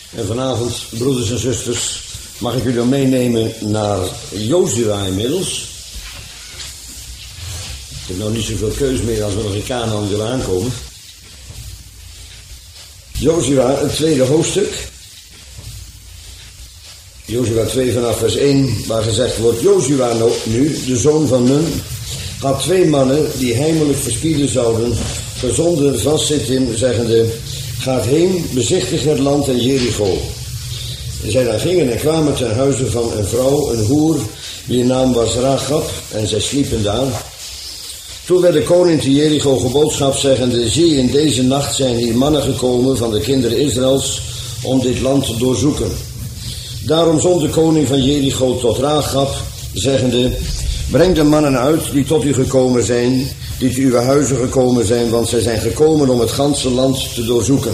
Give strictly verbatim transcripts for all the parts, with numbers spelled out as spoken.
En vanavond, broeders en zusters, mag ik jullie meenemen naar Jozua inmiddels. Ik heb nou niet zoveel keus meer als we nog in Kanaan willen aankomen. Jozua, het tweede hoofdstuk. Jozua twee vanaf vers één, waar gezegd wordt: Jozua nu, de zoon van Nun, had twee mannen die heimelijk verspieden zouden, gezonden van Sittim, zeggende: gaat heen, bezichtig het land en Jericho. En zij dan gingen en kwamen ten huize van een vrouw, een hoer, wier naam was Rachab, en zij sliepen daar. Toen werd de koning te Jericho geboodschap, zeggende: zie, in deze nacht zijn hier mannen gekomen van de kinderen Israëls om dit land te doorzoeken. Daarom zond de koning van Jericho tot Rachab, zeggende: breng de mannen uit die tot u gekomen zijn, die te uw huizen gekomen zijn, want zij zijn gekomen om het ganse land te doorzoeken.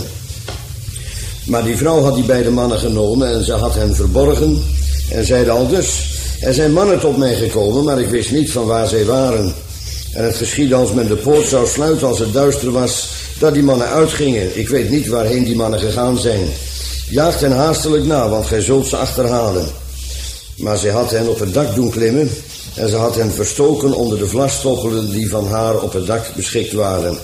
Maar die vrouw had die beide mannen genomen en ze had hen verborgen en zeide aldus: er zijn mannen tot mij gekomen, maar ik wist niet van waar zij waren. En het geschiedde als men de poort zou sluiten als het duister was, dat die mannen uitgingen. Ik weet niet waarheen die mannen gegaan zijn. Jaagt hen haastelijk na, want gij zult ze achterhalen. Maar zij had hen op het dak doen klimmen en ze had hen verstoken onder de vlasstoppelen die van haar op het dak beschikt waren.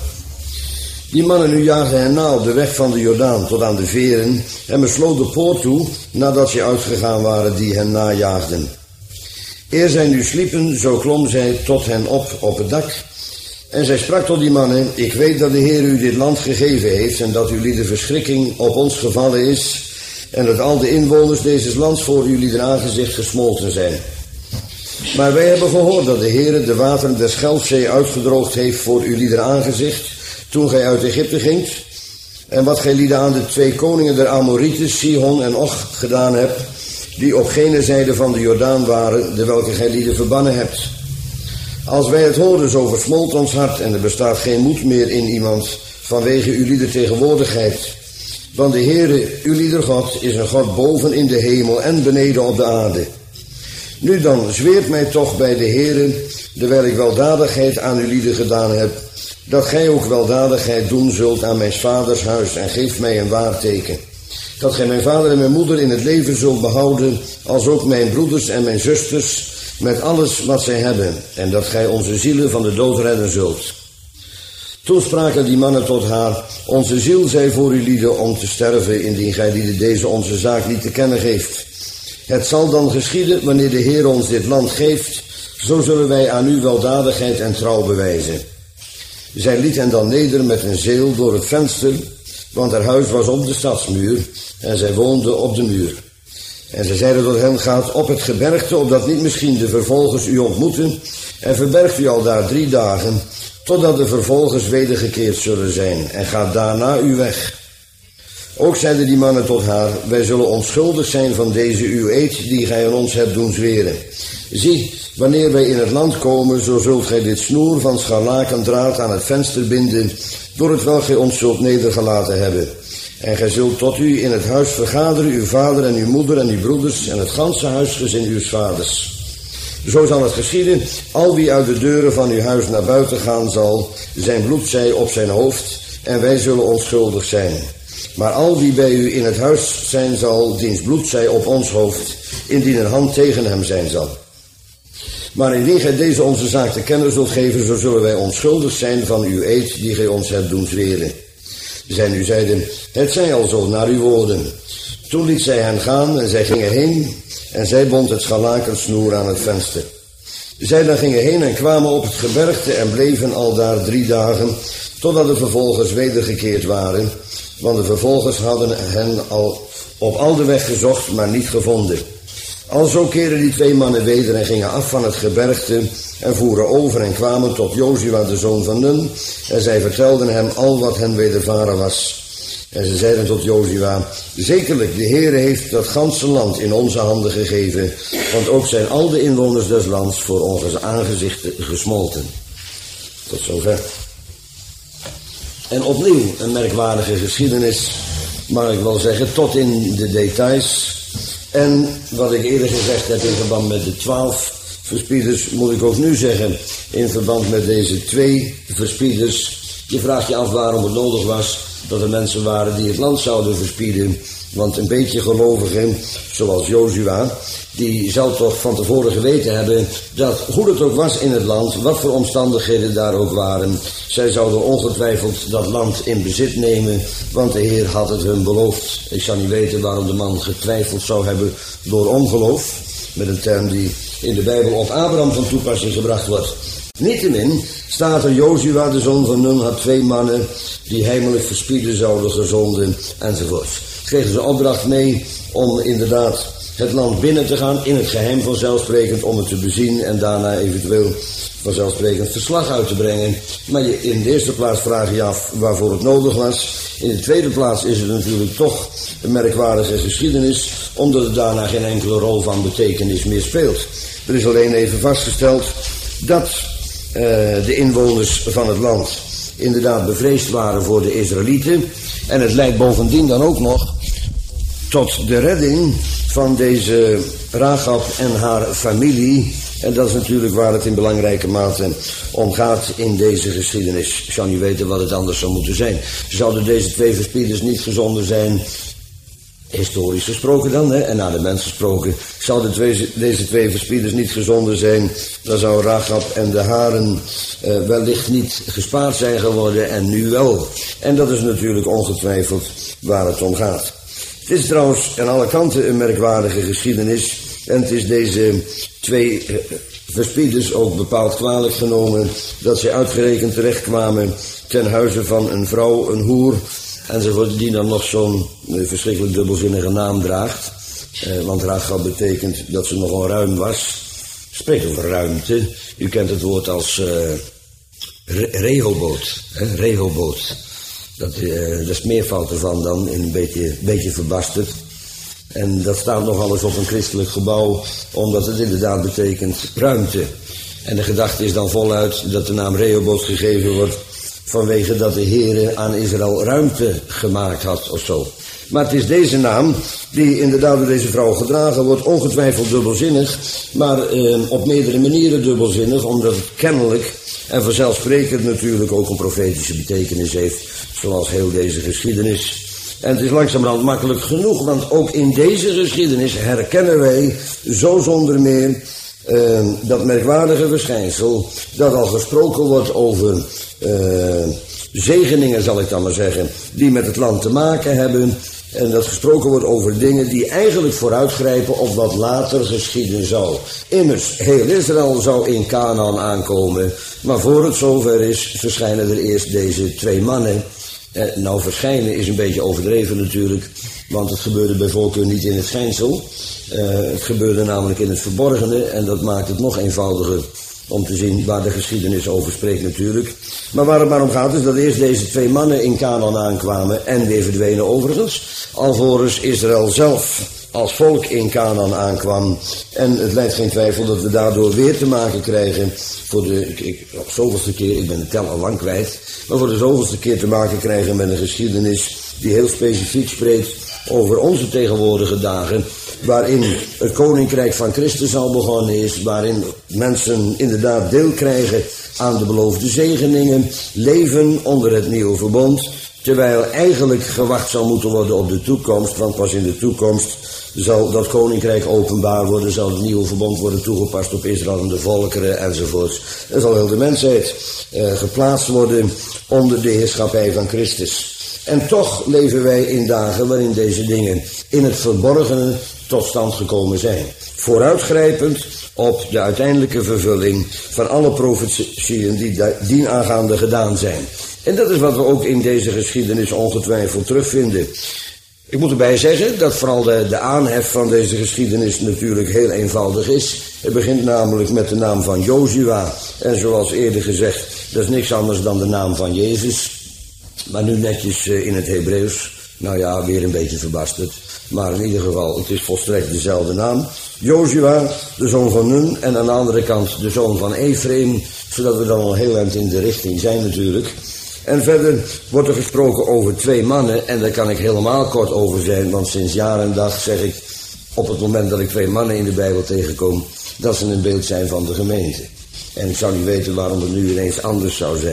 Die mannen nu jaagden hen na op de weg van de Jordaan tot aan de veren en besloot de poort toe nadat ze uitgegaan waren die hen najaagden. Eer zij nu sliepen, zo klom zij tot hen op op het dak. En zij sprak tot die mannen: ik weet dat de Heer u dit land gegeven heeft en dat uw de verschrikking op ons gevallen is en dat al de inwoners deze lands voor uw aangezicht gesmolten zijn. Maar wij hebben gehoord dat de Heer de wateren der Schelfzee uitgedroogd heeft voor uw aangezicht toen gij uit Egypte gingt, en wat gij lieden aan de twee koningen der Amorieten, Sihon en Och, gedaan hebt, die op gene zijde van de Jordaan waren, de welke gij lieden verbannen hebt. Als wij het hoorden, zo versmolt ons hart en er bestaat geen moed meer in iemand vanwege uw lieder tegenwoordigheid. Want de Heere, uw lieder God, is een God boven in de hemel en beneden op de aarde. Nu dan, zweert mij toch bij de Heere, terwijl ik weldadigheid aan uw lieden gedaan heb, dat gij ook weldadigheid doen zult aan mijn vaders huis en geeft mij een waarteken. Dat gij mijn vader en mijn moeder in het leven zult behouden, als ook mijn broeders en mijn zusters, met alles wat zij hebben, en dat gij onze zielen van de dood redden zult. Toen spraken die mannen tot haar: onze ziel zij voor uw lieden om te sterven, indien gij lieden deze onze zaak niet te kennen geeft. Het zal dan geschieden, wanneer de Heer ons dit land geeft, zo zullen wij aan u weldadigheid en trouw bewijzen. Zij liet hen dan neder met een zeel door het venster, want haar huis was op de stadsmuur, en zij woonden op de muur. En zij zeiden tot hen: gaat op het gebergte, opdat niet misschien de vervolgers u ontmoeten, en verbergt u al daar drie dagen, totdat de vervolgers wedergekeerd zullen zijn, en gaat daarna uw weg. Ook zeiden die mannen tot haar: wij zullen onschuldig zijn van deze uw eed die gij aan ons hebt doen zweren. Zie, wanneer wij in het land komen, zo zult gij dit snoer van scharlakendraad aan het venster binden, door het welk gij ons zult nedergelaten hebben. En gij zult tot u in het huis vergaderen, uw vader en uw moeder en uw broeders en het ganse huisgezin uws vaders. Zo zal het geschieden, al wie uit de deuren van uw huis naar buiten gaan zal, zijn bloed zij op zijn hoofd, en wij zullen onschuldig zijn. Maar al wie bij u in het huis zijn zal, diens bloed zij op ons hoofd, indien een hand tegen hem zijn zal. Maar indien gij deze onze zaak te kennen zult geven, zo zullen wij onschuldig zijn van uw eed die gij ons hebt doen zweren. Zij nu zeiden: het zij al zo naar uw woorden. Toen liet zij hen gaan en zij gingen heen, en zij bond het scharlakensnoer aan het venster. Zij dan gingen heen en kwamen op het gebergte en bleven al daar drie dagen, totdat de vervolgers wedergekeerd waren, want de vervolgers hadden hen al op al de weg gezocht, maar niet gevonden. Alzo keerden die twee mannen weder en gingen af van het gebergte en voeren over en kwamen tot Jozua de zoon van Nun, en zij vertelden hem al wat hen wedervaren was. En ze zeiden tot Jozua: zekerlijk, de Heere heeft dat ganse land in onze handen gegeven, want ook zijn al de inwoners des lands voor onze aangezichten gesmolten. Tot zover. En opnieuw een merkwaardige geschiedenis, mag ik wel zeggen, tot in de details. En wat ik eerder gezegd heb in verband met de twaalf verspieders, moet ik ook nu zeggen in verband met deze twee verspieders. Je vraagt je af waarom het nodig was dat er mensen waren die het land zouden verspieden. Want een beetje gelovigen, zoals Jozua, die zou toch van tevoren geweten hebben dat hoe het ook was in het land, wat voor omstandigheden daar ook waren, zij zouden ongetwijfeld dat land in bezit nemen, want de Heer had het hun beloofd. Ik zou niet weten waarom de man getwijfeld zou hebben door ongeloof, met een term die in de Bijbel op Abraham van toepassing gebracht wordt. Niettemin staat er Jozua, de zoon van Nun, had twee mannen die heimelijk verspieden zouden, gezonden enzovoort. Kregen ze opdracht mee om inderdaad het land binnen te gaan, in het geheim vanzelfsprekend, om het te bezien en daarna eventueel vanzelfsprekend verslag uit te brengen. Maar je, in de eerste plaats vraag je je af waarvoor het nodig was. In de tweede plaats is het natuurlijk toch een merkwaardige geschiedenis, omdat het daarna geen enkele rol van betekenis meer speelt. Er is alleen even vastgesteld dat uh, de inwoners van het land inderdaad bevreesd waren voor de Israëlieten. En het leidt bovendien dan ook nog tot de redding van deze Rahab en haar familie. En dat is natuurlijk waar het in belangrijke mate om gaat in deze geschiedenis. Ik zou niet weten wat het anders zou moeten zijn. Zouden deze twee verspieders niet gezonden zijn, historisch gesproken dan, hè, en naar de mens gesproken, zouden twee, deze twee verspieders niet gezonden zijn, dan zou Rahab en de haren uh, wellicht niet gespaard zijn geworden en nu wel. En dat is natuurlijk ongetwijfeld waar het om gaat. Het is trouwens aan alle kanten een merkwaardige geschiedenis en het is deze twee uh, verspieders ook bepaald kwalijk genomen dat ze uitgerekend terechtkwamen ten huize van een vrouw, een hoer, enzovoort, die dan nog zo'n uh, verschrikkelijk dubbelzinnige naam draagt. Uh, want Rahab betekent dat ze nogal ruim was. Spreekt over ruimte. U kent het woord als uh, re Rehoboth. Hè? Rehoboth. Dat, uh, dat is meervoud ervan dan, in een beetje, beetje verbasterd. En dat staat nogal eens op een christelijk gebouw, omdat het inderdaad betekent ruimte. En de gedachte is dan voluit dat de naam Rehoboth gegeven wordt vanwege dat de Heere aan Israël ruimte gemaakt had of zo. Maar het is deze naam die inderdaad door deze vrouw gedragen wordt, ongetwijfeld dubbelzinnig, maar eh, op meerdere manieren dubbelzinnig, omdat het kennelijk en vanzelfsprekend natuurlijk ook een profetische betekenis heeft, zoals heel deze geschiedenis. En het is langzamerhand makkelijk genoeg, want ook in deze geschiedenis herkennen wij zo zonder meer uh, dat merkwaardige verschijnsel, dat al gesproken wordt over uh, zegeningen, zal ik dan maar zeggen, die met het land te maken hebben. En dat gesproken wordt over dingen die eigenlijk vooruitgrijpen op wat later geschieden zou. Immers, heel Israël zou in Canaan aankomen, maar voor het zover is, verschijnen er eerst deze twee mannen. Eh, nou, verschijnen is een beetje overdreven natuurlijk, want het gebeurde bij voorkeur niet in het schijnsel. Uh, het gebeurde namelijk in het verborgene en dat maakt het nog eenvoudiger om te zien waar de geschiedenis over spreekt natuurlijk. Maar waar het maar om gaat is dat eerst deze twee mannen in Canaan aankwamen en weer verdwenen overigens, alvorens Israël zelf als volk in Canaan aankwam. En het lijkt geen twijfel dat we daardoor weer te maken krijgen voor de, ik, ik, op zoveelste keer, ik ben de tel al lang kwijt, maar voor de zoveelste keer te maken krijgen met een geschiedenis die heel specifiek spreekt over onze tegenwoordige dagen, waarin het koninkrijk van Christus al begonnen is, waarin mensen inderdaad deel krijgen aan de beloofde zegeningen, leven onder het nieuwe verbond, terwijl eigenlijk gewacht zou moeten worden op de toekomst, want pas in de toekomst zal dat koninkrijk openbaar worden, zal het nieuwe verbond worden toegepast op Israël en de volkeren enzovoorts. En zal heel de mensheid uh, geplaatst worden onder de heerschappij van Christus. En toch leven wij in dagen waarin deze dingen in het verborgene tot stand gekomen zijn. Vooruitgrijpend op de uiteindelijke vervulling van alle profetieën die dienaangaande gedaan zijn. En dat is wat we ook in deze geschiedenis ongetwijfeld terugvinden. Ik moet erbij zeggen dat vooral de, de aanhef van deze geschiedenis natuurlijk heel eenvoudig is. Het begint namelijk met de naam van Jozua. En zoals eerder gezegd, dat is niks anders dan de naam van Jezus. Maar nu netjes in het Hebreeuws. Nou ja, weer een beetje verbasterd. Maar in ieder geval, het is volstrekt dezelfde naam. Jozua, de zoon van Nun, en aan de andere kant de zoon van Ephraim, zodat we dan al heel eind in de richting zijn natuurlijk. En verder wordt er gesproken over twee mannen, en daar kan ik helemaal kort over zijn, want sinds jaar en dag zeg ik, op het moment dat ik twee mannen in de Bijbel tegenkom, dat ze een beeld zijn van de gemeente. En ik zou niet weten waarom het nu ineens anders zou zijn.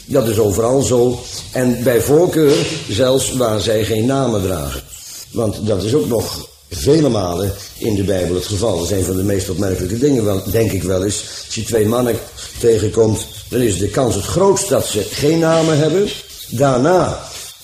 Dat is overal zo. En bij voorkeur zelfs waar zij geen namen dragen. Want dat is ook nog vele malen in de Bijbel het geval. Dat is een van de meest opmerkelijke dingen, denk ik wel eens. Als je twee mannen tegenkomt, dan is de kans het grootst dat ze geen namen hebben. Daarna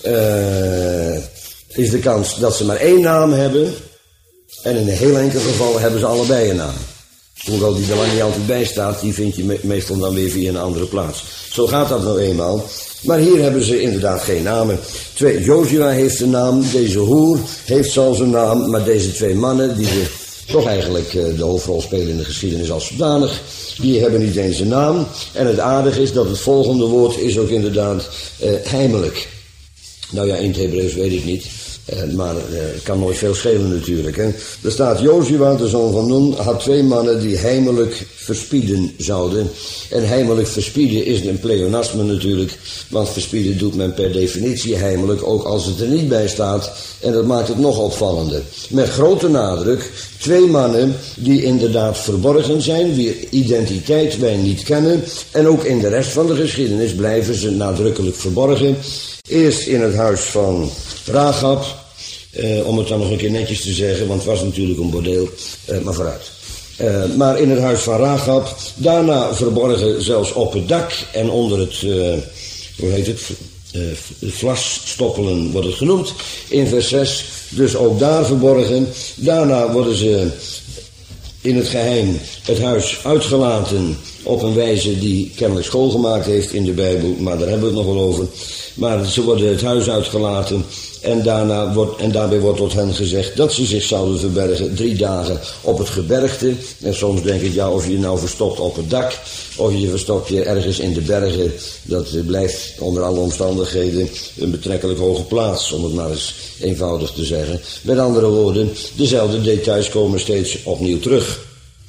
uh, is de kans dat ze maar één naam hebben. En in een heel enkel geval hebben ze allebei een naam. Hoewel die er lang niet altijd bij staat, die vind je me- meestal dan weer via een andere plaats. Zo gaat dat nou eenmaal. Maar hier hebben ze inderdaad geen namen. Twee, Jozua heeft een naam, deze hoer heeft zelfs een naam, maar deze twee mannen, die de, toch eigenlijk uh, de hoofdrol spelen in de geschiedenis als zodanig, die hebben niet eens een naam. En het aardige is dat het volgende woord is ook inderdaad uh, heimelijk. Nou ja, in het Hebreeuws weet ik niet. Uh, maar uh, het kan nooit veel schelen natuurlijk. Hè. Er staat Jozua, de zoon van Nun, had twee mannen die heimelijk verspieden zouden. En heimelijk verspieden is een pleonasme natuurlijk. Want verspieden doet men per definitie heimelijk, ook als het er niet bij staat. En dat maakt het nog opvallender. Met grote nadruk, twee mannen die inderdaad verborgen zijn, wier identiteit wij niet kennen. En ook in de rest van de geschiedenis blijven ze nadrukkelijk verborgen. Eerst in het huis van Rahab, eh, om het dan nog een keer netjes te zeggen, want het was natuurlijk een bordeel, eh, maar vooruit. Uh, maar in het huis van Rahab, daarna verborgen zelfs op het dak en onder het, uh, hoe heet het, uh, vlasstoppelen wordt het genoemd, in vers zes, dus ook daar verborgen. Daarna worden ze in het geheim het huis uitgelaten op een wijze die kennelijk schoolgemaakt heeft in de Bijbel, maar daar hebben we het nog wel over. Maar ze worden het huis uitgelaten en, daarna wordt, en daarbij wordt tot hen gezegd dat ze zich zouden verbergen drie dagen op het gebergte. En soms denk ik, ja, of je je nou verstopt op het dak, of je verstopt je ergens in de bergen, dat blijft onder alle omstandigheden een betrekkelijk hoge plaats, om het maar eens eenvoudig te zeggen. Met andere woorden, dezelfde details komen steeds opnieuw terug.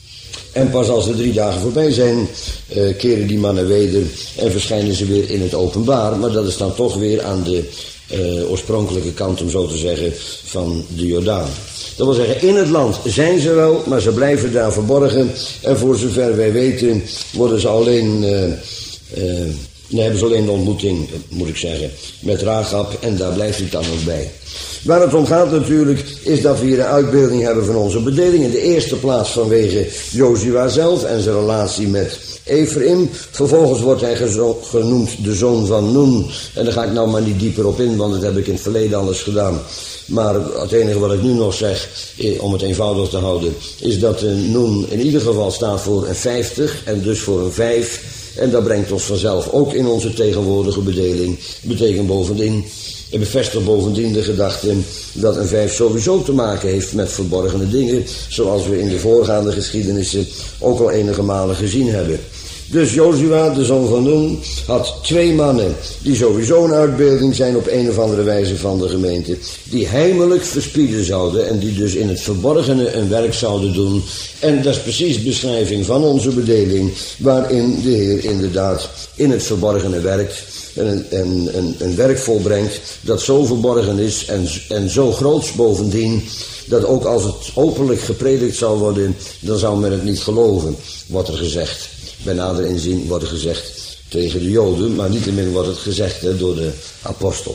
En pas als de drie dagen voorbij zijn, uh, keren die mannen weder en verschijnen ze weer in het openbaar. Maar dat is dan toch weer aan de uh, oorspronkelijke kant, om zo te zeggen, van de Jordaan. Dat wil zeggen, in het land zijn ze wel, maar ze blijven daar verborgen. En voor zover wij weten, worden ze alleen, uh, uh, nee, hebben ze alleen de ontmoeting, moet ik zeggen, met Rahab. En daar blijft het dan ook bij. Waar het om gaat natuurlijk, is dat we hier een uitbeelding hebben van onze bedeling. In de eerste plaats vanwege Jozua zelf en zijn relatie met Ephraim. Vervolgens wordt hij genoemd de zoon van Nun. En daar ga ik nou maar niet dieper op in, want dat heb ik in het verleden alles gedaan. Maar het enige wat ik nu nog zeg, om het eenvoudig te houden, is dat Nun in ieder geval staat voor een vijftig en dus voor een vijf. En dat brengt ons vanzelf ook in onze tegenwoordige bedeling. Betekent bovendien, en bevestigt bovendien de gedachte dat een vijf sowieso te maken heeft met verborgene dingen, zoals we in de voorgaande geschiedenissen ook al enige malen gezien hebben. Dus Jozua, de zoon van Nun, had twee mannen die sowieso een uitbeelding zijn op een of andere wijze van de gemeente, die heimelijk verspieden zouden en die dus in het verborgene een werk zouden doen. En dat is precies beschrijving van onze bedeling, waarin de Heer inderdaad in het verborgene werkt. En een, een, een werk volbrengt dat zo verborgen is en, en zo groots bovendien, dat ook als het openlijk gepredikt zou worden, dan zou men het niet geloven, wordt er gezegd. Bij nader inzien wordt er gezegd tegen de Joden, maar niettemin wordt het gezegd hè, door de apostel.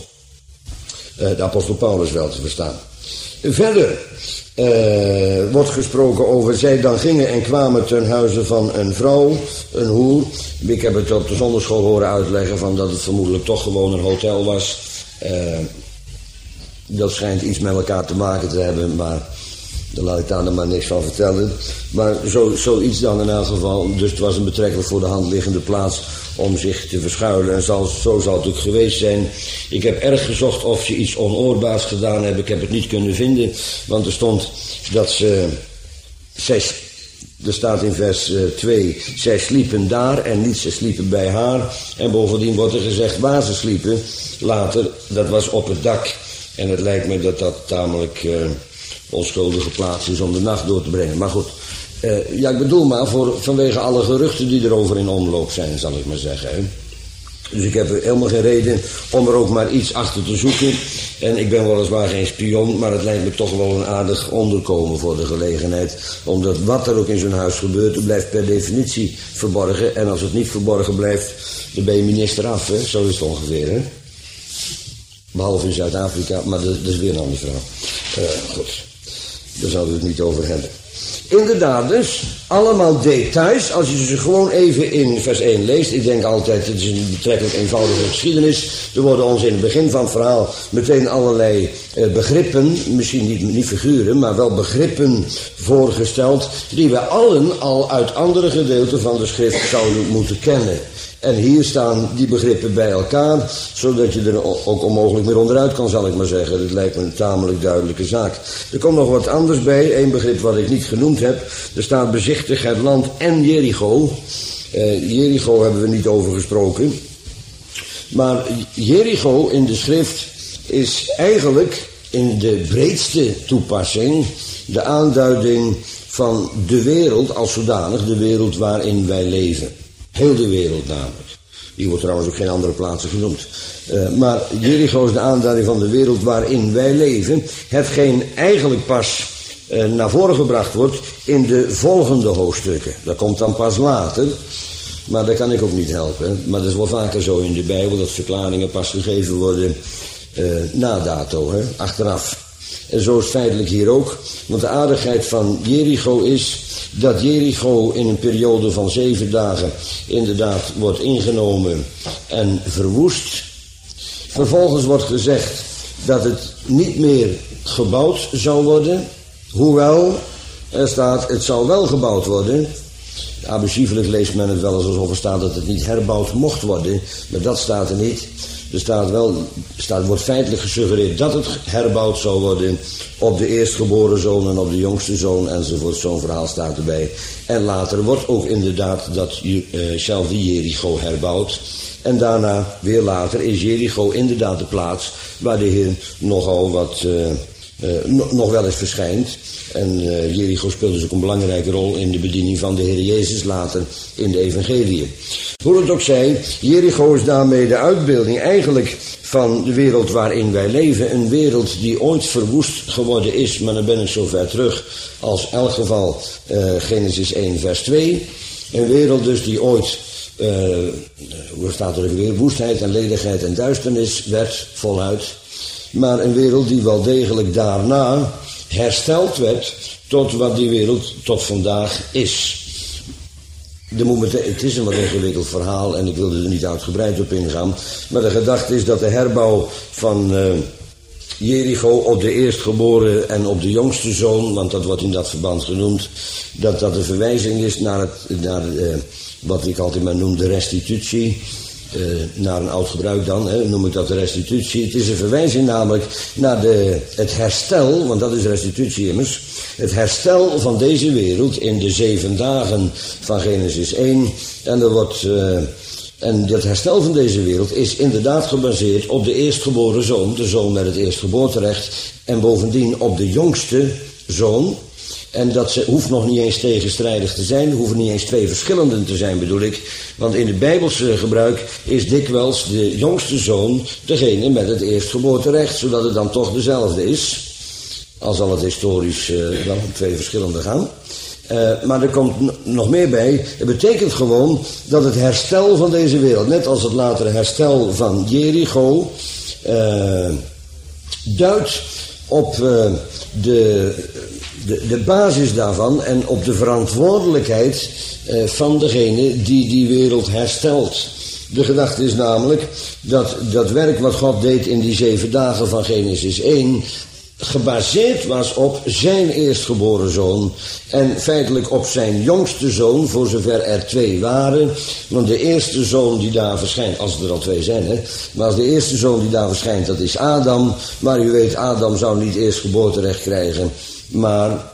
Uh, de apostel Paulus wel te verstaan. Verder uh, wordt gesproken over zij dan gingen en kwamen ten huize van een vrouw, een hoer. Ik heb het op de zonderschool horen uitleggen van dat het vermoedelijk toch gewoon een hotel was. Uh, dat schijnt iets met elkaar te maken te hebben, maar dan laat ik daar dan maar niks van vertellen. Maar zo, zoiets dan in elk geval. Dus het was een betrekkelijk voor de hand liggende plaats om zich te verschuilen. En zal, zo zal het ook geweest zijn. Ik heb erg gezocht of ze iets onoorbaars gedaan hebben. Ik heb het niet kunnen vinden. Want er stond dat ze... Zij, er staat in vers uh, twee. Zij sliepen daar en niet ze sliepen bij haar. En bovendien wordt er gezegd waar ze sliepen. Later, dat was op het dak. En het lijkt me dat dat tamelijk... Uh, onschuldige plaats is om de nacht door te brengen. Maar goed, uh, ja, ik bedoel maar voor, vanwege alle geruchten die erover in omloop zijn, zal ik maar zeggen. Hè. Dus ik heb helemaal geen reden om er ook maar iets achter te zoeken. En ik ben weliswaar geen spion, maar het lijkt me toch wel een aardig onderkomen voor de gelegenheid. Omdat wat er ook in zo'n huis gebeurt, het blijft per definitie verborgen. En als het niet verborgen blijft, dan ben je minister af, hè? Zo is het ongeveer, hè? Behalve in Zuid-Afrika, maar dat, dat is weer een andere verhaal. Uh, goed, daar zouden we het niet over hebben. Inderdaad dus, allemaal details, als je ze gewoon even in vers één leest. Ik denk altijd, het is een betrekkelijk eenvoudige geschiedenis. Er worden ons in het begin van het verhaal meteen allerlei eh, begrippen, misschien niet, niet figuren, maar wel begrippen voorgesteld, die we allen al uit andere gedeelten van de schrift zouden moeten kennen. En hier staan die begrippen bij elkaar, zodat je er ook onmogelijk meer onderuit kan, zal ik maar zeggen. Dat lijkt me een tamelijk duidelijke zaak. Er komt nog wat anders bij, één begrip wat ik niet genoemd heb. Er staat bezichtig het land en Jericho. Uh, Jericho hebben we niet over gesproken. Maar Jericho in de schrift is eigenlijk in de breedste toepassing de aanduiding van de wereld als zodanig, de wereld waarin wij leven. Heel de wereld namelijk. Die wordt trouwens ook geen andere plaatsen genoemd. Uh, maar Jericho is de aanduiding van de wereld waarin wij leven. Hetgeen eigenlijk pas uh, naar voren gebracht wordt in de volgende hoofdstukken. Dat komt dan pas later. Maar dat kan ik ook niet helpen. Maar dat is wel vaker zo in de Bijbel, dat verklaringen pas gegeven worden uh, na dato, hè, achteraf. En zo is het feitelijk hier ook. Want de aardigheid van Jericho is dat Jericho in een periode van zeven dagen inderdaad wordt ingenomen en verwoest. Vervolgens wordt gezegd dat het niet meer gebouwd zou worden. Hoewel, er staat, het zou wel gebouwd worden. Abusievelijk leest men het wel eens alsof er staat dat het niet herbouwd mocht worden. Maar dat staat er niet. Er staat wel, staat, wordt feitelijk gesuggereerd dat het herbouwd zou worden op de eerstgeboren zoon en op de jongste zoon enzovoort. Zo'n verhaal staat erbij. En later wordt ook inderdaad datzelfde uh, Jericho herbouwd. En daarna, weer later, is Jericho inderdaad de plaats waar de Heer nogal wat, uh, uh, no, nog wel eens verschijnt. En uh, Jericho speelt dus ook een belangrijke rol in de bediening van de Heer Jezus later in de evangeliën. Hoe het ook zij, Jericho is daarmee de uitbeelding eigenlijk van de wereld waarin wij leven. Een wereld die ooit verwoest geworden is, maar dan ben ik zo ver terug als elk geval uh, Genesis één vers twee. Een wereld dus die ooit, uh, hoe staat er weer, woestheid en ledigheid en duisternis werd voluit. Maar een wereld die wel degelijk daarna hersteld werd tot wat die wereld tot vandaag is. De moment, het is een wat ingewikkeld verhaal en ik wilde er niet uitgebreid op ingaan. Maar de gedachte is dat de herbouw van uh, Jericho op de eerstgeboren en op de jongste zoon, want dat wordt in dat verband genoemd, dat dat een verwijzing is naar, het, naar uh, wat ik altijd maar noem de restitutie. Uh, naar een oud gebruik dan, hè, noem ik dat de restitutie. Het is een verwijzing namelijk naar de, het herstel, want dat is restitutie immers. Het herstel van deze wereld in de zeven dagen van Genesis één. En, er wordt, uh, en dat herstel van deze wereld is inderdaad gebaseerd op de eerstgeboren zoon, de zoon met het eerstgeboorterecht. En bovendien op de jongste zoon. En dat ze, hoeft nog niet eens tegenstrijdig te zijn, er hoeven niet eens twee verschillenden te zijn, bedoel ik. Want in het Bijbelse gebruik is dikwijls de jongste zoon degene met het eerstgeboorterecht, zodat het dan toch dezelfde is. Al zal het historisch uh, wel om twee verschillende gaan. Uh, maar er komt n- nog meer bij. Het betekent gewoon dat het herstel van deze wereld, net als het latere herstel van Jericho, uh, duidt op uh, de... De, de basis daarvan en op de verantwoordelijkheid eh, van degene die die wereld herstelt. De gedachte is namelijk dat dat werk wat God deed in die zeven dagen van Genesis één gebaseerd was op zijn eerstgeboren zoon en feitelijk op zijn jongste zoon, voor zover er twee waren. Want de eerste zoon die daar verschijnt, als er al twee zijn, hè, maar als de eerste zoon die daar verschijnt, dat is Adam. Maar u weet, Adam zou niet eerstgeboorterecht krijgen, maar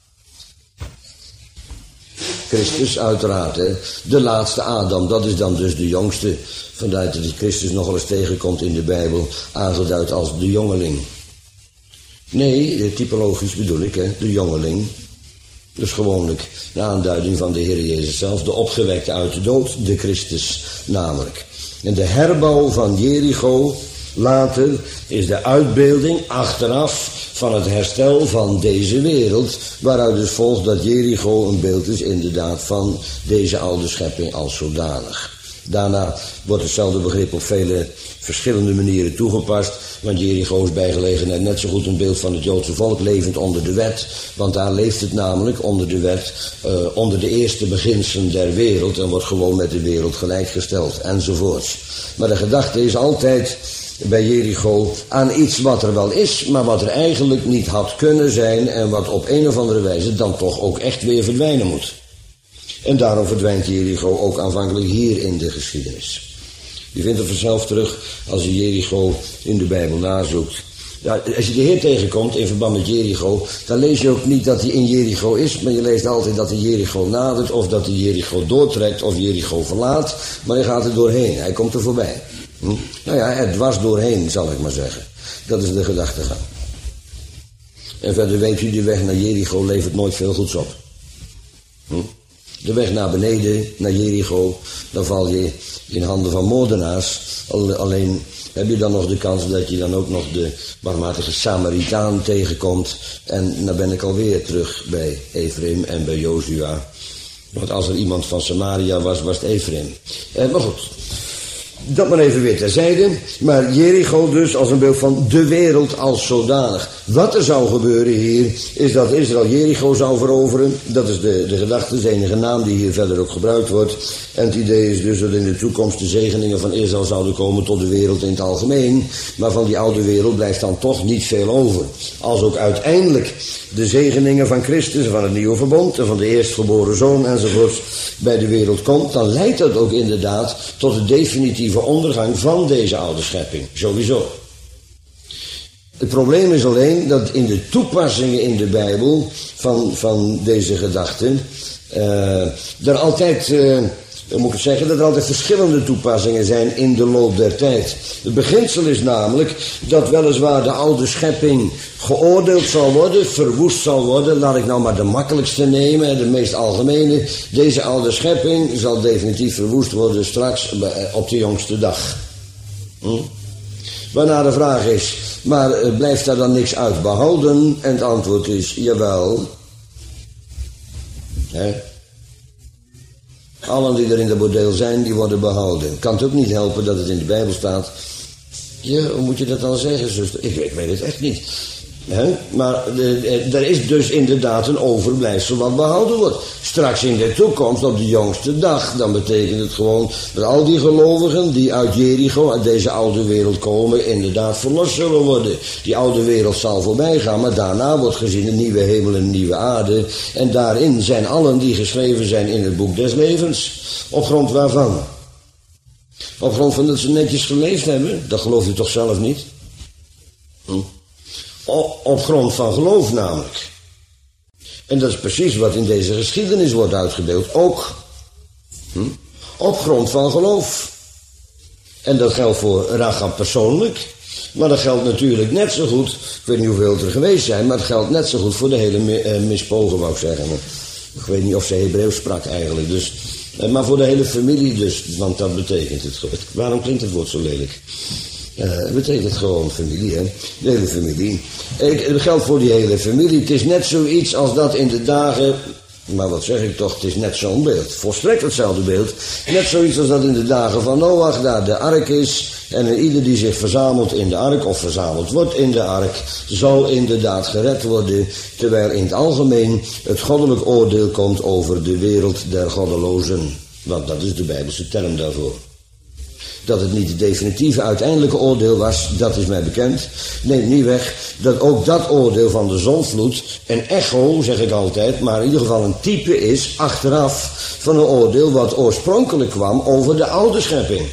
Christus uiteraard, hè. De laatste Adam, dat is dan dus de jongste. Vandaar dat Christus nogal eens tegenkomt in de Bijbel, aangeduid als de jongeling. Nee, typologisch bedoel ik, hè, de jongeling. Dus gewoonlijk de aanduiding van de Heer Jezus zelf, de opgewekte uit de dood, de Christus namelijk. En de herbouw van Jericho later is de uitbeelding achteraf van het herstel van deze wereld, waaruit dus volgt dat Jericho een beeld is inderdaad van deze oude schepping als zodanig. Daarna wordt hetzelfde begrip op vele verschillende manieren toegepast, want Jericho is bij gelegenheid net zo goed een beeld van het Joodse volk levend onder de wet, want daar leeft het namelijk onder de wet, uh, onder de eerste beginselen der wereld en wordt gewoon met de wereld gelijkgesteld enzovoorts. Maar de gedachte is altijd bij Jericho aan iets wat er wel is, maar wat er eigenlijk niet had kunnen zijn en wat op een of andere wijze dan toch ook echt weer verdwijnen moet. En daarom verdwijnt Jericho ook aanvankelijk hier in de geschiedenis. Je vindt het vanzelf terug als je Jericho in de Bijbel nazoekt. Ja, als je de Heer tegenkomt in verband met Jericho, dan lees je ook niet dat hij in Jericho is, maar je leest altijd dat hij Jericho nadert, of dat hij Jericho doortrekt, of Jericho verlaat, maar hij gaat er doorheen, hij komt er voorbij. Hm? Nou ja, er dwars doorheen, zal ik maar zeggen. Dat is de gedachtegang. En verder weet u, de weg naar Jericho levert nooit veel goeds op. Hm? De weg naar beneden, naar Jericho, dan val je in handen van moordenaars. Alleen heb je dan nog de kans dat je dan ook nog de barmhartige Samaritaan tegenkomt. En dan ben ik alweer terug bij Ephraim en bij Jozua. Want als er iemand van Samaria was, was het Ephraim. Eh, maar goed, dat maar even weer terzijde. Maar Jericho dus als een beeld van de wereld als zodanig. Wat er zou gebeuren hier, is dat Israël Jericho zou veroveren. Dat is de, de gedachte, de enige naam die hier verder ook gebruikt wordt. En het idee is dus dat in de toekomst de zegeningen van Israël zouden komen tot de wereld in het algemeen. Maar van die oude wereld blijft dan toch niet veel over. Als ook uiteindelijk de zegeningen van Christus, van het nieuwe verbond en van de eerstgeboren zoon enzovoorts bij de wereld komt, dan leidt dat ook inderdaad tot de definitieve ondergang van deze oude schepping. Sowieso. Het probleem is alleen dat in de toepassingen in de Bijbel van, van deze gedachten, uh, er altijd, uh, hoe moet ik het zeggen, dat er altijd verschillende toepassingen zijn in de loop der tijd. Het beginsel is namelijk dat weliswaar de oude schepping geoordeeld zal worden, verwoest zal worden. Laat ik nou maar de makkelijkste nemen, de meest algemene. Deze oude schepping zal definitief verwoest worden straks op de jongste dag. Hm? Waarna de vraag is, maar blijft daar dan niks uit behouden? En het antwoord is, jawel. He? Allen die er in de bordeel zijn, die worden behouden. Kan het ook niet helpen dat het in de Bijbel staat. Ja, hoe moet je dat dan zeggen, zuster? Ik, ik weet het echt niet. He? Maar er is dus inderdaad een overblijfsel wat behouden wordt. Straks in de toekomst, op de jongste dag, dan betekent het gewoon dat al die gelovigen die uit Jericho, uit deze oude wereld komen, inderdaad verlost zullen worden. Die oude wereld zal voorbij gaan, maar daarna wordt gezien een nieuwe hemel en een nieuwe aarde. En daarin zijn allen die geschreven zijn in het boek des levens. Op grond waarvan? Op grond van dat ze netjes geleefd hebben? Dat gelooft u toch zelf niet? Hm? Op grond van geloof namelijk. En dat is precies wat in deze geschiedenis wordt uitgebeeld. Ook hm, op grond van geloof. En dat geldt voor Rachab persoonlijk. Maar dat geldt natuurlijk net zo goed. Ik weet niet hoeveel er geweest zijn. Maar het geldt net zo goed voor de hele uh, mispogen, wou ik zeggen. Ik weet niet of ze Hebreeuws sprak eigenlijk. Dus, uh, maar voor de hele familie dus. Want dat betekent het. Waarom klinkt het woord zo lelijk? Uh, het betekent gewoon familie, hè. De hele familie. Ik, het geldt voor die hele familie. Het is net zoiets als dat in de dagen, maar wat zeg ik toch, het is net zo'n beeld. Volstrekt hetzelfde beeld. Net zoiets als dat in de dagen van Noach daar de ark is. En ieder die zich verzamelt in de ark, of verzameld wordt in de ark, zal inderdaad gered worden. Terwijl in het algemeen het goddelijk oordeel komt over de wereld der goddelozen. Want dat is de Bijbelse term daarvoor. Dat het niet het definitieve uiteindelijke oordeel was, dat is mij bekend. Neemt niet weg dat ook dat oordeel van de zondvloed een echo, zeg ik altijd, maar in ieder geval een type is, achteraf, van een oordeel wat oorspronkelijk kwam over de oude schepping.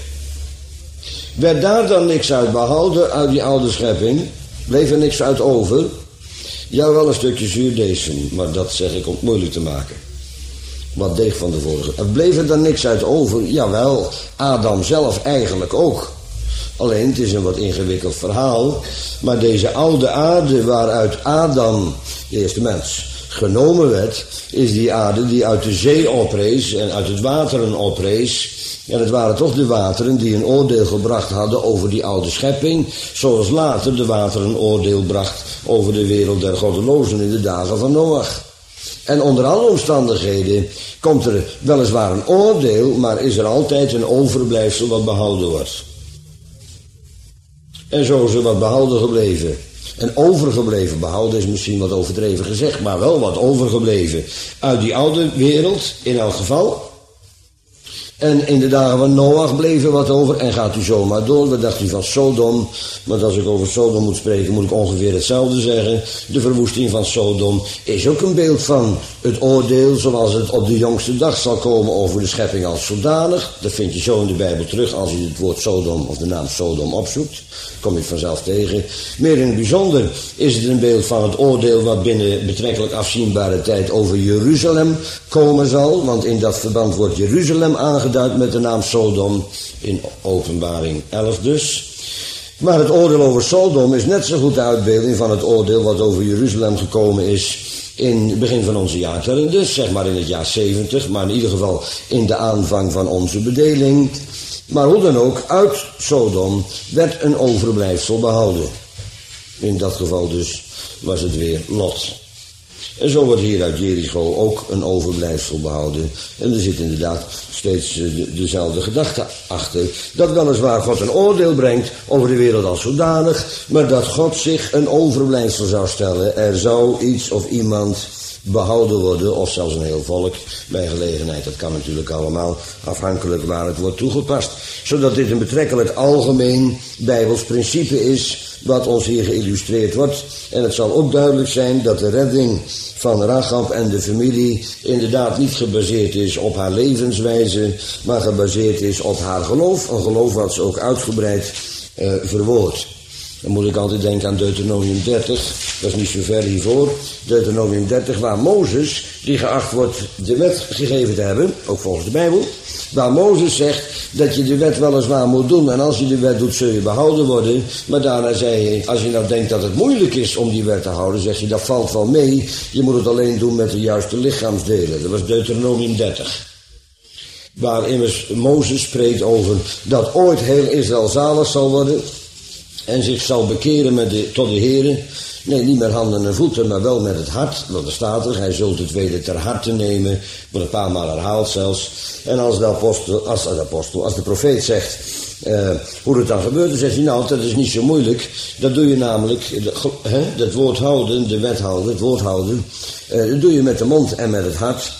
Werd daar dan niks uit behouden uit die oude schepping? Bleef er niks uit over? Ja, wel een stukje zuurdesem, maar dat zeg ik om het moeilijk te maken. Wat deeg van de vorige. Er bleef er dan niks uit over? Jawel, Adam zelf eigenlijk ook. Alleen, het is een wat ingewikkeld verhaal. Maar deze oude aarde waaruit Adam, de eerste mens, genomen werd, is die aarde die uit de zee oprees en uit het wateren oprees. En het waren toch de wateren die een oordeel gebracht hadden over die oude schepping, zoals later de wateren een oordeel bracht over de wereld der goddelozen in de dagen van Noach. En onder alle omstandigheden komt er weliswaar een oordeel, maar is er altijd een overblijfsel wat behouden wordt. En zo is er wat behouden gebleven. En overgebleven, behouden is misschien wat overdreven gezegd, maar wel wat overgebleven uit die oude wereld in elk geval. En in de dagen van Noach bleef er wat over en gaat u zomaar door. Wat dacht u van Sodom? Want als ik over Sodom moet spreken, moet ik ongeveer hetzelfde zeggen. De verwoesting van Sodom is ook een beeld van het oordeel zoals het op de jongste dag zal komen over de schepping als zodanig. Dat vind je zo in de Bijbel terug als je het woord Sodom of de naam Sodom opzoekt. Kom je het vanzelf tegen. Meer in het bijzonder is het een beeld van het oordeel wat binnen betrekkelijk afzienbare tijd over Jeruzalem komen zal. Want in dat verband wordt Jeruzalem aangeduid met de naam Sodom in Openbaring elf dus. Maar het oordeel over Sodom is net zo goed de uitbeelding van het oordeel wat over Jeruzalem gekomen is in het begin van onze jaartelling. Dus zeg maar in het jaar zeventig, maar in ieder geval in de aanvang van onze bedeling. Maar hoe dan ook, uit Sodom werd een overblijfsel behouden. In dat geval dus was het weer Lot. En zo wordt hier uit Jericho ook een overblijfsel behouden. En er zit inderdaad steeds de, dezelfde gedachte achter. Dat weliswaar God een oordeel brengt over de wereld als zodanig, maar dat God zich een overblijfsel zou stellen. Er zou iets of iemand behouden worden, of zelfs een heel volk bij gelegenheid. Dat kan natuurlijk allemaal afhankelijk waar het wordt toegepast. Zodat dit een betrekkelijk algemeen Bijbels principe is wat ons hier geïllustreerd wordt. En het zal ook duidelijk zijn dat de redding van Rachab en de familie inderdaad niet gebaseerd is op haar levenswijze, maar gebaseerd is op haar geloof. Een geloof wat ze ook uitgebreid uh, verwoordt. Dan moet ik altijd denken aan Deuteronomium dertig, dat is niet zo ver hiervoor. Deuteronomium dertig, waar Mozes, die geacht wordt de wet gegeven te hebben, ook volgens de Bijbel, waar Mozes zegt dat je de wet weliswaar moet doen en als je de wet doet zul je behouden worden. Maar daarna zei hij, als je nou denkt dat het moeilijk is om die wet te houden, zeg je dat valt wel mee, je moet het alleen doen met de juiste lichaamsdelen. Dat was Deuteronomium dertig. Waar immers Mozes spreekt over dat ooit heel Israël zalig zal worden en zich zal bekeren met de, tot de Here. Nee, niet met handen en voeten, maar wel met het hart. Want er staat er, hij zult het weten ter harte nemen. Wordt een paar maal herhaald zelfs. En als de apostel, als de, apostel, als de profeet zegt uh, hoe het dan gebeurt, dan zegt hij, nou, dat is niet zo moeilijk. Dat doe je namelijk, de, he, dat woord houden, de wet houden, het woord houden. Uh, dat doe je met de mond en met het hart.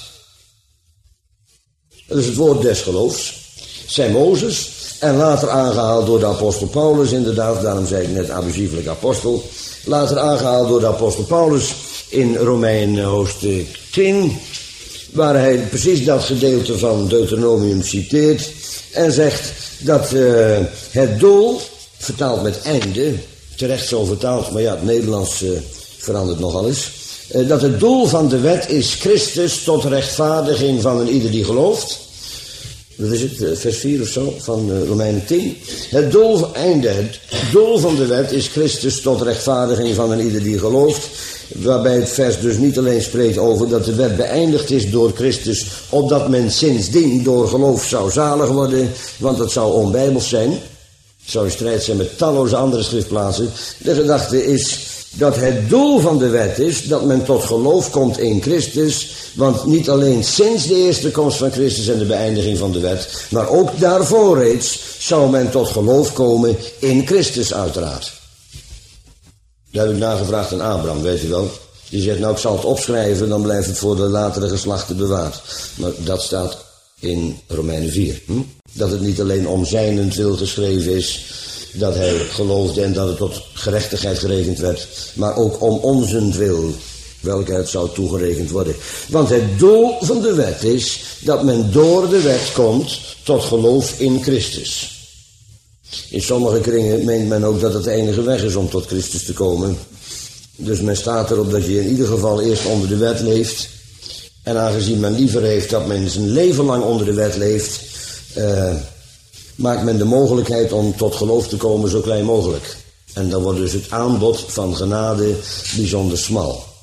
Dat is het woord des geloofs. Zei Mozes. En later aangehaald door de apostel Paulus, inderdaad, daarom zei ik net abusievelijk apostel. Later aangehaald door de apostel Paulus in Romeinen hoofdstuk tien, waar hij precies dat gedeelte van Deuteronomium citeert en zegt dat uh, het doel, vertaald met einde, terecht zo vertaald, maar ja, het Nederlands uh, verandert nogal eens, uh, dat het doel van de wet is Christus tot rechtvaardiging van een ieder die gelooft. Dat is het, vers vier of zo, van uh, Romeinen tien. Het doel, einde, het doel van de wet is Christus tot rechtvaardiging van een ieder die gelooft. Waarbij het vers dus niet alleen spreekt over dat de wet beëindigd is door Christus, opdat men sindsdien door geloof zou zalig worden, want dat zou onbijbels zijn. Het zou in strijd zijn met talloze andere schriftplaatsen. De gedachte is dat het doel van de wet is dat men tot geloof komt in Christus, want niet alleen sinds de eerste komst van Christus en de beëindiging van de wet, maar ook daarvoor reeds zou men tot geloof komen in Christus uiteraard. Daar heb ik nagevraagd aan Abraham, weet u wel. Die zegt, nou ik zal het opschrijven, dan blijft het voor de latere geslachten bewaard. Maar dat staat in Romeinen vier. Hm? Dat het niet alleen om zijnentwil geschreven is, dat hij geloofde en dat het tot gerechtigheid gerekend werd, maar ook om onzentwil, welke het zou toegerekend worden. Want het doel van de wet is dat men door de wet komt tot geloof in Christus. In sommige kringen meent men ook dat het de enige weg is om tot Christus te komen. Dus men staat erop dat je in ieder geval eerst onder de wet leeft. En aangezien men liever heeft dat men zijn leven lang onder de wet leeft, uh, maakt men de mogelijkheid om tot geloof te komen zo klein mogelijk. En dan wordt dus het aanbod van genade bijzonder smal.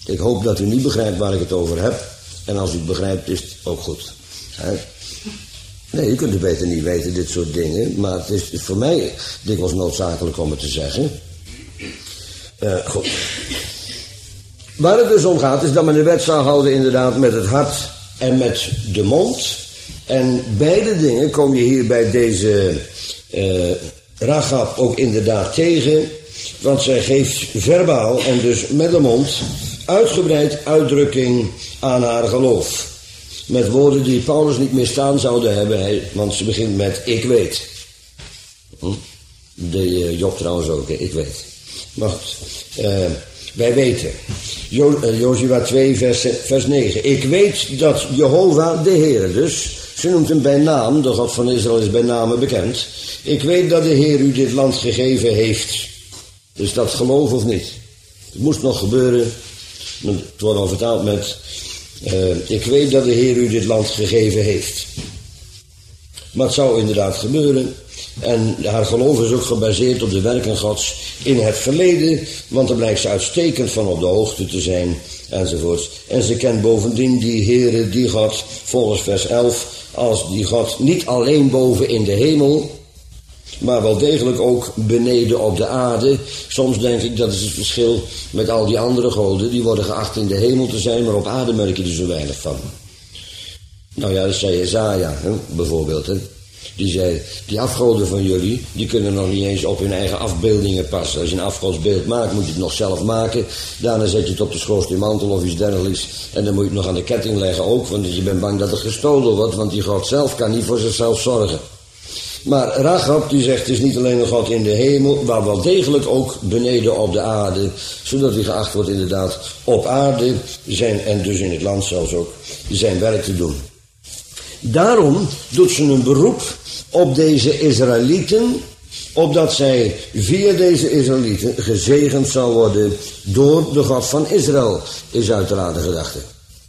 Ik hoop dat u niet begrijpt waar ik het over heb. En als u het begrijpt, is het ook goed. He? Nee, je kunt het beter niet weten, dit soort dingen. Maar het is voor mij dikwijls noodzakelijk om het te zeggen. Uh, goed. Waar het dus om gaat, is dat men de wet zou houden inderdaad met het hart en met de mond. En beide dingen kom je hier bij deze uh, Rachab ook inderdaad tegen. Want zij geeft verbaal en dus met de mond uitgebreid uitdrukking aan haar geloof. Met woorden die Paulus niet meer staan zouden hebben, want ze begint met ik weet. Hm? De uh, Job trouwens ook, ik weet. Maar goed, uh, wij weten. Jo, uh, Jozua twee vers, vers negen. Ik weet dat Jehovah de Heer dus, ze noemt hem bij naam, de God van Israël is bij naam bekend. Ik weet dat de Heer u dit land gegeven heeft. Dus dat geloof of niet? Het moest nog gebeuren. Het wordt al vertaald met uh, ik weet dat de Heer u dit land gegeven heeft. Maar het zou inderdaad gebeuren. En haar geloof is ook gebaseerd op de werken Gods in het verleden. Want daar blijkt ze uitstekend van op de hoogte te zijn. Enzovoorts. En ze kent bovendien die Heere, die God, volgens vers elf, als die God niet alleen boven in de hemel, maar wel degelijk ook beneden op de aarde. Soms denk ik dat is het verschil met al die andere goden. Die worden geacht in de hemel te zijn, maar op aarde merk je er zo weinig van. Nou ja, dat zei Jesaja, hè, bijvoorbeeld. Hè. Die zei, die afgoden van jullie, die kunnen nog niet eens op hun eigen afbeeldingen passen. Als je een afgodsbeeld maakt, moet je het nog zelf maken. Daarna zet je het op de schoorsteenmantel of iets dergelijks. En dan moet je het nog aan de ketting leggen ook, want je bent bang dat het gestolen wordt. Want die God zelf kan niet voor zichzelf zorgen. Maar Rachab die zegt, het is niet alleen een God in de hemel, maar wel degelijk ook beneden op de aarde. Zodat hij geacht wordt inderdaad op aarde zijn, en dus in het land zelfs ook, zijn werk te doen. Daarom doet ze een beroep op deze Israëlieten, opdat zij via deze Israëlieten gezegend zal worden door de God van Israël, is uiteraard de gedachte.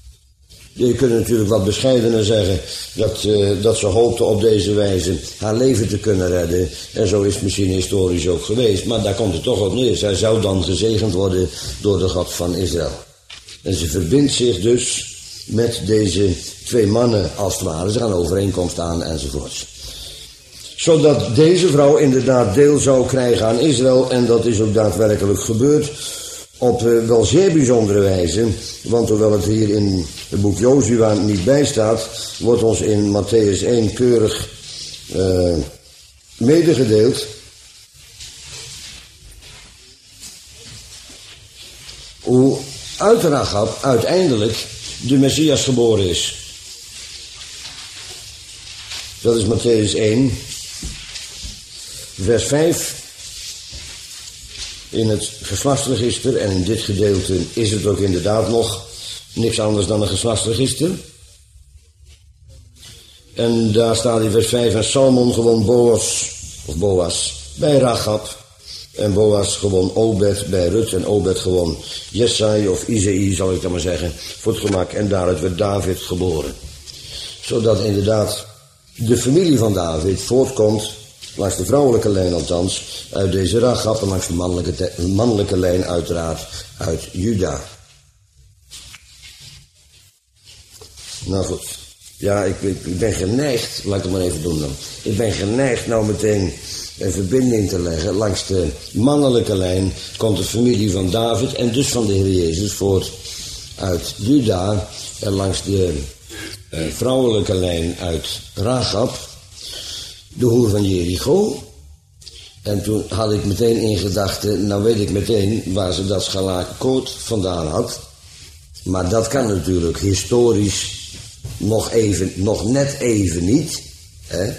Je kunt natuurlijk wat bescheidener zeggen dat, uh, dat ze hoopte op deze wijze haar leven te kunnen redden. En zo is het misschien historisch ook geweest. Maar daar komt het toch op neer. Zij zou dan gezegend worden door de God van Israël. En ze verbindt zich dus met deze twee mannen als het ware. Ze gaan overeenkomst aan enzovoorts. Zodat deze vrouw inderdaad deel zou krijgen aan Israël. En dat is ook daadwerkelijk gebeurd. Op uh, wel zeer bijzondere wijze, want hoewel het hier in het boek Jozua niet bij staat, wordt ons in Mattheüs één keurig uh, medegedeeld hoe uit Rachab uiteindelijk de Messias geboren is. Dat is Mattheüs één, vers vijf. In het geslachtsregister, en in dit gedeelte is het ook inderdaad nog niks anders dan een geslachtsregister. En daar staat in vers vijf, en Salmon gewon Boas, of Boas, bij Rachab. En Boas gewon Obed bij Rut, en Obed gewon Jessai of Izei, zal ik dan maar zeggen, voor het gemak. En daaruit werd David geboren. Zodat inderdaad de familie van David voortkomt, langs de vrouwelijke lijn althans, uit deze Rachab, en langs de mannelijke, te, mannelijke lijn uiteraard uit Juda. Nou goed, ja, ik, ik, ik ben geneigd, laat ik het maar even doen dan. Ik ben geneigd nou meteen een verbinding te leggen. Langs de mannelijke lijn komt de familie van David en dus van de Heer Jezus voort uit Juda. En langs de uh, vrouwelijke lijn uit Rachab, de hoer van Jericho. En toen had ik meteen in gedachten, nou weet ik meteen waar ze dat scharlakenkoord vandaan had. Maar dat kan natuurlijk historisch nog even, nog net even niet. Hè?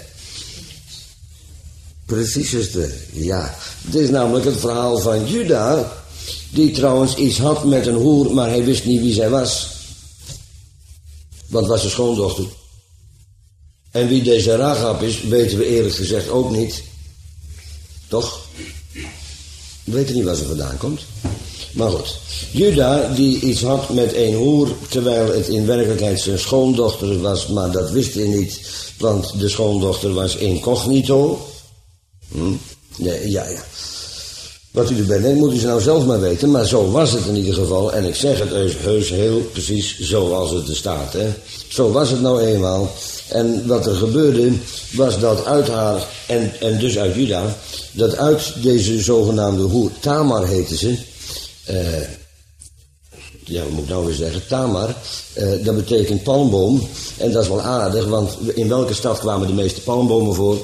Precies is het, ja. Het is namelijk het verhaal van Juda, die trouwens iets had met een hoer, maar hij wist niet wie zij was. Want het was zijn schoondochter. En wie deze Rachab is, weten we eerlijk gezegd ook niet. Toch? We weten niet waar ze vandaan komt. Maar goed. Juda, die iets had met een hoer, terwijl het in werkelijkheid zijn schoondochter was, maar dat wist hij niet, want de schoondochter was incognito. Hm? Ja, ja, ja. Wat u erbij denkt, moet u ze nou zelf maar weten. Maar zo was het in ieder geval. En ik zeg het heus, heus heel precies zoals het er staat. Hè. Zo was het nou eenmaal. En wat er gebeurde, was dat uit haar, en, en dus uit Juda, dat uit deze zogenaamde hoer, Tamar heette ze. Uh, ja, wat moet ik nou weer zeggen? Tamar, uh, dat betekent palmboom. En dat is wel aardig, want in welke stad kwamen de meeste palmbomen voor?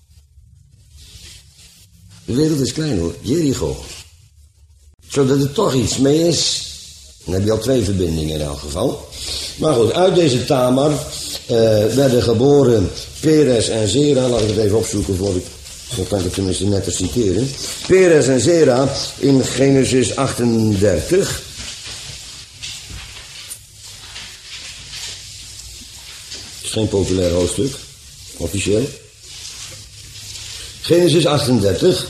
De wereld is klein hoor, Jericho. Zodat er toch iets mee is. Dan heb je al twee verbindingen in elk geval. Maar goed, uit deze Tamar uh, werden geboren Peres en Zera. Laat ik het even opzoeken voor ik, zo kan ik het tenminste net te citeren. Peres en Zera in Genesis achtendertig. Het is geen populair hoofdstuk, officieel. Genesis achtendertig.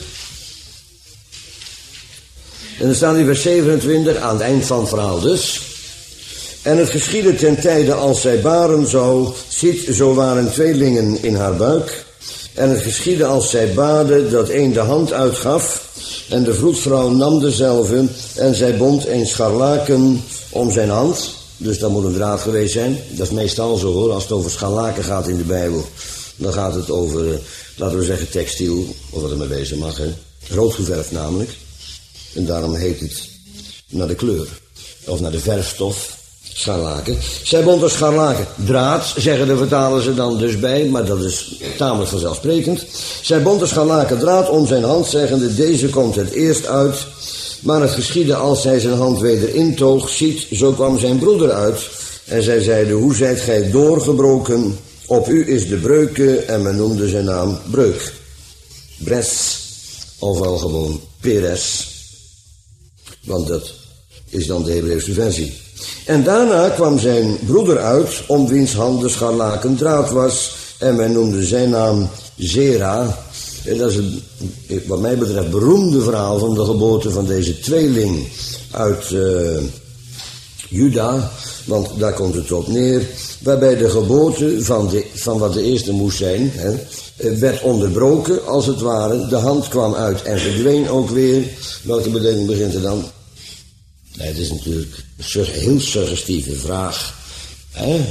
En dan staat in vers zevenentwintig, aan het eind van het verhaal dus. En het geschiedde ten tijde als zij baren zou, ziet, zo waren tweelingen in haar buik. En het geschiedde als zij baadde, dat een de hand uitgaf. En de vroedvrouw nam dezelve en zij bond een scharlaken om zijn hand. Dus dat moet een draad geweest zijn. Dat is meestal zo hoor, als het over scharlaken gaat in de Bijbel. Dan gaat het over, laten we zeggen, textiel, of wat er mee wezen mag. Hè. Rood geverfd namelijk. En daarom heet het naar de kleur. Of naar de verfstof. Scharlaken. Zij bond een scharlaken. Draad, zeggen de vertalen ze dan dus bij. Maar dat is tamelijk vanzelfsprekend. Zij bond een scharlaken draad om zijn hand, zeggende, deze komt het eerst uit. Maar het geschiedde als zij zijn hand weder intoog, ziet, zo kwam zijn broeder uit. En zij zeiden, hoe zijt gij doorgebroken? Op u is de breuke, en men noemde zijn naam Breuk. Bres, of wel gewoon Peres. Want dat is dan de Hebreeuwse versie. En daarna kwam zijn broeder uit, om wiens hand de scharlaken draad was. En men noemde zijn naam Zera. En dat is een, wat mij betreft, beroemde verhaal van de geboorte van deze tweeling uit uh, Juda. Want daar komt het op neer. Waarbij de geboorte van, de, van wat de eerste moest zijn, hè, werd onderbroken, als het ware. De hand kwam uit en verdween ook weer. Welke bedeling begint er dan? Nee, het is natuurlijk een heel suggestieve vraag. Hè?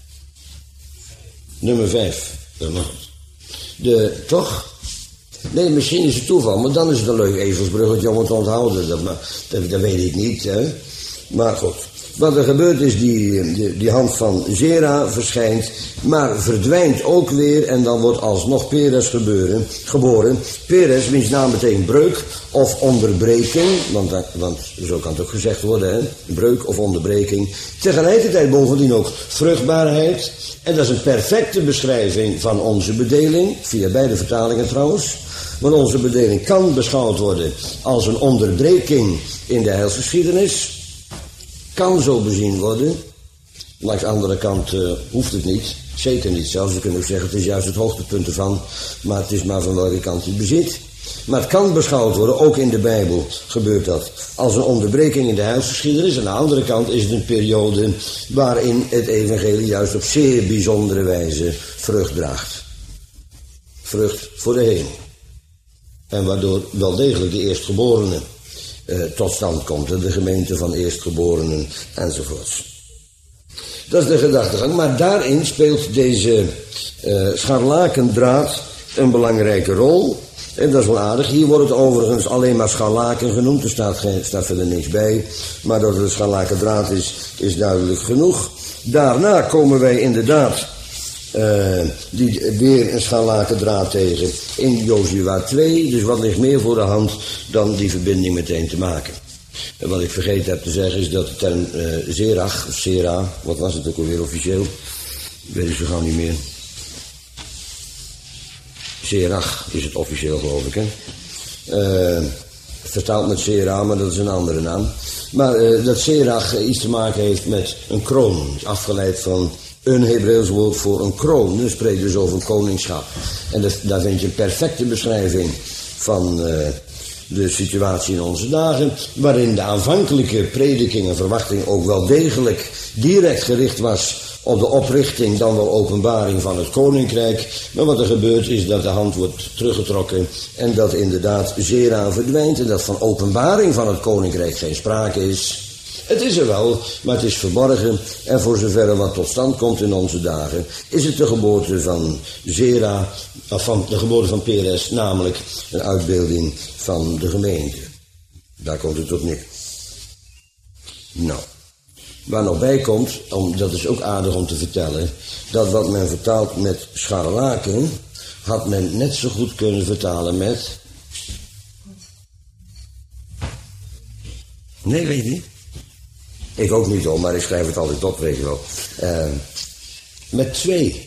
Nummer vijf. De, toch? Nee, misschien is het toeval, maar dan is het een leuk ezelsbruggetje om het te onthouden. Dat, dat, dat weet ik niet. Hè? Maar goed. Wat er gebeurt is, die, die, die hand van Zera verschijnt, maar verdwijnt ook weer en dan wordt alsnog Peres gebeuren, geboren. Peres, wiens naam betekent breuk of onderbreking, want, want zo kan het ook gezegd worden, hè? Breuk of onderbreking. Tegelijkertijd bovendien ook vruchtbaarheid. En dat is een perfecte beschrijving van onze bedeling, via beide vertalingen trouwens. Want onze bedeling kan beschouwd worden als een onderbreking in de heilsgeschiedenis. Kan zo bezien worden. Langs de andere kant uh, hoeft het niet. Zeker niet zelfs. We kunnen ook zeggen, het is juist het hoogtepunt ervan. Maar het is maar van welke kant je het bezit. Maar het kan beschouwd worden, ook in de Bijbel gebeurt dat, als een onderbreking in de heilsgeschiedenis. Aan de andere kant is het een periode waarin het evangelie juist op zeer bijzondere wijze vrucht draagt. Vrucht voor de hemel. En waardoor wel degelijk de eerstgeborene Uh, tot stand komt, de gemeente van eerstgeborenen enzovoorts. Dat is de gedachtegang, maar daarin speelt deze uh, scharlakendraad een belangrijke rol. En dat is wel aardig. Hier wordt het overigens alleen maar scharlaken genoemd, er staat, geen, staat verder niks bij. Maar dat het een scharlakendraad is, is duidelijk genoeg. Daarna komen wij inderdaad Uh, die, weer een scharlakendraad tegen in Jozua twee. Dus wat ligt meer voor de hand dan die verbinding meteen te maken. En wat ik vergeten heb te zeggen is dat de term uh, Zerach, of Zera, wat was het ook alweer officieel? Weet ik zo gauw niet meer. Zerach is het officieel, geloof ik, hè. Uh, vertaald met Zera, maar dat is een andere naam. Maar uh, dat Zerach iets te maken heeft met een kroon, afgeleid van een Hebreeuws woord voor een kroon. Dat spreekt dus over een koningschap. En dat, daar vind je een perfecte beschrijving van uh, de situatie in onze dagen, waarin de aanvankelijke prediking en verwachting ook wel degelijk direct gericht was op de oprichting, dan wel openbaring van het koninkrijk. Maar wat er gebeurt is dat de hand wordt teruggetrokken en dat inderdaad Zera verdwijnt en dat van openbaring van het koninkrijk geen sprake is. Het is er wel, maar het is verborgen en voor zover wat tot stand komt in onze dagen, is het de geboorte van Zera, of van de geboorte van Peres, namelijk een uitbeelding van de gemeente. Daar komt het op neer. Nou, waar nog bij komt, om, dat is ook aardig om te vertellen, dat wat men vertaalt met scharlaken, had men net zo goed kunnen vertalen met... Nee, weet je niet? Ik ook niet hoor, maar ik schrijf het altijd op, weet je wel. Uh, met twee.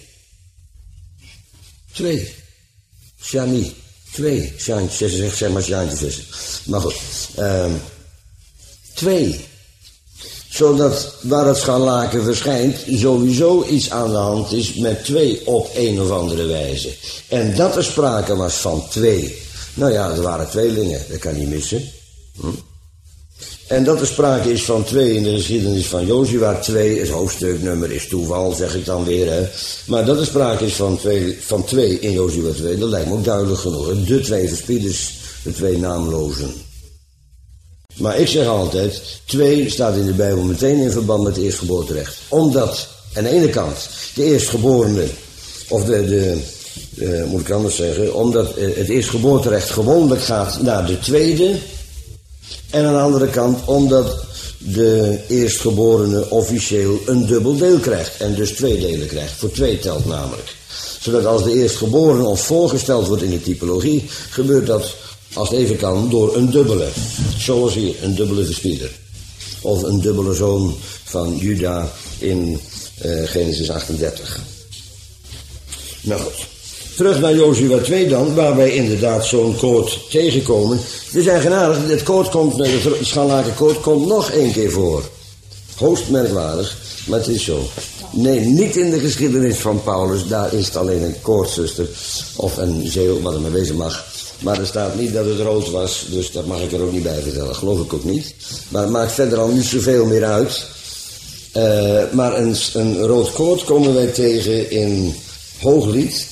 Twee. Shani. Twee. Sjaantjes, ze zegt zeg maar sjaantjes. Maar goed. Uh, twee. Zodat waar het scharlaken verschijnt, sowieso iets aan de hand is met twee op een of andere wijze. En dat er sprake was van twee. Nou ja, er waren tweelingen, dat kan niet missen. Hm? En dat er sprake is van twee in de geschiedenis van Jozua, twee, het hoofdstuknummer is toeval, zeg ik dan weer, hè. Maar dat er sprake is van twee, van twee in Jozua twee, dat lijkt me ook duidelijk genoeg. De twee verspieders, de twee naamlozen. Maar ik zeg altijd, twee staat in de Bijbel meteen in verband met het eerstgeboorterecht. Omdat, aan de ene kant, de eerstgeborene, of de, de uh, moet ik anders zeggen, omdat uh, het eerstgeboorterecht gewoonlijk gaat naar de tweede. En aan de andere kant, omdat de eerstgeborene officieel een dubbel deel krijgt. En dus twee delen krijgt. Voor twee telt namelijk. Zodat als de eerstgeborene ons voorgesteld wordt in de typologie, gebeurt dat, als het even kan, door een dubbele. Zoals hier, een dubbele verspieder. Of een dubbele zoon van Juda in uh, Genesis achtendertig. Nou goed. Terug naar Jozua twee dan, waar wij inderdaad zo'n koord tegenkomen. Het is eigenaardig, dit koord komt, het scharlakenkoord komt nog één keer voor. Hoogst merkwaardig, maar het is zo. Nee, niet in de geschiedenis van Paulus, daar is het alleen een koordzuster of een zeel, wat er maar wezen mag. Maar er staat niet dat het rood was, dus dat mag ik er ook niet bij vertellen, geloof ik ook niet. Maar het maakt verder al niet zoveel meer uit. Uh, maar een, een rood koord komen wij tegen in Hooglied.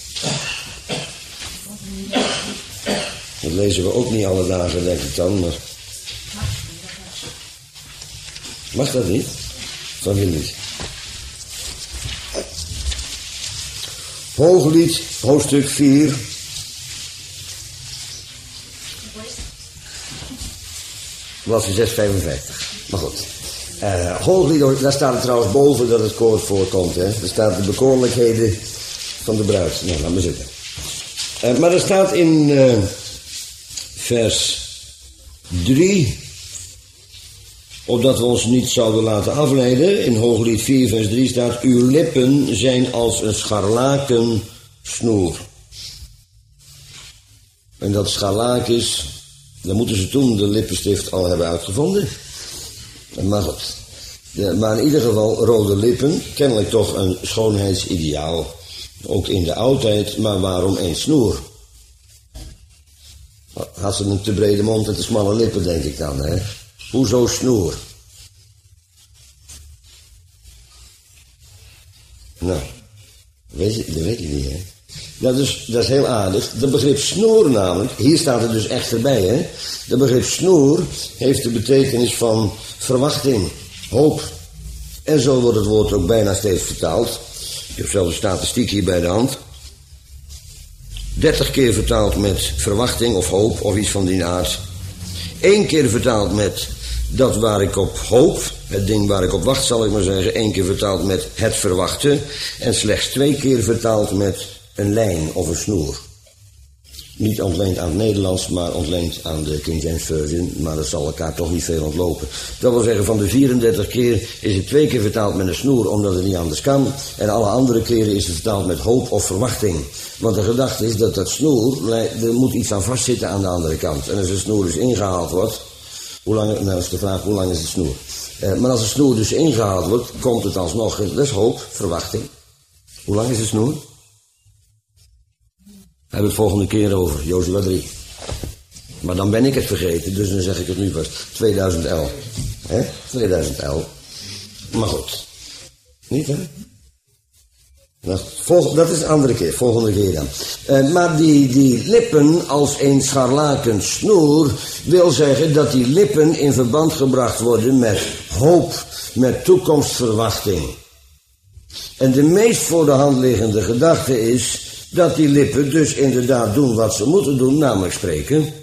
Dat lezen we ook niet alle dagen, denk ik dan, maar... Mag dat niet? Van wie niet? Hooglied, hoofdstuk vier. Bladzijde zeshonderdvijfenvijftig. Maar goed. Uh, Hooglied, daar staat er trouwens boven dat het koord voorkomt. Hè? Er staat de bekoorlijkheden van de bruid. Nou, laat maar zitten. Uh, maar er staat in uh, vers drie, opdat we ons niet zouden laten afleiden, in Hooglied vier vers drie staat, uw lippen zijn als een scharlaken snoer. En dat scharlaak is, dan moeten ze toen de lippenstift al hebben uitgevonden. Maar goed. De, maar in ieder geval rode lippen, kennelijk toch een schoonheidsideaal. Ook in de oudheid, maar waarom een snoer? Had ze een te brede mond en te smalle lippen, denk ik dan, hè? Hoezo snoer? Nou, weet je, dat weet ik niet, hè? Dat is, dat is heel aardig. Dat begrip snoer namelijk, hier staat het dus echt erbij, hè? Dat begrip snoer heeft de betekenis van verwachting, hoop. En zo wordt het woord ook bijna steeds vertaald. Ik heb zelf de statistiek hier bij de hand. dertig keer vertaald met verwachting of hoop of iets van die aard. Eén keer vertaald met dat waar ik op hoop, het ding waar ik op wacht zal ik maar zeggen. Eén keer vertaald met het verwachten. En slechts twee keer vertaald met een lijn of een snoer. Niet ontleend aan het Nederlands, maar ontleend aan de King James Version. Maar dat zal elkaar toch niet veel ontlopen. Dat wil zeggen, van de vierendertig keer is het twee keer vertaald met een snoer, omdat het niet anders kan. En alle andere keren is het vertaald met hoop of verwachting. Want de gedachte is dat dat snoer, er moet iets aan vastzitten aan de andere kant. En als de snoer dus ingehaald wordt, hoe lang, nou is de vraag, hoe lang is de snoer? Eh, maar als de snoer dus ingehaald wordt, komt het alsnog, dat is hoop, verwachting. Hoe lang is de snoer? We hebben het volgende keer over, Jozua drie. Maar dan ben ik het vergeten, dus dan zeg ik het nu vast. tweeduizend elf. Hè? tweeduizend elf. Maar goed. Niet, hè? Dat is een andere keer, volgende keer dan. Uh, maar die, die lippen als een scharlaken snoer wil zeggen dat die lippen in verband gebracht worden met hoop, met toekomstverwachting. En de meest voor de hand liggende gedachte is dat die lippen dus inderdaad doen wat ze moeten doen, namelijk spreken.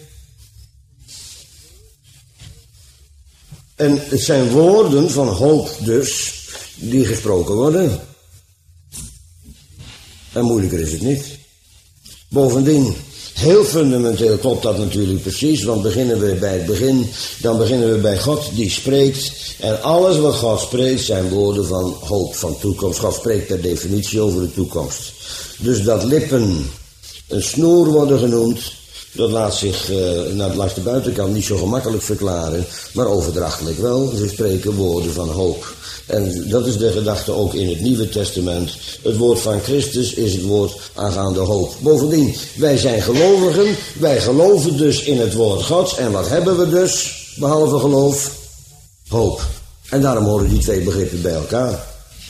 En het zijn woorden van hoop dus, die gesproken worden. En moeilijker is het niet. Bovendien, heel fundamenteel klopt dat natuurlijk precies, want beginnen we bij het begin, dan beginnen we bij God die spreekt. En alles wat God spreekt zijn woorden van hoop, van toekomst. God spreekt per definitie over de toekomst. Dus dat lippen een snoer worden genoemd, dat laat zich uh, nou, langs de buitenkant niet zo gemakkelijk verklaren, maar overdrachtelijk wel. Ze spreken woorden van hoop. En dat is de gedachte ook in het Nieuwe Testament. Het woord van Christus is het woord aangaande hoop. Bovendien, wij zijn gelovigen, wij geloven dus in het woord Gods. En wat hebben we dus, behalve geloof? Hoop. En daarom horen die twee begrippen bij elkaar.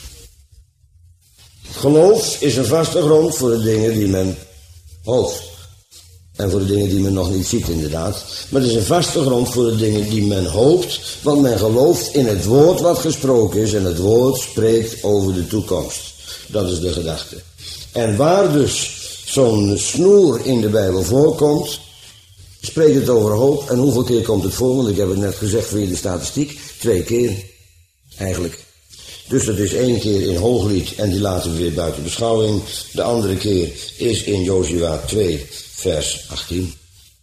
Geloof is een vaste grond voor de dingen die men hoopt. En voor de dingen die men nog niet ziet inderdaad. Maar het is een vaste grond voor de dingen die men hoopt. Want men gelooft in het woord wat gesproken is. En het woord spreekt over de toekomst. Dat is de gedachte. En waar dus zo'n snoer in de Bijbel voorkomt, spreekt het over hoop. En hoeveel keer komt het voor? Want ik heb het net gezegd via de statistiek. Twee keer eigenlijk. Dus dat is één keer in Hooglied en die laten we weer buiten beschouwing. De andere keer is in Jozua twee. Vers achttien.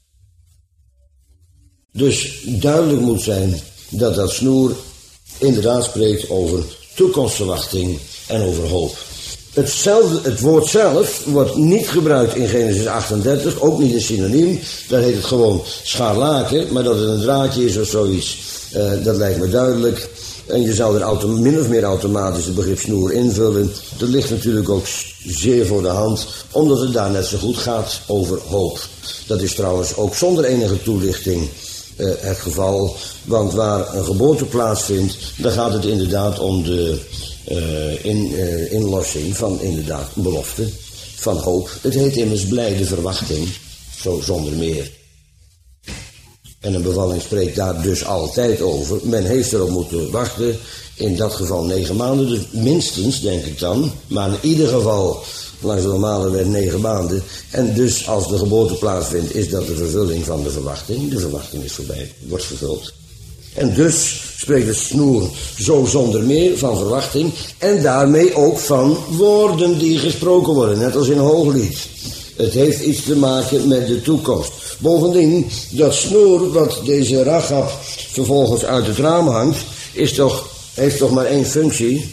Dus duidelijk moet zijn dat dat snoer inderdaad spreekt over toekomstverwachting en over hoop. Hetzelfde, het woord zelf wordt niet gebruikt in Genesis achtendertig, ook niet een synoniem. Daar heet het gewoon scharlaken, maar dat het een draadje is of zoiets, uh, dat lijkt me duidelijk. En je zou er auto, min of meer automatisch het begrip snoer invullen. Dat ligt natuurlijk ook zeer voor de hand, omdat het daar net zo goed gaat over hoop. Dat is trouwens ook zonder enige toelichting uh, het geval. Want waar een geboorte plaatsvindt, dan gaat het inderdaad om de uh, in, uh, inlossing van inderdaad een belofte van hoop. Het heet immers blijde verwachting, zo zonder meer. En een bevalling spreekt daar dus altijd over. Men heeft erop moeten wachten, in dat geval negen maanden, dus minstens, denk ik dan. Maar in ieder geval, langs de normale weg negen maanden. En dus als de geboorte plaatsvindt, is dat de vervulling van de verwachting. De verwachting is voorbij, wordt vervuld. En dus spreekt het snoer zo zonder meer van verwachting. En daarmee ook van woorden die gesproken worden, net als in Hooglied. Het heeft iets te maken met de toekomst. Bovendien, dat snoer wat deze Rachab vervolgens uit het raam hangt, is toch, heeft toch maar één functie.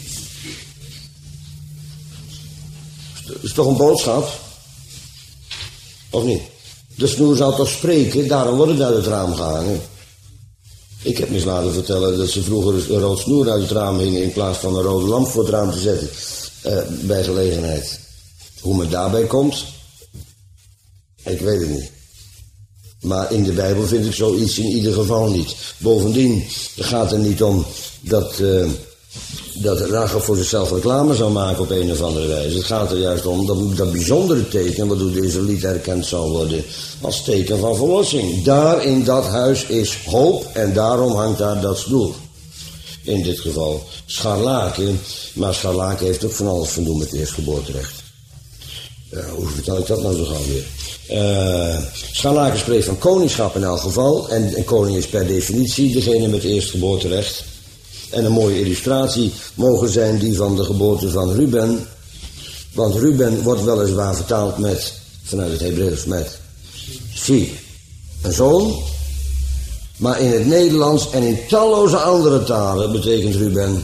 Is toch een boodschap? Of niet? De snoer zal toch spreken, daarom wordt het uit het raam gehangen. Ik heb me eens laten vertellen dat ze vroeger een rood snoer uit het raam hingen in plaats van een rode lamp voor het raam te zetten. Uh, bij gelegenheid. Hoe men daarbij komt, ik weet het niet. Maar in de Bijbel vind ik zoiets in ieder geval niet. Bovendien gaat het niet om dat, uh, dat Rachab voor zichzelf reclame zou maken op een of andere wijze. Het gaat er juist om dat, dat bijzondere teken, waardoor de Israëliet erkend zal worden als teken van verlossing. Daar in dat huis is hoop en daarom hangt daar dat snoer. In dit geval scharlaken, maar scharlaken heeft ook van alles van doen met het eerstgeboorterecht. Uh, hoe vertel ik dat nou zo gauw weer? Uh, scharlaken spreekt van koningschap in elk geval. En een koning is per definitie degene met het eerstgeboorterecht. En een mooie illustratie mogen zijn die van de geboorte van Ruben. Want Ruben wordt weliswaar vertaald met, vanuit het Hebreeuws met zie, een zoon. Maar in het Nederlands en in talloze andere talen betekent Ruben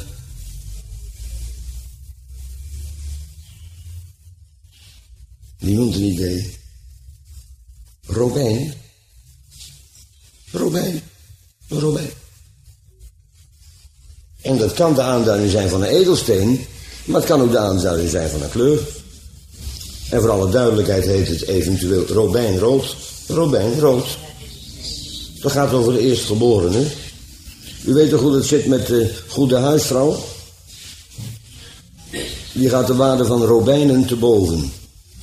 wie noemt een idee? Robijn. Robijn. Robijn. En dat kan de aanduiding zijn van een edelsteen, maar het kan ook de aanduiding zijn van een kleur. En voor alle duidelijkheid heet het eventueel robijnrood. Robijnrood. Dat gaat over de eerstgeborene. U weet toch hoe het zit met de goede huisvrouw? die gaat de waarde van robijnen te boven.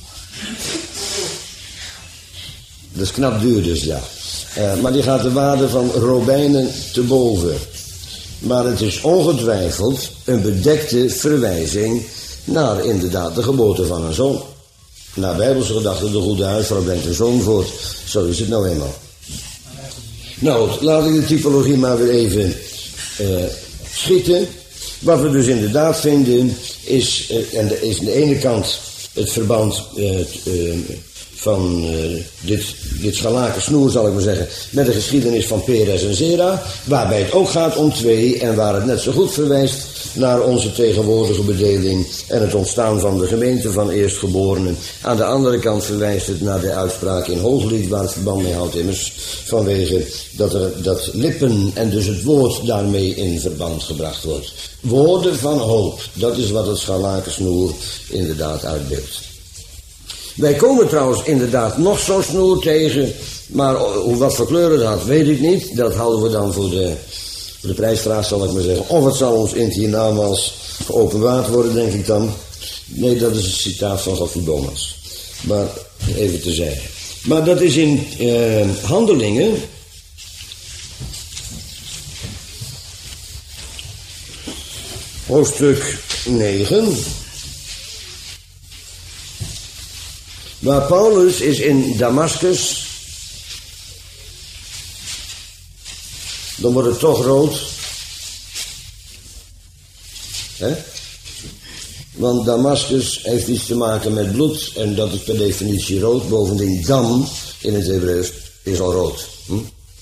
Dat is knap duur dus, ja. Uh, maar die gaat de waarde van robijnen te boven. Maar het is ongetwijfeld een bedekte verwijzing naar inderdaad de geboorte van een zoon. Naar bijbelse gedachte, de goede huisvrouw brengt een zoon voort. Zo is het nou eenmaal. Nou, laat ik de typologie maar weer even uh, schieten. Wat we dus inderdaad vinden is, uh, en de, is aan de ene kant het verband uh, uh, van uh, dit, dit scharlaken snoer, zal ik maar zeggen, met de geschiedenis van Peres en Zera, waarbij het ook gaat om twee en waar het net zo goed verwijst naar onze tegenwoordige bedeling en het ontstaan van de gemeente van eerstgeborenen. Aan de andere kant verwijst het naar de uitspraak in Hooglied, waar het verband mee houdt immers, vanwege dat, er, dat lippen en dus het woord daarmee in verband gebracht wordt. Woorden van hoop, dat is wat het scharlakensnoer inderdaad uitbeeldt. Wij komen trouwens inderdaad nog zo'n snoer tegen, maar hoe wat voor kleuren dat had, weet ik niet. Dat houden we dan voor de, voor de prijsvraag, zal ik maar zeggen. Of het zal ons in het hiernamaals geopenbaard worden, denk ik dan. Nee, dat is een citaat van Godfried Bomans. Maar even terzijde. Maar dat is in eh, Handelingen. Hoofdstuk negen. Waar Paulus is in Damascus, dan wordt het toch rood. Hè? Want Damascus heeft iets te maken met bloed en dat is per definitie rood. Bovendien dam in het Hebreeuws is al rood. Hm?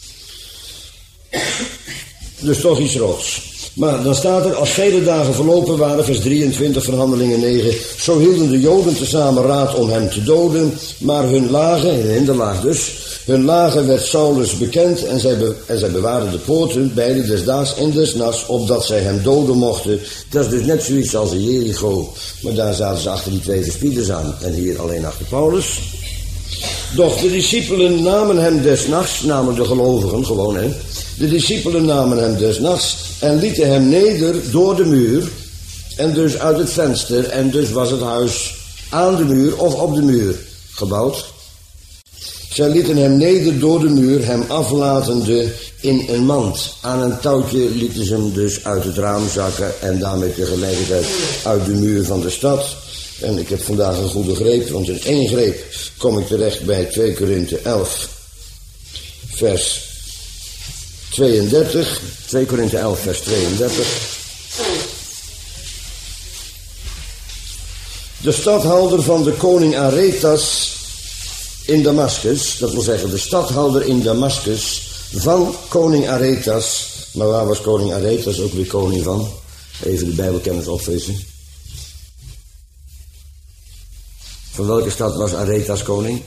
Dus toch iets roods. Maar dan staat er, als vele dagen verlopen waren, vers drieëntwintig van Handelingen negen, zo hielden de Joden tezamen raad om hem te doden, maar hun lagen, in de hinderlaag dus, hun lagen werd Saulus bekend en zij, be, en zij bewaarden de poorten, beide des daags en des nachts, opdat zij hem doden mochten. Dat is dus net zoiets als in Jericho, maar daar zaten ze achter die twee verspieders aan en hier alleen achter Paulus. Doch de discipelen namen hem des nachts, namen de gelovigen gewoon, hè. De discipelen namen hem des nachts en lieten hem neder door de muur en dus uit het venster en dus was het huis aan de muur of op de muur gebouwd. Zij lieten hem neder door de muur, hem aflatende in een mand. Aan een touwtje lieten ze hem dus uit het raam zakken en daarmee tegelijkertijd uit de muur van de stad. En ik heb vandaag een goede greep, want in één greep kom ik terecht bij twee Korinthe elf, vers tweeëndertig. twee Korinthe elf, vers tweeëndertig. De stadhouder van de koning Aretas in Damascus, dat wil zeggen de stadhouder in Damascus van koning Aretas. Maar waar was koning Aretas ook weer koning van? Even de Bijbelkennis opfrissen. Van welke stad was Aretas koning?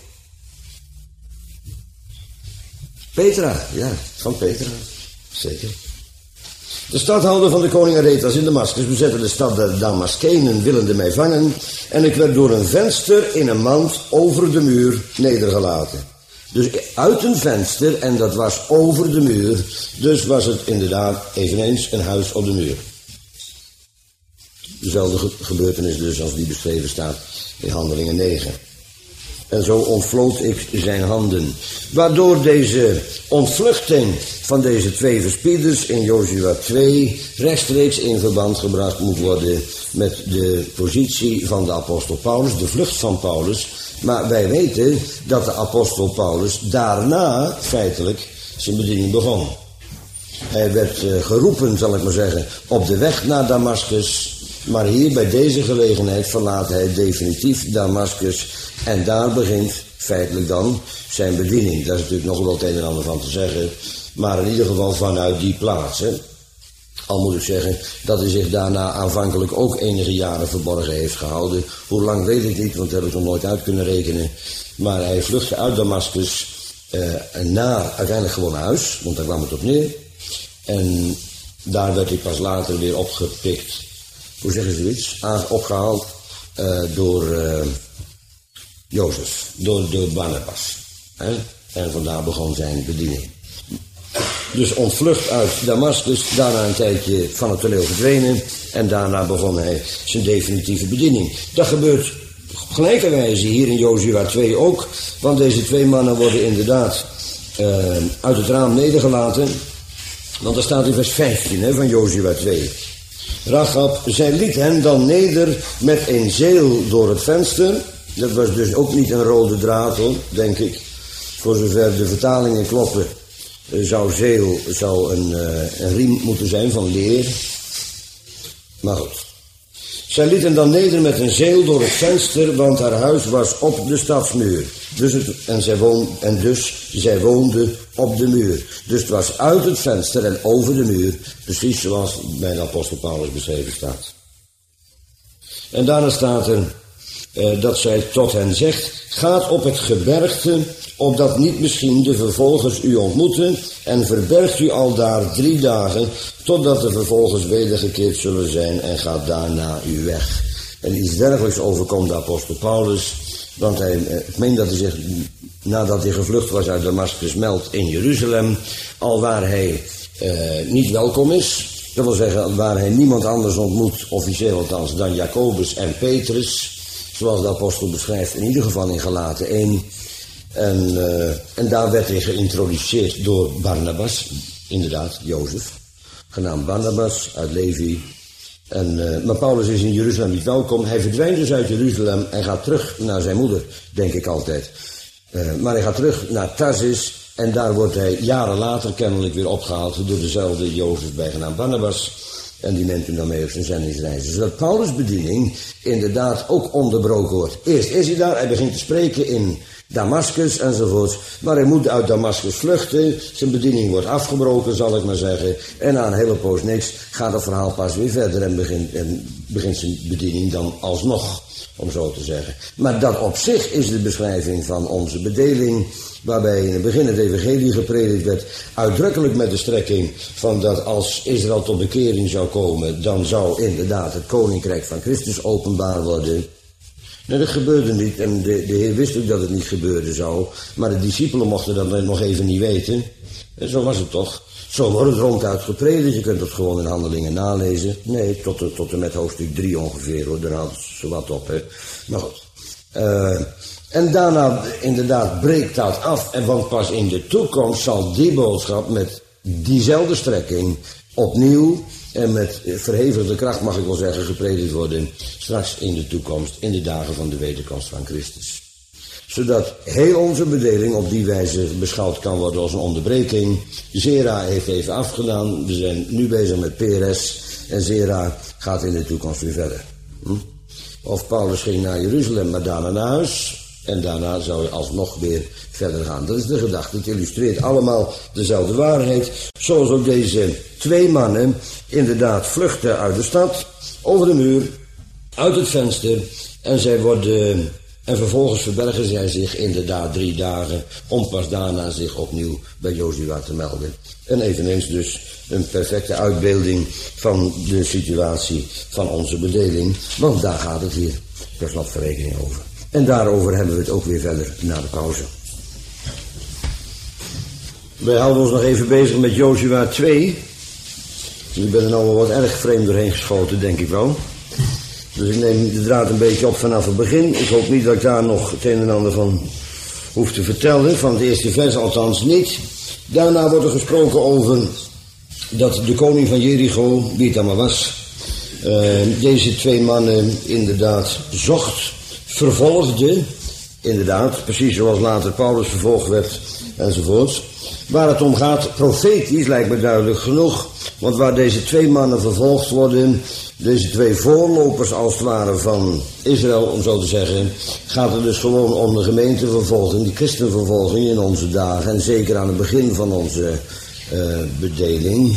Petra, ja, van Petra, zeker. De stadhouder van de koning Aretas in Damascus bezette de stad der Damaskenen willende mij vangen en ik werd door een venster in een mand over de muur nedergelaten. Dus uit een venster en dat was over de muur, dus was het inderdaad eveneens een huis op de muur. Dezelfde gebeurtenis dus als die beschreven staat in Handelingen negen. En zo ontvloot ik zijn handen. Waardoor deze ontvluchting van deze twee verspieders in Jozua twee rechtstreeks in verband gebracht moet worden met de positie van de apostel Paulus, de vlucht van Paulus. Maar wij weten dat de apostel Paulus daarna feitelijk zijn bediening begon. Hij werd uh, geroepen, zal ik maar zeggen, op de weg naar Damascus. Maar hier bij deze gelegenheid verlaat hij definitief Damascus. En daar begint feitelijk dan zijn bediening. Daar is natuurlijk nog wel het een en ander van te zeggen. Maar in ieder geval vanuit die plaats. Hè. Al moet ik zeggen dat hij zich daarna aanvankelijk ook enige jaren verborgen heeft gehouden. Hoe lang weet ik niet, want dat heb ik nog nooit uit kunnen rekenen. Maar hij vluchtte uit Damascus uh, naar uiteindelijk gewoon naar huis. Want daar kwam het op neer. En daar werd hij pas later weer opgepikt. Hoe zeggen ze iets? Aan, opgehaald uh, door uh, Jozef, door, door Barnabas. Hè? En vandaar begon zijn bediening. dus ontvlucht uit Damascus, daarna een tijdje van het toneel verdwenen en daarna begon hij zijn definitieve bediening. Dat gebeurt op gelijke wijze hier in Jozua twee ook, want deze twee mannen worden inderdaad uh, uit het raam nedergelaten, want er staat in vers vijftien hè, van Jozua twee. Rachab, zij liet hen dan neder met een zeil door het venster. Dat was dus ook niet een rode draad, hoor, denk ik. Voor zover de vertalingen kloppen, zou zeil zou een, uh, een riem moeten zijn van leer. Maar goed. Zij liet hen dan neder met een zeil door het venster, want haar huis was op de stadsmuur. Dus het, en, zij woon, en dus zij woonde op de muur. Dus het was uit het venster en over de muur, precies zoals bij de apostel Paulus beschreven staat. En daarna staat er uh, dat zij tot hen zegt, gaat op het gebergte, opdat niet misschien de vervolgers u ontmoeten, en verbergt u al daar drie dagen, totdat de vervolgers wedergekeerd zullen zijn, en gaat daarna u weg. En iets dergelijks overkomt de apostel Paulus, want hij, ik meen dat hij zich, nadat hij gevlucht was uit Damascus, meldt in Jeruzalem, al waar hij uh, niet welkom is. Dat wil zeggen, waar hij niemand anders ontmoet, officieel althans, dan Jacobus en Petrus, zoals de apostel beschrijft, in ieder geval in Galaten één. En, uh, en daar werd hij geïntroduceerd door Barnabas, inderdaad, Jozef, genaamd Barnabas uit Levi. En, uh, maar Paulus is in Jeruzalem niet welkom. Hij verdwijnt dus uit Jeruzalem en gaat terug naar zijn moeder, denk ik altijd. Uh, maar hij gaat terug naar Tarsis en daar wordt hij jaren later kennelijk weer opgehaald door dezelfde Jozef bijgenaamd Barnabas. En die neemt hem dan mee op zijn zendingsreizen. Zodat Paulus' bediening inderdaad ook onderbroken wordt. Eerst is hij daar, hij begint te spreken in Damascus enzovoort. Maar hij moet uit Damascus vluchten. Zijn bediening wordt afgebroken, zal ik maar zeggen. En na een hele poos niks gaat het verhaal pas weer verder. En begint, en begint zijn bediening dan alsnog, om zo te zeggen. Maar dat op zich is de beschrijving van onze bedeling, waarbij in het begin het evangelie gepredikt werd, uitdrukkelijk met de strekking van dat als Israël tot bekering zou komen, dan zou inderdaad het koninkrijk van Christus openbaar worden. Nee, dat gebeurde niet en de, de Heer wist ook dat het niet gebeuren zou, maar de discipelen mochten dat nog even niet weten. En zo was het toch. Zo wordt het ronduit gepredikt, je kunt het gewoon in Handelingen nalezen. Nee, tot, de, tot en met hoofdstuk drie ongeveer, hoor, daar houdt ze wat op, hè. Maar goed. Uh, en daarna, inderdaad, breekt dat af, en want pas in de toekomst zal die boodschap met diezelfde strekking opnieuw en met verhevigde kracht, mag ik wel zeggen, gepredikt worden, straks in de toekomst, in de dagen van de wederkomst van Christus. Zodat heel onze bedeling op die wijze beschouwd kan worden als een onderbreking. Zera heeft even afgedaan, we zijn nu bezig met Peres, en Zera gaat in de toekomst weer verder. Hm? Of Paulus ging naar Jeruzalem, maar daarna naar huis, en daarna zou hij alsnog weer verder gaan. Dat is de gedachte. Het illustreert allemaal dezelfde waarheid. Zoals ook deze twee mannen inderdaad vluchten uit de stad, over de muur, uit het venster, en zij worden, en vervolgens verbergen zij zich inderdaad drie dagen, om pas daarna zich opnieuw bij Jozua te melden. En eveneens dus een perfecte uitbeelding van de situatie van onze bedeling, want daar gaat het hier per slotverrekening over. En daarover hebben we het ook weer verder na de pauze. Wij houden ons nog even bezig met Jozua twee. Ik ben er nou wel wat erg vreemd doorheen geschoten, denk ik wel. Dus ik neem de draad een beetje op vanaf het begin. Ik hoop niet dat ik daar nog het een en ander van hoef te vertellen. Van het eerste vers althans niet. Daarna wordt er gesproken over dat de koning van Jericho, wie het allemaal was, uh, deze twee mannen inderdaad zocht, vervolgde, inderdaad, precies zoals later Paulus vervolgd werd, enzovoorts. Waar het om gaat, profetisch, lijkt me duidelijk genoeg, want waar deze twee mannen vervolgd worden, deze twee voorlopers als het ware van Israël, om zo te zeggen, gaat het dus gewoon om de gemeentevervolging, die christenvervolging in onze dagen, en zeker aan het begin van onze uh, bedeling.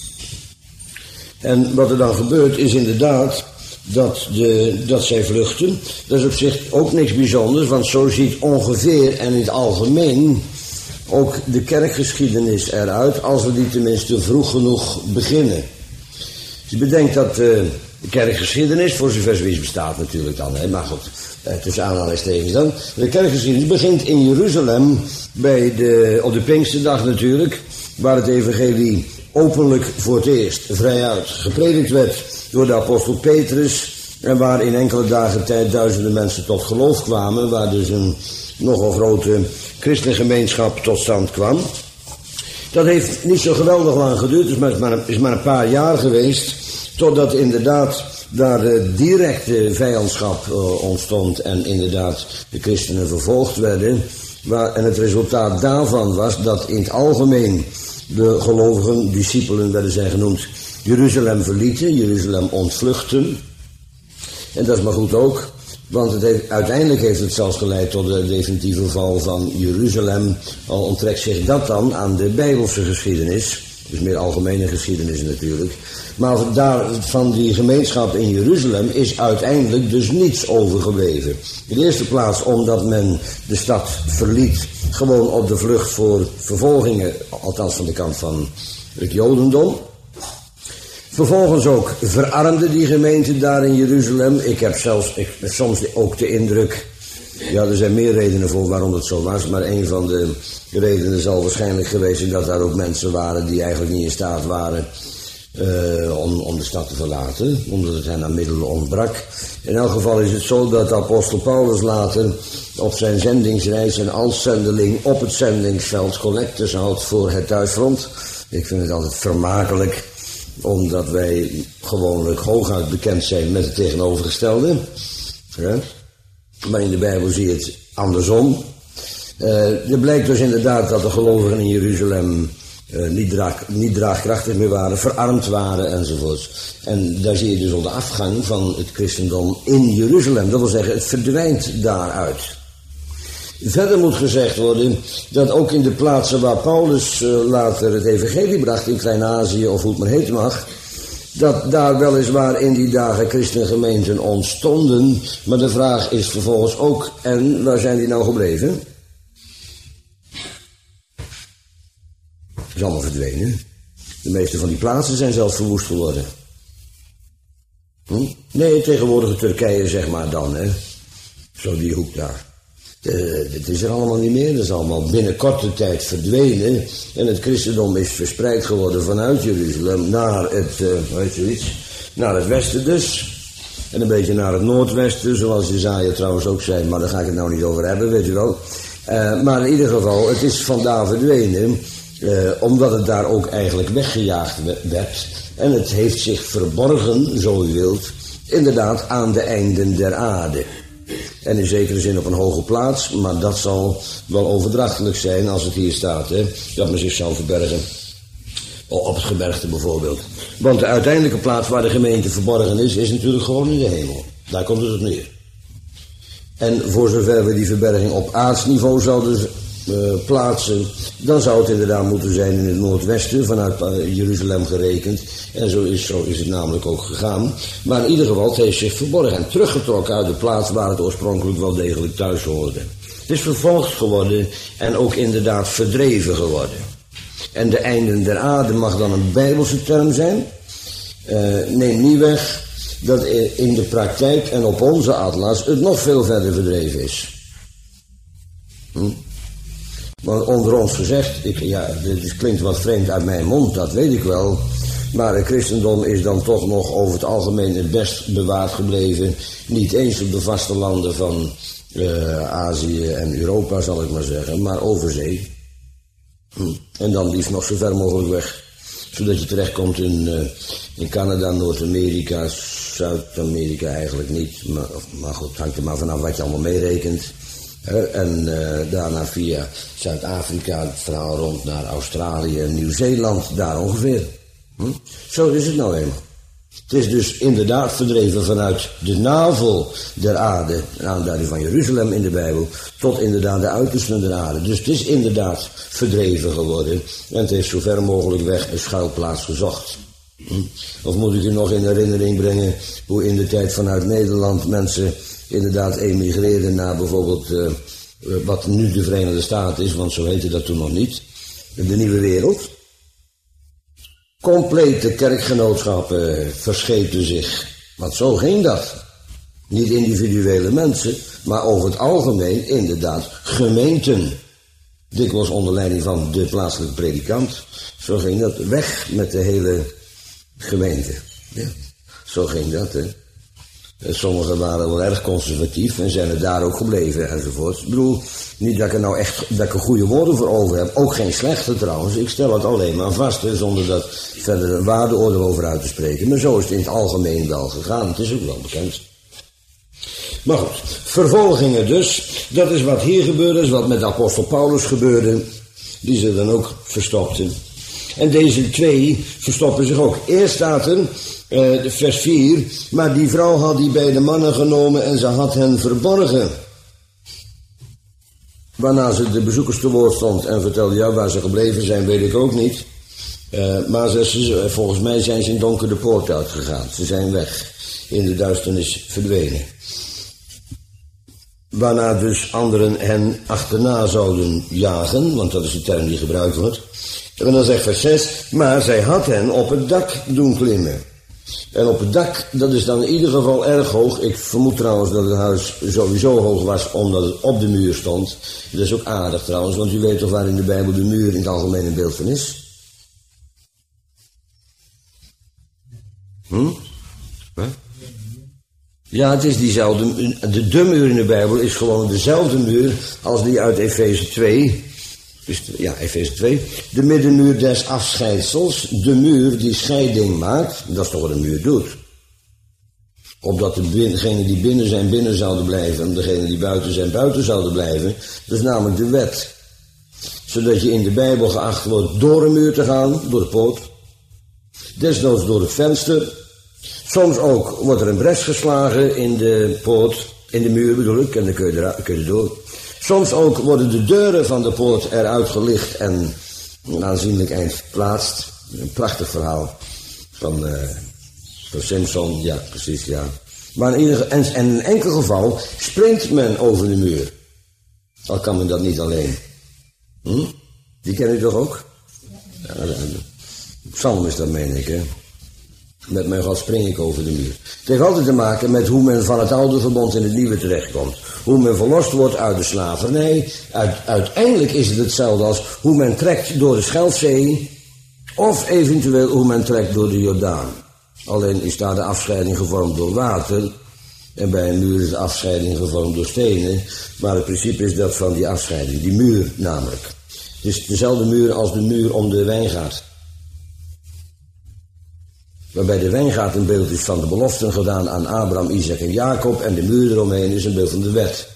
En wat er dan gebeurt is inderdaad dat, de, dat zij vluchten. Dat is op zich ook niks bijzonders, want zo ziet ongeveer en in het algemeen ook de kerkgeschiedenis eruit, als we die tenminste vroeg genoeg beginnen. Dus je bedenkt dat uh, de kerkgeschiedenis, voor zover zoiets bestaat natuurlijk dan, hè, maar goed, uh, tussen aanhalingstekens dan. De kerkgeschiedenis begint in Jeruzalem, bij de, op de Pinksterdag natuurlijk, waar het evangelie openlijk voor het eerst vrijuit gepredikt werd door de apostel Petrus en waar in enkele dagen tijd duizenden mensen tot geloof kwamen, waar dus een nogal grote christengemeenschap tot stand kwam. Dat heeft niet zo geweldig lang geduurd, het is maar, is maar een paar jaar geweest, totdat inderdaad daar de directe vijandschap uh, ontstond en inderdaad de christenen vervolgd werden. Waar, en het resultaat daarvan was dat in het algemeen de gelovigen, discipelen werden zij genoemd, Jeruzalem verlieten, Jeruzalem ontvluchten. En dat is maar goed ook, want het heeft, uiteindelijk heeft het zelfs geleid tot de definitieve val van Jeruzalem. Al onttrekt zich dat dan aan de Bijbelse geschiedenis, dus meer algemene geschiedenis natuurlijk. Maar daar, van die gemeenschap in Jeruzalem is uiteindelijk dus niets overgebleven. In de eerste plaats omdat men de stad verliet, gewoon op de vlucht voor vervolgingen, althans van de kant van het Jodendom. Vervolgens ook verarmde die gemeente daar in Jeruzalem. Ik heb zelfs ik, soms ook de indruk, ja, er zijn meer redenen voor waarom het zo was, maar een van de redenen zal waarschijnlijk geweest zijn dat daar ook mensen waren die eigenlijk niet in staat waren Uh, om, om de stad te verlaten, omdat het hen aan middelen ontbrak. In elk geval is het zo dat de apostel Paulus later op zijn zendingsreis en als zendeling op het zendingsveld collectes houdt voor het thuisfront. Ik vind het altijd vermakelijk, omdat wij gewoonlijk hooguit bekend zijn met het tegenovergestelde. Ja? Maar in de Bijbel zie je het andersom. Uh, er blijkt dus inderdaad dat de gelovigen in Jeruzalem Uh, niet, draag, niet draagkrachtig meer waren, verarmd waren enzovoorts. En daar zie je dus al de afgang van het christendom in Jeruzalem. Dat wil zeggen, het verdwijnt daaruit. Verder moet gezegd worden dat ook in de plaatsen waar Paulus uh, later het evangelie bracht, in Klein-Azië of hoe het maar heet mag, dat daar weliswaar in die dagen christengemeenten ontstonden, maar de vraag is vervolgens ook, en waar zijn die nou gebleven? Dat is allemaal verdwenen. De meeste van die plaatsen zijn zelfs verwoest geworden. Hm? Nee, tegenwoordige Turkije zeg maar dan, hè. Zo die hoek daar. Uh, het is er allemaal niet meer. Dat is allemaal binnen korte tijd verdwenen. En het christendom is verspreid geworden vanuit Jeruzalem naar het, uh, weet je iets, naar het westen dus. En een beetje naar het noordwesten, zoals Jesaja trouwens ook zei. Maar daar ga ik het nou niet over hebben, weet je wel. Uh, maar in ieder geval, het is vandaar verdwenen. Uh, omdat het daar ook eigenlijk weggejaagd werd. En het heeft zich verborgen, zo u wilt, inderdaad aan de einden der aarde. En in zekere zin op een hoge plaats, maar dat zal wel overdrachtelijk zijn als het hier staat, hè, dat men zich zal verbergen. Op het gebergte bijvoorbeeld. Want de uiteindelijke plaats waar de gemeente verborgen is, is natuurlijk gewoon in de hemel. Daar komt het op neer. En voor zover we die verberging op aardsniveau zouden Uh, plaatsen, dan zou het inderdaad moeten zijn in het noordwesten, vanuit uh, Jeruzalem gerekend. En zo is, zo is het namelijk ook gegaan. Maar in ieder geval, het heeft zich verborgen en teruggetrokken uit de plaats waar het oorspronkelijk wel degelijk thuis hoorde. Het is vervolgd geworden en ook inderdaad verdreven geworden. En de einden der aarde mag dan een Bijbelse term zijn. Uh, neem niet weg dat in de praktijk en op onze atlas het nog veel verder verdreven is. Hm? Maar onder ons gezegd, ik, ja, dit klinkt wat vreemd uit mijn mond, dat weet ik wel. Maar het christendom is dan toch nog over het algemeen het best bewaard gebleven. Niet eens op de vastelanden van uh, Azië en Europa, zal ik maar zeggen, maar over zee. Hm. En dan liefst nog zo ver mogelijk weg. Zodat je terechtkomt in, uh, in Canada, Noord-Amerika, Zuid-Amerika eigenlijk niet. Maar, maar goed, het hangt er maar vanaf wat je allemaal meerekent. Uh, en uh, daarna via Zuid-Afrika het verhaal rond naar Australië en Nieuw-Zeeland, daar ongeveer. Hm? Zo is het nou eenmaal. Het is dus inderdaad verdreven vanuit de navel der aarde, een aanduiding van Jeruzalem in de Bijbel, tot inderdaad de uitersten der aarde. Dus het is inderdaad verdreven geworden en het heeft zo ver mogelijk weg een schuilplaats gezocht. Hm? Of moet ik u nog in herinnering brengen hoe in de tijd vanuit Nederland mensen inderdaad emigreerden naar bijvoorbeeld uh, wat nu de Verenigde Staten is, want zo heette dat toen nog niet, de nieuwe wereld. Complete kerkgenootschappen verscheepten zich, want zo ging dat. Niet individuele mensen, maar over het algemeen inderdaad gemeenten. dikwijls onder leiding van de plaatselijke predikant. Zo ging dat weg met de hele gemeente. Ja, zo ging dat, hè. Sommigen waren wel erg conservatief en zijn er daar ook gebleven enzovoort. Ik bedoel, niet dat ik er nou echt dat ik er goede woorden voor over heb. Ook geen slechte trouwens. Ik stel het alleen maar vast, hè, zonder dat verder een waardeoordeel over uit te spreken. Maar zo is het in het algemeen wel gegaan. Het is ook wel bekend. Maar goed, vervolgingen dus. Dat is wat hier gebeurde, dat is wat met de apostel Paulus gebeurde. Die ze dan ook verstopten. En deze twee verstoppen zich ook. Eerst staat er, uh, vers vier, maar die vrouw had die bij de mannen genomen en ze had hen verborgen. Waarna ze de bezoekers te woord stond en vertelde, ja, waar ze gebleven zijn weet ik ook niet. Uh, maar ze, ze, volgens mij zijn ze in donker de poort uitgegaan. Ze zijn weg, in de duisternis verdwenen. Waarna dus anderen hen achterna zouden jagen, want dat is de term die gebruikt wordt. En dan zegt vers zes, maar zij had hen op het dak doen klimmen. En op het dak, dat is dan in ieder geval erg hoog. Ik vermoed trouwens dat het huis sowieso hoog was, omdat het op de muur stond. Dat is ook aardig trouwens, want u weet toch waar in de Bijbel de muur in het algemeen een beeld van is? Hm? Wat? Ja, het is diezelfde, de, de muur in de Bijbel is gewoon dezelfde muur als die uit Efeze twee. Dus, ja, Efeze twee. De middenmuur des afscheidsels, de muur die scheiding maakt, dat is toch wat een muur doet. Opdat degenen die binnen zijn binnen zouden blijven en degenen die buiten zijn buiten zouden blijven. Dat is namelijk de wet. Zodat je in de Bijbel geacht wordt door een muur te gaan, door de poort. Desnoods door het venster. Soms ook wordt er een bres geslagen in de poort, in de muur bedoel ik, en dan kun je, er, kun je er door. Soms ook worden de deuren van de poort eruit gelicht en een aanzienlijk eind verplaatst. Een prachtig verhaal van, uh, van Simpson, ja precies, ja. Maar in ieder, en, en in een enkel geval springt men over de muur. Al kan men dat niet alleen. Hm? Die ken u toch ook? Ja, Psalm is dat, meen ik, hè. Met mijn God spring ik over de muur. Het heeft altijd te maken met hoe men van het oude verbond in het nieuwe terechtkomt. Hoe men verlost wordt uit de slavernij. Uit, uiteindelijk is het hetzelfde als hoe men trekt door de Schelfzee. Of eventueel hoe men trekt door de Jordaan. Alleen is daar de afscheiding gevormd door water. En bij een muur is de afscheiding gevormd door stenen. Maar het principe is dat van die afscheiding. Die muur namelijk. Het is dezelfde muur als de muur om de wijngaard. Waarbij de wijngaard een beeld is van de beloften gedaan aan Abraham, Isaac en Jacob. En de muur eromheen is een beeld van de wet.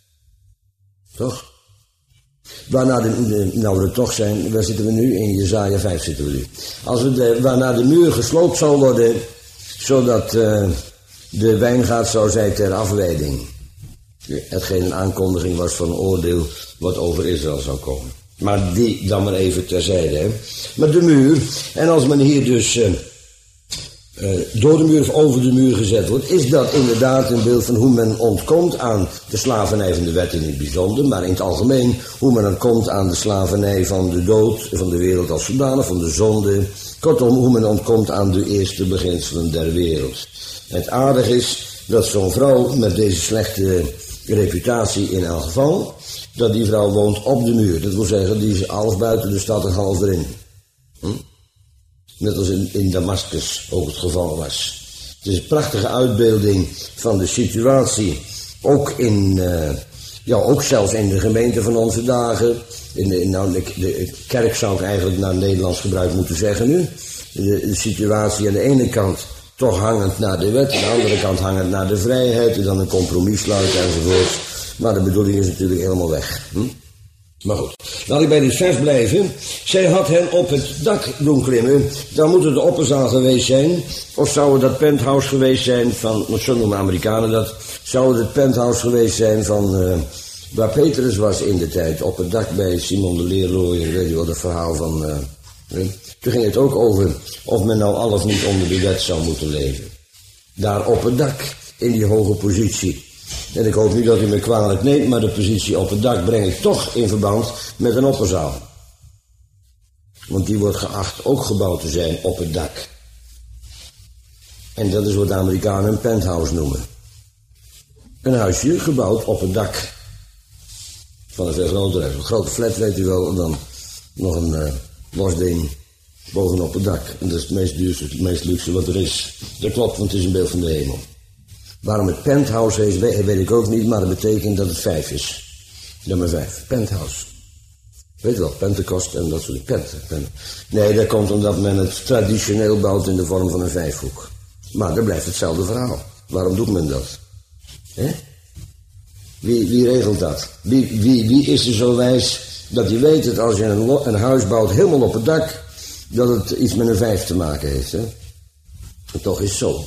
Toch? Waarna de, de, nou we er toch zijn, waar zitten we nu? In Jesaja vijf zitten we nu. Als we de, waarna de muur gesloopt zal worden, zodat uh, de wijngaard zou zijn ter afleiding. Hetgeen een aankondiging was van een oordeel wat over Israël zou komen. Maar die dan maar even terzijde. Hè. Maar de muur, en als men hier dus... Uh, Uh, door de muur of over de muur gezet wordt, is dat inderdaad een beeld van hoe men ontkomt aan de slavernij van de wet in het bijzonder, maar in het algemeen hoe men ontkomt aan de slavernij van de dood, van de wereld als zodanig, van de zonde. Kortom, hoe men ontkomt aan de eerste beginselen der wereld. Het aardige is dat zo'n vrouw met deze slechte reputatie in elk geval, dat die vrouw woont op de muur. Dat wil zeggen, die is half buiten de stad en half erin. Hm? Net als in, in Damascus ook het geval was. Het is een prachtige uitbeelding van de situatie. Ook in, uh, ja, ook zelfs in de gemeente van onze dagen. In de, nou, de, de kerk zou ik eigenlijk naar Nederlands gebruik moeten zeggen nu. De, de situatie aan de ene kant toch hangend naar de wet. Aan de andere kant hangend naar de vrijheid. En dan een compromis sluiten enzovoort. Maar de bedoeling is natuurlijk helemaal weg. Hm? Maar goed, laat ik bij dit vers blijven. Zij had hen op het dak doen klimmen. Dan moet het de opperzaal geweest zijn. Of zou het dat penthouse geweest zijn van, zo noemen Amerikanen dat. Zou het het penthouse geweest zijn van, uh, waar Petrus was in de tijd. Op het dak bij Simon de Leerrooier. Weet je wel, dat verhaal van... Uh, nee? Toen ging het ook over of men nou al of niet onder de wet zou moeten leven. Daar op het dak, in die hoge positie. En ik hoop niet dat u me kwalijk neemt, maar de positie op het dak breng ik toch in verband met een opperzaal. Want die wordt geacht ook gebouwd te zijn op het dak. En dat is wat de Amerikanen een penthouse noemen. Een huisje gebouwd op het dak van een veel groter huis. Een grote flat, weet u wel, en dan nog een uh, los ding bovenop het dak. En dat is het meest duurste, het meest luxe wat er is. Dat klopt, want het is een beeld van de hemel. Waarom het penthouse heet, weet, weet ik ook niet, maar dat betekent dat het vijf is. Nummer vijf, penthouse. Weet je wel, Pentecost en dat soort dingen. Pent, pent. Nee, dat komt omdat men het traditioneel bouwt in de vorm van een vijfhoek. Maar dan blijft hetzelfde verhaal. Waarom doet men dat? Hè? Wie, wie regelt dat? Wie, wie, wie is er zo wijs dat hij weet dat als je een, een huis bouwt helemaal op het dak, dat het iets met een vijf te maken heeft, hè? En toch is het zo.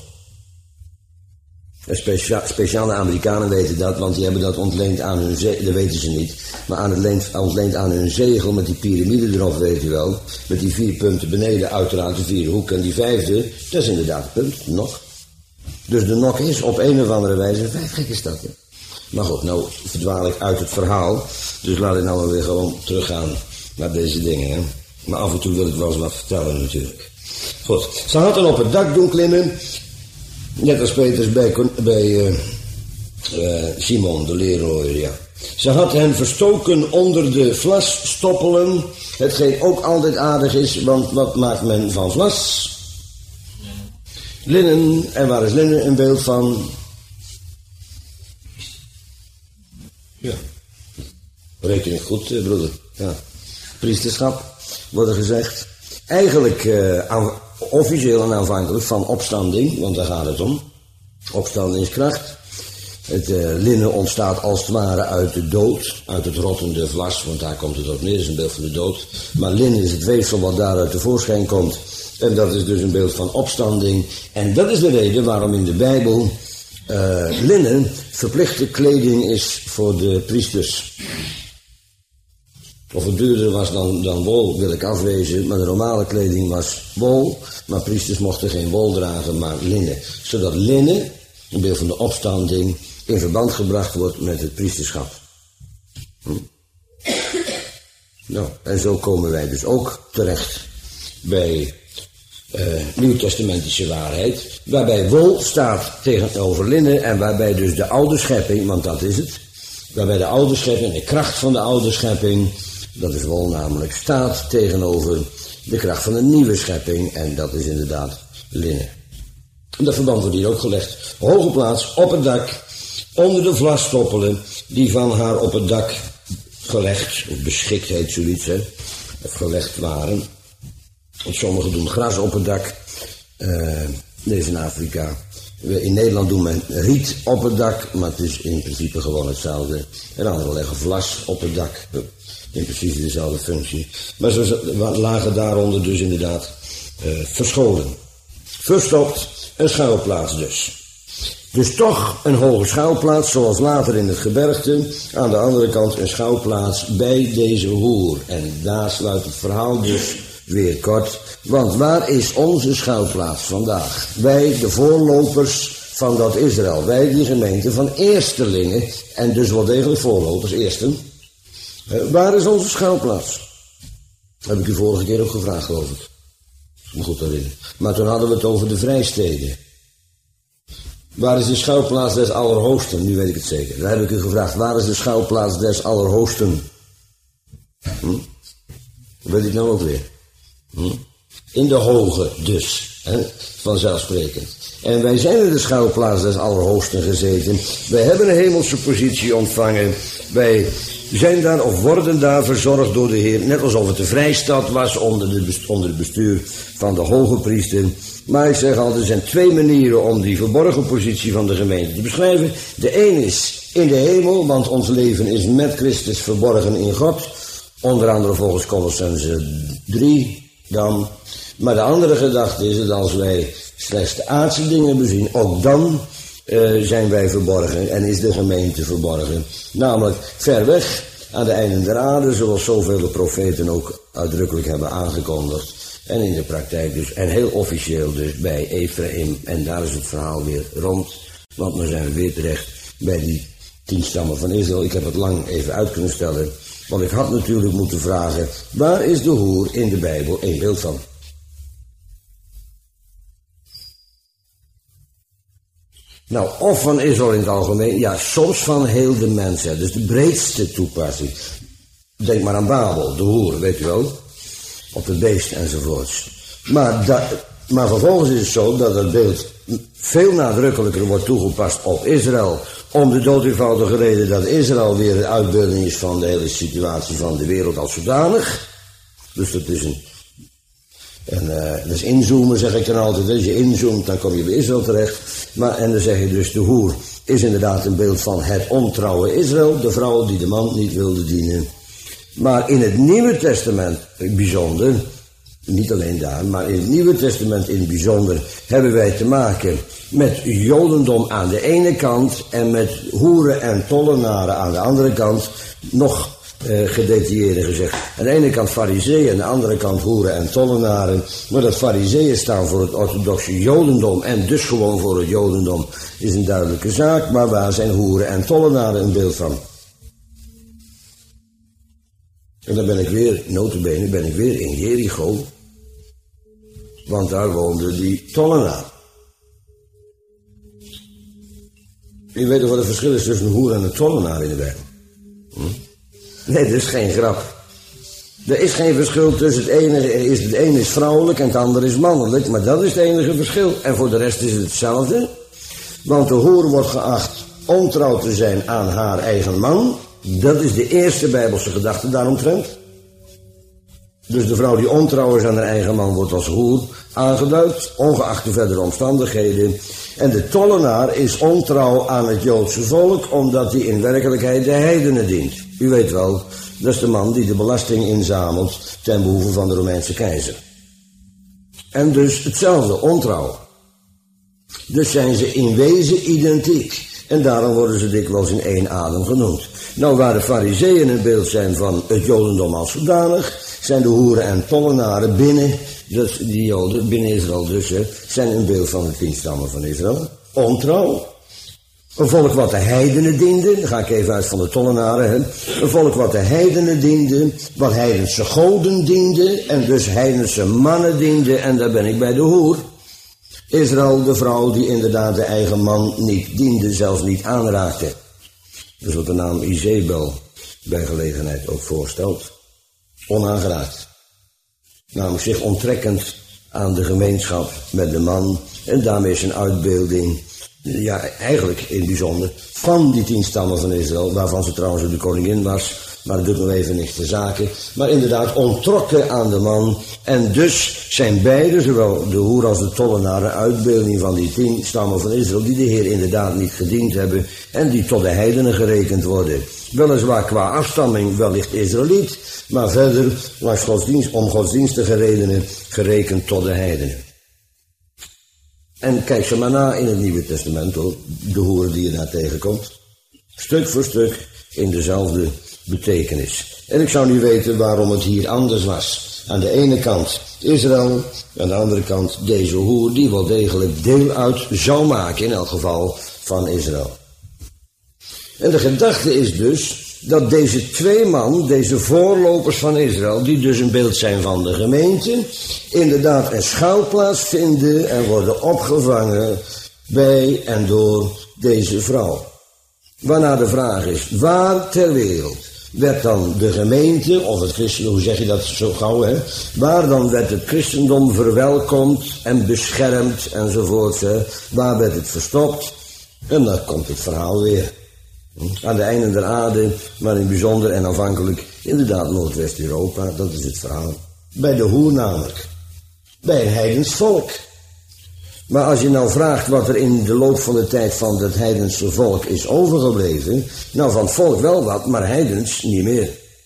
Specia speciale Amerikanen weten dat, want die hebben dat ontleend aan hun zegel, dat weten ze niet, maar aan het leent, ontleend aan hun zegel met die piramide erop, weet u wel, met die vier punten beneden, uiteraard de vier hoek en die vijfde, dat is inderdaad het punt, nog. Dus de nok is op een of andere wijze vijf, gek is dat, hè? Maar goed, nou verdwaal ik uit het verhaal, dus laat ik nou maar weer gewoon teruggaan naar deze dingen, hè. Maar af en toe wil ik wel eens wat vertellen natuurlijk. Goed, ze had dan op het dak doen klimmen, net als Petrus bij, bij uh, uh, Simon de leerrooier, ja. Ze had hen verstoken onder de vlasstoppelen, hetgeen ook altijd aardig is, want wat maakt men van vlas? Linnen, en waar is linnen een beeld van? Ja. Reken ik goed, broeder. Ja. Priesterschap, wordt er gezegd. Eigenlijk uh, aan, officieel en aanvankelijk van opstanding, want daar gaat het om. Opstandingskracht. Het uh, linnen ontstaat als het ware uit de dood, uit het rottende vlas, want daar komt het op neer, dat is een beeld van de dood. Maar linnen is het weefsel wat daaruit tevoorschijn komt. En dat is dus een beeld van opstanding. En dat is de reden waarom in de Bijbel uh, linnen verplichte kleding is voor de priesters. Of het duurder was dan, dan wol, wil ik afwezen, maar de normale kleding was wol. Maar priesters mochten geen wol dragen, maar linnen. Zodat linnen, een beeld van de opstanding, in verband gebracht wordt met het priesterschap. Hm? Nou, en zo komen wij dus ook terecht bij uh, nieuwtestamentische waarheid, waarbij wol staat tegenover linnen en waarbij dus de oude schepping, want dat is het, waarbij de oude schepping, de kracht van de oude schepping, dat is wol namelijk, staat tegenover de kracht van de nieuwe schepping en dat is inderdaad linnen. En dat verband wordt hier ook gelegd. Hoge plaats, op het dak, onder de vlasstoppelen die van haar op het dak gelegd, of beschikt heet zoiets, hè, of gelegd waren. Want sommigen doen gras op het dak, uh, deze in Afrika. In Nederland doen men riet op het dak, maar het is in principe gewoon hetzelfde. En anderen leggen vlas op het dak, in precies dezelfde functie. Maar ze lagen daaronder dus inderdaad uh, verscholen. Verstopt, een schuilplaats dus. Dus toch een hoge schuilplaats, zoals later in het gebergte. Aan de andere kant een schuilplaats bij deze hoer. En daar sluit het verhaal dus weer kort. Want waar is onze schuilplaats vandaag? Wij, de voorlopers van dat Israël. Wij, die gemeente van eerstelingen. En dus wel degelijk voorlopers, eersten. Uh, waar is onze schuilplaats? Dat heb ik u vorige keer ook gevraagd, geloof ik. Me goed herinneren. Maar toen hadden we het over de vrijsteden. Waar is de schuilplaats des Allerhoogsten? Nu weet ik het zeker. Daar heb ik u gevraagd. Waar is de schuilplaats des Allerhoogsten? Hm? Weet ik nou ook weer? Hm? In de hoge dus. Hè? Vanzelfsprekend. En wij zijn in de schuilplaats des Allerhoogsten gezeten. Wij hebben een hemelse positie ontvangen. Wij zijn daar of worden daar verzorgd door de Heer. Net alsof het de vrijstad was onder, de, onder het bestuur van de hoge priester. Maar ik zeg altijd, er zijn twee manieren om die verborgen positie van de gemeente te beschrijven. De een is in de hemel, want ons leven is met Christus verborgen in God. Onder andere volgens Colossenzen drie dan. Maar de andere gedachte is dat als wij slechts de aardse dingen bezien, ook dan uh, zijn wij verborgen en is de gemeente verborgen. Namelijk ver weg aan de einden der aarde, zoals zoveel de profeten ook uitdrukkelijk hebben aangekondigd. En in de praktijk dus, en heel officieel dus bij Ephraim. En daar is het verhaal weer rond, want dan zijn we weer terecht bij die tien stammen van Israël. Ik heb het lang even uit kunnen stellen, want ik had natuurlijk moeten vragen, waar is de hoer in de Bijbel een beeld van? Nou, of van Israël in het algemeen, ja, soms van heel de mensheid. Dus de breedste toepassing. Denk maar aan Babel, de hoer, weet u wel. Op het beest enzovoorts. Maar, dat, maar vervolgens is het zo dat het beeld veel nadrukkelijker wordt toegepast op Israël. Om de doodeenvoudige reden dat Israël weer een uitbeelding is van de hele situatie van de wereld als zodanig. Dus dat is een... En uh, dat is inzoomen, zeg ik dan altijd. Als je inzoomt, dan kom je bij Israël terecht. Maar, en dan zeg je dus, de hoer is inderdaad een beeld van het ontrouwe Israël. De vrouw die de man niet wilde dienen. Maar in het Nieuwe Testament, bijzonder, niet alleen daar, maar in het Nieuwe Testament in het bijzonder, hebben wij te maken met Jodendom aan de ene kant en met hoeren en tollenaren aan de andere kant. Nog Uh, gedetailleerder gezegd. Aan de ene kant farizeeën, aan de andere kant hoeren en tollenaren. Maar dat farizeeën staan voor het orthodoxe Jodendom en dus gewoon voor het Jodendom is een duidelijke zaak. Maar waar zijn hoeren en tollenaren een beeld van? En dan ben ik weer, nota bene, ben ik weer in Jericho. Want daar woonde die tollenaar. Je weet toch wat het verschil is tussen een hoer en een tollenaar in de Bijbel? Hm? Nee, dat is geen grap. Er is geen verschil tussen het ene, is, het ene is vrouwelijk en het andere is mannelijk, maar dat is het enige verschil. En voor de rest is het hetzelfde. Want de hoer wordt geacht ontrouw te zijn aan haar eigen man. Dat is de eerste Bijbelse gedachte daaromtrent. Dus de vrouw die ontrouw is aan haar eigen man wordt als hoer aangeduid, ongeacht de verdere omstandigheden. En de tollenaar is ontrouw aan het Joodse volk, omdat hij in werkelijkheid de heidenen dient. U weet wel, dat is de man die de belasting inzamelt ten behoeve van de Romeinse keizer. En dus hetzelfde, ontrouw. Dus zijn ze in wezen identiek. En daarom worden ze dikwijls in één adem genoemd. Nou, waar de farizeeën een beeld zijn van het Jodendom als zodanig, zijn de hoeren en tollenaren binnen, dus die Joden, binnen Israël dus, hè, zijn een beeld van de tien stammen van Israël. Ontrouw. Een volk wat de heidenen diende, dan ga ik even uit van de tollenaren, hè. Een volk wat de heidenen diende, wat heidense goden diende, en dus heidense mannen diende, en daar ben ik bij de hoer. Israël, de vrouw die inderdaad de eigen man niet diende, zelfs niet aanraakte. Dus wat de naam Izebel bij gelegenheid ook voorstelt. Onaangeraakt. Namelijk zich onttrekkend aan de gemeenschap met de man. En daarmee is een uitbeelding, ja eigenlijk in het bijzonder, van die tien stammen van Israël. Waarvan ze trouwens de koningin was. Maar dat doet nog even niks ter zake. Maar inderdaad onttrokken aan de man. En dus zijn beide, zowel de hoer als de tollenaar, een uitbeelding van die tien stammen van Israël, die de Heer inderdaad niet gediend hebben. En die tot de heidenen gerekend worden. Weliswaar qua afstamming wellicht Israëliet. Maar verder langs godsdienst, om godsdienstige redenen gerekend tot de heidenen. En kijk ze maar na in het Nieuwe Testament, hoor, de hoeren die je daar tegenkomt. Stuk voor stuk in dezelfde betekenis. En ik zou niet weten waarom het hier anders was. Aan de ene kant Israël, aan de andere kant deze hoer, die wel degelijk deel uit zou maken, in elk geval, van Israël. En de gedachte is dus dat deze twee man, deze voorlopers van Israël, die dus een beeld zijn van de gemeente, inderdaad een schuilplaats vinden en worden opgevangen bij en door deze vrouw. Waarna de vraag is, waar ter wereld werd dan de gemeente, of het christendom, hoe zeg je dat zo gauw, hè? Waar dan werd het christendom verwelkomd en beschermd enzovoort, hè? Waar werd het verstopt? En dan komt het verhaal weer. Aan de einden der aarde, maar in het bijzonder en afhankelijk, inderdaad Noordwest-Europa, dat is het verhaal. Bij de hoer namelijk. Bij een heidens volk. Maar als je nou vraagt wat er in de loop van de tijd van het heidense volk is overgebleven, nou van het volk wel wat, maar heidens niet meer.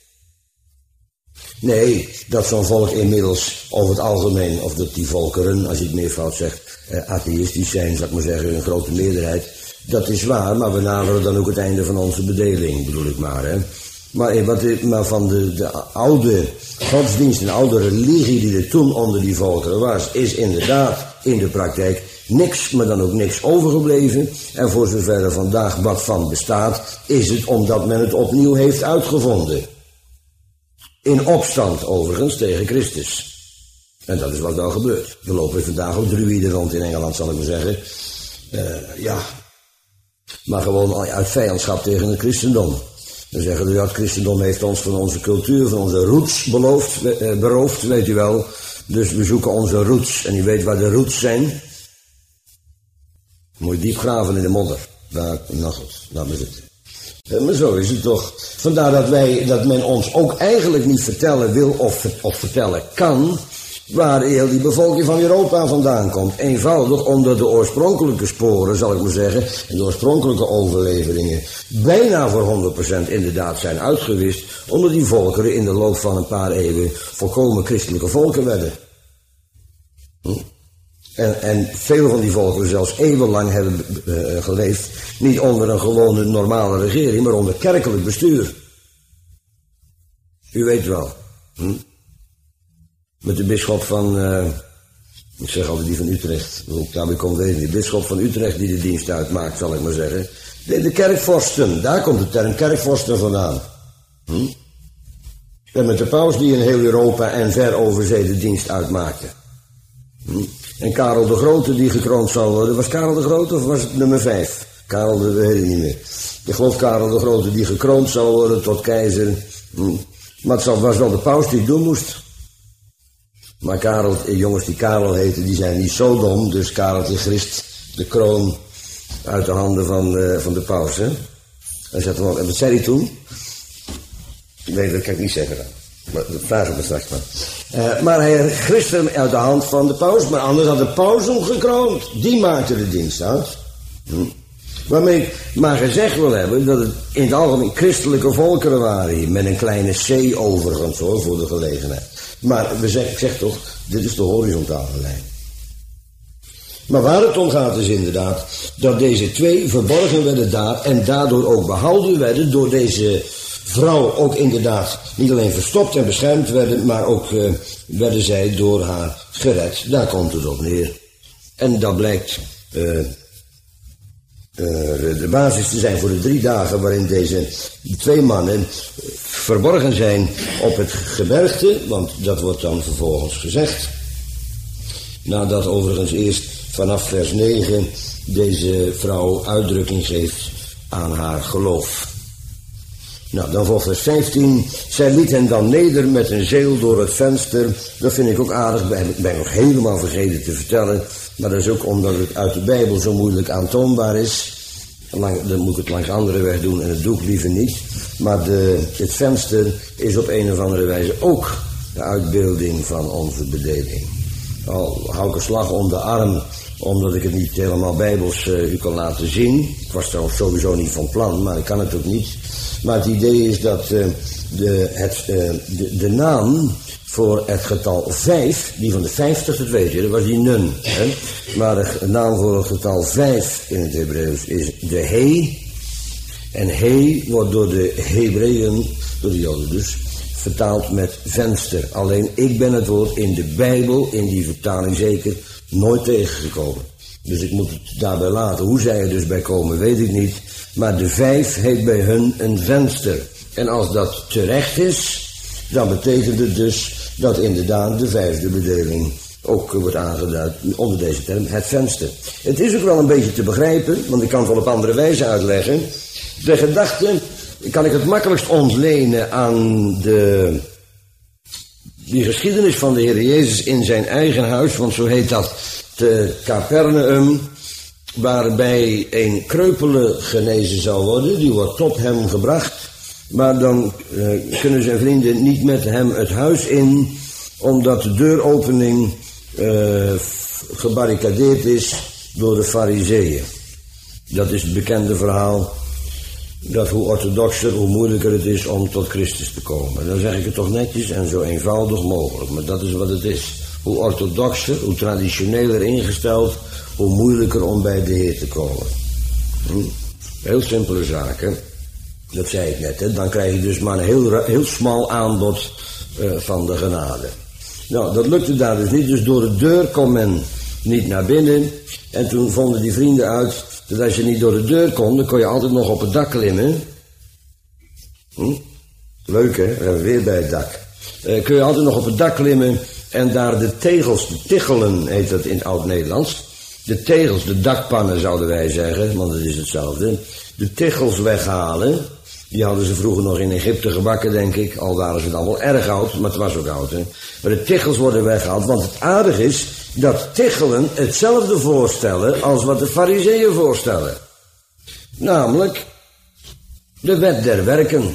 Nee, dat zo'n volk inmiddels over het algemeen, of dat die volkeren, als je het meervoud zegt, eh, atheïstisch zijn, zou ik maar zeggen, een grote meerderheid. Dat is waar, maar we naderen dan ook het einde van onze bedeling, bedoel ik maar, hè. Maar, wat, maar van de, de oude godsdienst en oude religie die er toen onder die volkeren was, is inderdaad in de praktijk niks, maar dan ook niks overgebleven. En voor zover er vandaag wat van bestaat, is het omdat men het opnieuw heeft uitgevonden. In opstand overigens tegen Christus. En dat is wat wel gebeurt. Er lopen vandaag ook druïden rond in Engeland, zal ik maar zeggen. Uh, ja, maar gewoon uit vijandschap tegen het christendom. Dan zeggen ze, ja, het christendom heeft ons van onze cultuur, van onze roots beloofd, eh, beroofd, weet u wel. Dus we zoeken onze roots. En u weet waar de roots zijn? Moet je diep graven in de modder. Daar, nou goed, laat maar zitten. Eh, maar zo is het toch. Vandaar dat wij, dat men ons ook eigenlijk niet vertellen wil of, of vertellen kan, waar heel die bevolking van Europa vandaan komt. Eenvoudig omdat de oorspronkelijke sporen, zal ik maar zeggen, en de oorspronkelijke overleveringen bijna voor honderd procent inderdaad zijn uitgewist, omdat die volkeren in de loop van een paar eeuwen volkomen christelijke volken werden. Hm? En, en veel van die volkeren zelfs eeuwenlang hebben uh, geleefd, niet onder een gewone normale regering, maar onder kerkelijk bestuur. U weet wel. Hm? Met de bisschop van, uh, ik zeg altijd die van Utrecht, hoe ik daarbij kom weten, die bisschop van Utrecht die de dienst uitmaakt, zal ik maar zeggen. De, de kerkvorsten, daar komt de term kerkvorsten vandaan. Hm? En met de paus die in heel Europa en ver over zee de dienst uitmaakte. Hm? En Karel de Grote die gekroond zou worden, was Karel de Grote of was het nummer vijf? Karel de, weet ik niet meer. Ik geloof Karel de Grote die gekroond zou worden tot keizer. Hm? Maar het was wel de paus die het doen moest. Maar Karel, jongens die Karel heten, die zijn niet zo dom, dus Kareltje grist de kroon uit de handen van, uh, van de paus, hè. Hij zegt wel, en wat zei hij toen? Nee, dat kan ik niet zeggen dan. Maar dat vraag ik me straks maar. Uh, maar hij grist hem uit de hand van de paus, maar anders had de paus hem gekroond. Die maakte de dienst uit. Hm. Waarmee ik maar gezegd wil hebben dat het in het algemeen christelijke volkeren waren hier, met een kleine C overigens hoor, voor de gelegenheid. Maar we zeg, ik zeg toch, dit is de horizontale lijn. Maar waar het om gaat is inderdaad dat deze twee verborgen werden daar en daardoor ook behouden werden door deze vrouw ook inderdaad niet alleen verstopt en beschermd werden, maar ook uh, werden zij door haar gered. Daar komt het op neer. En dat blijkt uh, uh, de basis te zijn voor de drie dagen waarin deze twee mannen verborgen zijn op het gebergte, want dat wordt dan vervolgens gezegd. Nadat overigens eerst vanaf vers negen deze vrouw uitdrukking geeft aan haar geloof. Nou, dan voor vers vijftien. Zij liet hen dan neder met een zeil door het venster. Dat vind ik ook aardig, ben ik ben nog helemaal vergeten te vertellen. Maar dat is ook omdat het uit de Bijbel zo moeilijk aantoonbaar is. Lang, dan moet ik het langs andere weg doen en dat doe ik liever niet. Maar de, het venster is op een of andere wijze ook de uitbeelding van onze bedeling. Al hou ik een slag om de arm, omdat ik het niet helemaal bijbels uh, u kan laten zien. Ik was er sowieso niet van plan, maar ik kan het ook niet. Maar het idee is dat uh, de, het, uh, de, de naam voor het getal vijf, die van de vijftig, dat weet je, dat was die nun. Hè? Maar de naam voor het getal vijf in het Hebreeuws is de He. En He wordt door de Hebreeën, door de Joden dus, vertaald met venster. Alleen ik ben het woord in de Bijbel, in die vertaling zeker, nooit tegengekomen. Dus ik moet het daarbij laten. Hoe zij er dus bij komen, weet ik niet. Maar de vijf heet bij hun een venster. En als dat terecht is, dan betekent het dus dat inderdaad de vijfde bedeling ook wordt aangeduid onder deze term, het venster. Het is ook wel een beetje te begrijpen, want ik kan het wel op andere wijze uitleggen. De gedachte kan ik het makkelijkst ontlenen aan de, die geschiedenis van de Heer Jezus in zijn eigen huis, want zo heet dat te Capernaum, waarbij een kreupele genezen zou worden, die wordt tot hem gebracht, maar dan uh, kunnen zijn vrienden niet met hem het huis in, omdat de deuropening uh, gebarricadeerd is door de Farizeeën. Dat is het bekende verhaal, dat hoe orthodoxer, hoe moeilijker het is om tot Christus te komen. Dan zeg ik het toch netjes en zo eenvoudig mogelijk, maar dat is wat het is. Hoe orthodoxer, hoe traditioneler ingesteld, hoe moeilijker om bij de Heer te komen. Hm? Heel simpele zaken, dat zei ik net, hè? Dan krijg je dus maar een heel, heel smal aanbod uh, van de genade. Nou, dat lukte daar dus niet, dus door de deur kon men niet naar binnen. En toen vonden die vrienden uit dat als je niet door de deur kon, dan kon je altijd nog op het dak klimmen. Hm? Leuk hè, we hebben weer bij het dak. Uh, kun je altijd nog op het dak klimmen en daar de tegels, de tichelen heet dat in het Oud-Nederlands, de tegels, de dakpannen zouden wij zeggen, want het is hetzelfde, de tegels weghalen. Die hadden ze vroeger nog in Egypte gebakken, denk ik, al waren ze dan wel erg oud, maar het was ook oud, hè. Maar de tegels worden weggehaald, want het aardige is dat tegelen hetzelfde voorstellen als wat de farizeeën voorstellen. Namelijk de wet der werken.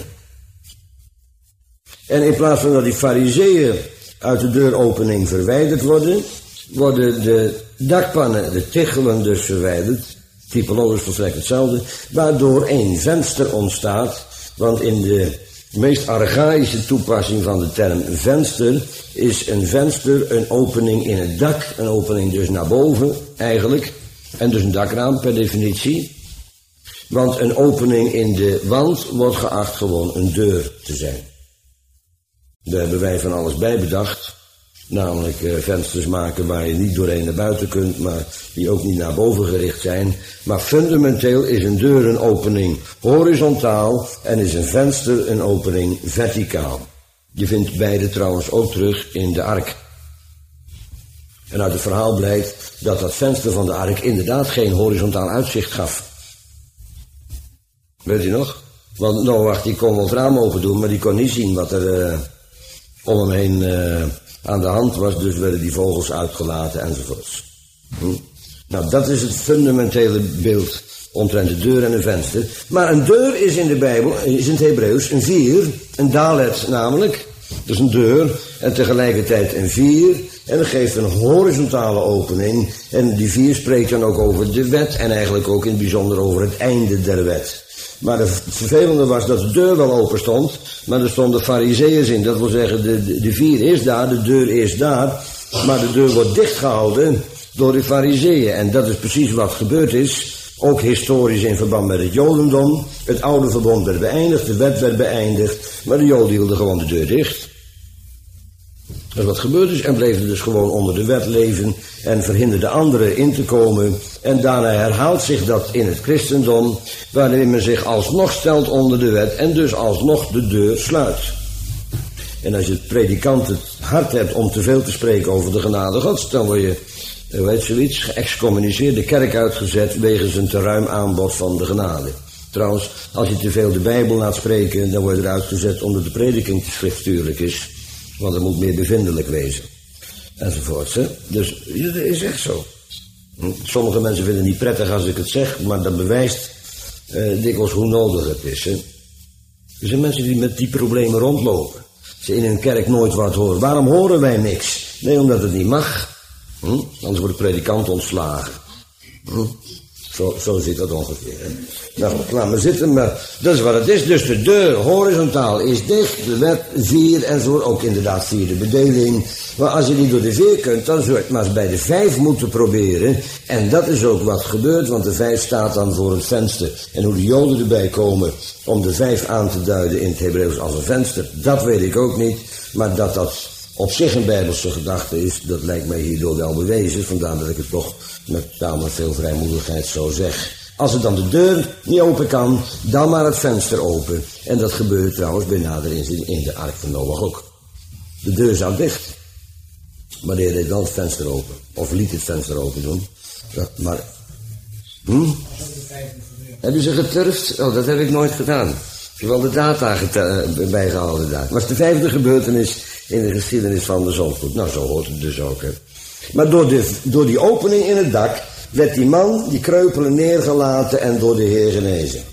En in plaats van dat die farizeeën uit de deuropening verwijderd worden, worden de dakpannen, de tegelen dus verwijderd, typologisch volstrekt hetzelfde, waardoor één venster ontstaat, want in de meest archaïsche toepassing van de term venster is een venster een opening in het dak, een opening dus naar boven eigenlijk, en dus een dakraam per definitie, want een opening in de wand wordt geacht gewoon een deur te zijn. Daar hebben wij van alles bij bedacht. Namelijk uh, vensters maken waar je niet doorheen naar buiten kunt, maar die ook niet naar boven gericht zijn. Maar fundamenteel is een deur een opening horizontaal en is een venster een opening verticaal. Je vindt beide trouwens ook terug in de ark. En uit het verhaal blijkt dat dat venster van de ark inderdaad geen horizontaal uitzicht gaf. Weet je nog? Want Noach die kon wel het raam open doen, maar die kon niet zien wat er uh, om hem heen uh, aan de hand was. Dus werden die vogels uitgelaten enzovoorts. Hm? Nou, dat is het fundamentele beeld omtrent de deur en een venster. Maar een deur is in de Bijbel, is in het Hebreeuws, een vier, een dalet namelijk. Dus een deur en tegelijkertijd een vier. En dat geeft een horizontale opening. En die vier spreekt dan ook over de wet en eigenlijk ook in het bijzonder over het einde der wet. Maar het vervelende was dat de deur wel open stond, maar er stonden farizeeërs in. Dat wil zeggen, de, de, de vier is daar, de deur is daar, maar de deur wordt dichtgehouden door de farizeeën. En dat is precies wat gebeurd is, ook historisch in verband met het jodendom. Het oude verbond werd beëindigd, de wet werd beëindigd, maar de joden hielden gewoon de deur dicht. Dat is wat gebeurd is en bleven dus gewoon onder de wet leven en verhinderden anderen in te komen. En daarna herhaalt zich dat in het christendom, waarin men zich alsnog stelt onder de wet en dus alsnog de deur sluit. En als je het predikant het hart hebt om te veel te spreken over de genade Gods, dan word je, weet zoiets, geëxcommuniceerd, de kerk uitgezet wegens een te ruim aanbod van de genade. Trouwens, als je te veel de Bijbel laat spreken, dan word je eruit gezet omdat de prediking te schriftuurlijk is. Want het moet meer bevindelijk wezen. Enzovoorts. Hè? Dus dat is echt zo. Sommige mensen vinden het niet prettig als ik het zeg, maar dat bewijst uh, dikwijls hoe nodig het is. Hè? Er zijn mensen die met die problemen rondlopen. Ze in hun kerk nooit wat horen. Waarom horen wij niks? Nee, omdat het niet mag. Hm? Anders wordt de predikant ontslagen. Hm? Zo, zo zit dat ongeveer. Hè? Nou, laat maar zitten, maar dat is wat het is. Dus de deur horizontaal is dicht, de wet vier en zo, ook inderdaad vierde bedeling. Maar als je niet door de vier kunt, dan zou je het maar eens bij de vijf moeten proberen. En dat is ook wat gebeurt, want de vijf staat dan voor het venster. En hoe de Joden erbij komen om de vijf aan te duiden in het Hebreeuws als een venster, dat weet ik ook niet. Maar dat dat op zich een Bijbelse gedachte is, dat lijkt mij hierdoor wel bewezen. Vandaar dat ik het toch met tamelijk veel vrijmoedigheid zo zeg. Als er dan de deur niet open kan, dan maar het venster open. En dat gebeurt trouwens bij nader inzien in de ark van Noach ook. De deur zat dicht. Maar de Heer deed wel het venster open. Of liet het venster open doen. Dat, maar... Hm? Hebben ze geturfd? Oh, dat heb ik nooit gedaan. Ik heb wel de data bijgehouden daar. Maar het is de vijfde gebeurtenis in de geschiedenis van de zondvloed. Nou, zo hoort het dus ook, hè. Maar door, de, door die opening in het dak werd die man, die kreupelen, neergelaten en door de Heer genezen.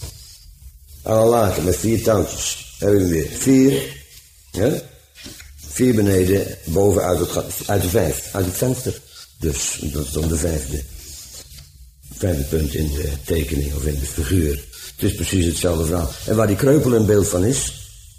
Aan een laken met vier touwtjes. Hebben we weer. Vier. Ja? Vier beneden, boven uit, het, uit de vijf. Uit het venster. Dus, dat is dan de vijfde. Vijfde punt in de tekening of in de figuur. Het is precies hetzelfde verhaal. En waar die kreupel een beeld van is?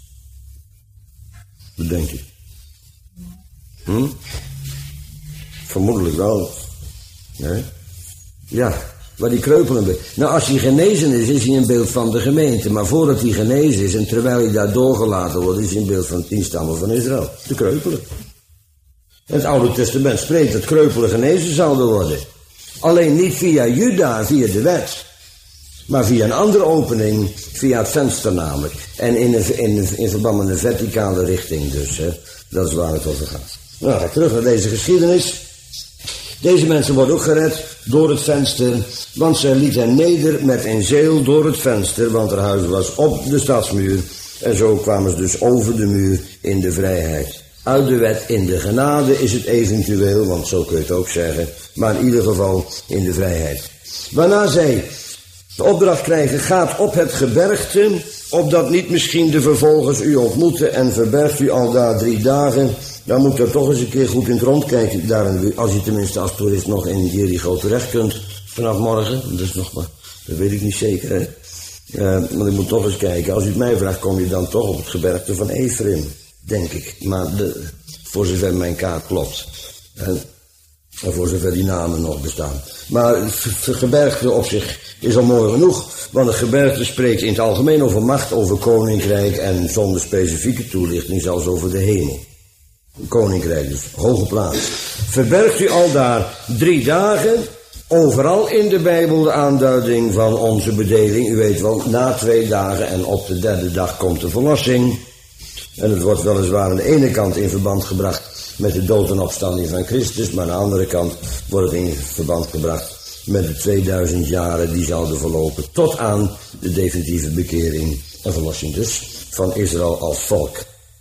Wat denk je? Hm? Vermoedelijk wel. Nee? Ja, waar die kreupel een beeld. Nou, als hij genezen is, is hij een beeld van de gemeente. Maar voordat hij genezen is en terwijl hij daar doorgelaten wordt, is hij een beeld van tien stammen van Israël. De kreupelen. Het Oude Testament spreekt dat kreupelen genezen zouden worden. Alleen niet via Juda, via de wet. Maar via een andere opening, via het venster namelijk. En in, een, in, in verband met een verticale richting dus. Hè. Dat is waar het over gaat. Nou, ga ik terug naar deze geschiedenis. Deze mensen worden ook gered door het venster, want zij liet hen neder met een zeil door het venster, want haar huis was op de stadsmuur. En zo kwamen ze dus over de muur in de vrijheid. Uit de wet in de genade is het eventueel, want zo kun je het ook zeggen, maar in ieder geval in de vrijheid. Waarna zij de opdracht krijgen, gaat op het gebergte, opdat niet misschien de vervolgers u ontmoeten en verbergt u al daar drie dagen. Dan moet er toch eens een keer goed in het rond kijken, daar, als je tenminste als toerist nog in Jericho terecht kunt vanaf morgen. Dat is nog maar, dat weet ik niet zeker, hè. Uh, maar ik moet toch eens kijken, als u het mij vraagt, kom je dan toch op het gebergte van Ephraim, denk ik. Maar de, voor zover mijn kaart klopt. En, en voor zover die namen nog bestaan. Maar het gebergte op zich is al mooi genoeg. Want het gebergte spreekt in het algemeen over macht, over koninkrijk en zonder specifieke toelichting zelfs over de hemel. Koninkrijk, dus hoge plaats. Verbergt u al daar drie dagen. Overal in de Bijbel de aanduiding van onze bedeling. U weet wel, na twee dagen en op de derde dag komt de verlossing. En het wordt weliswaar aan de ene kant in verband gebracht met de dood en opstanding van Christus. Maar aan de andere kant wordt het in verband gebracht met de tweeduizend jaren die zouden verlopen. Tot aan de definitieve bekering en verlossing dus van Israël als volk.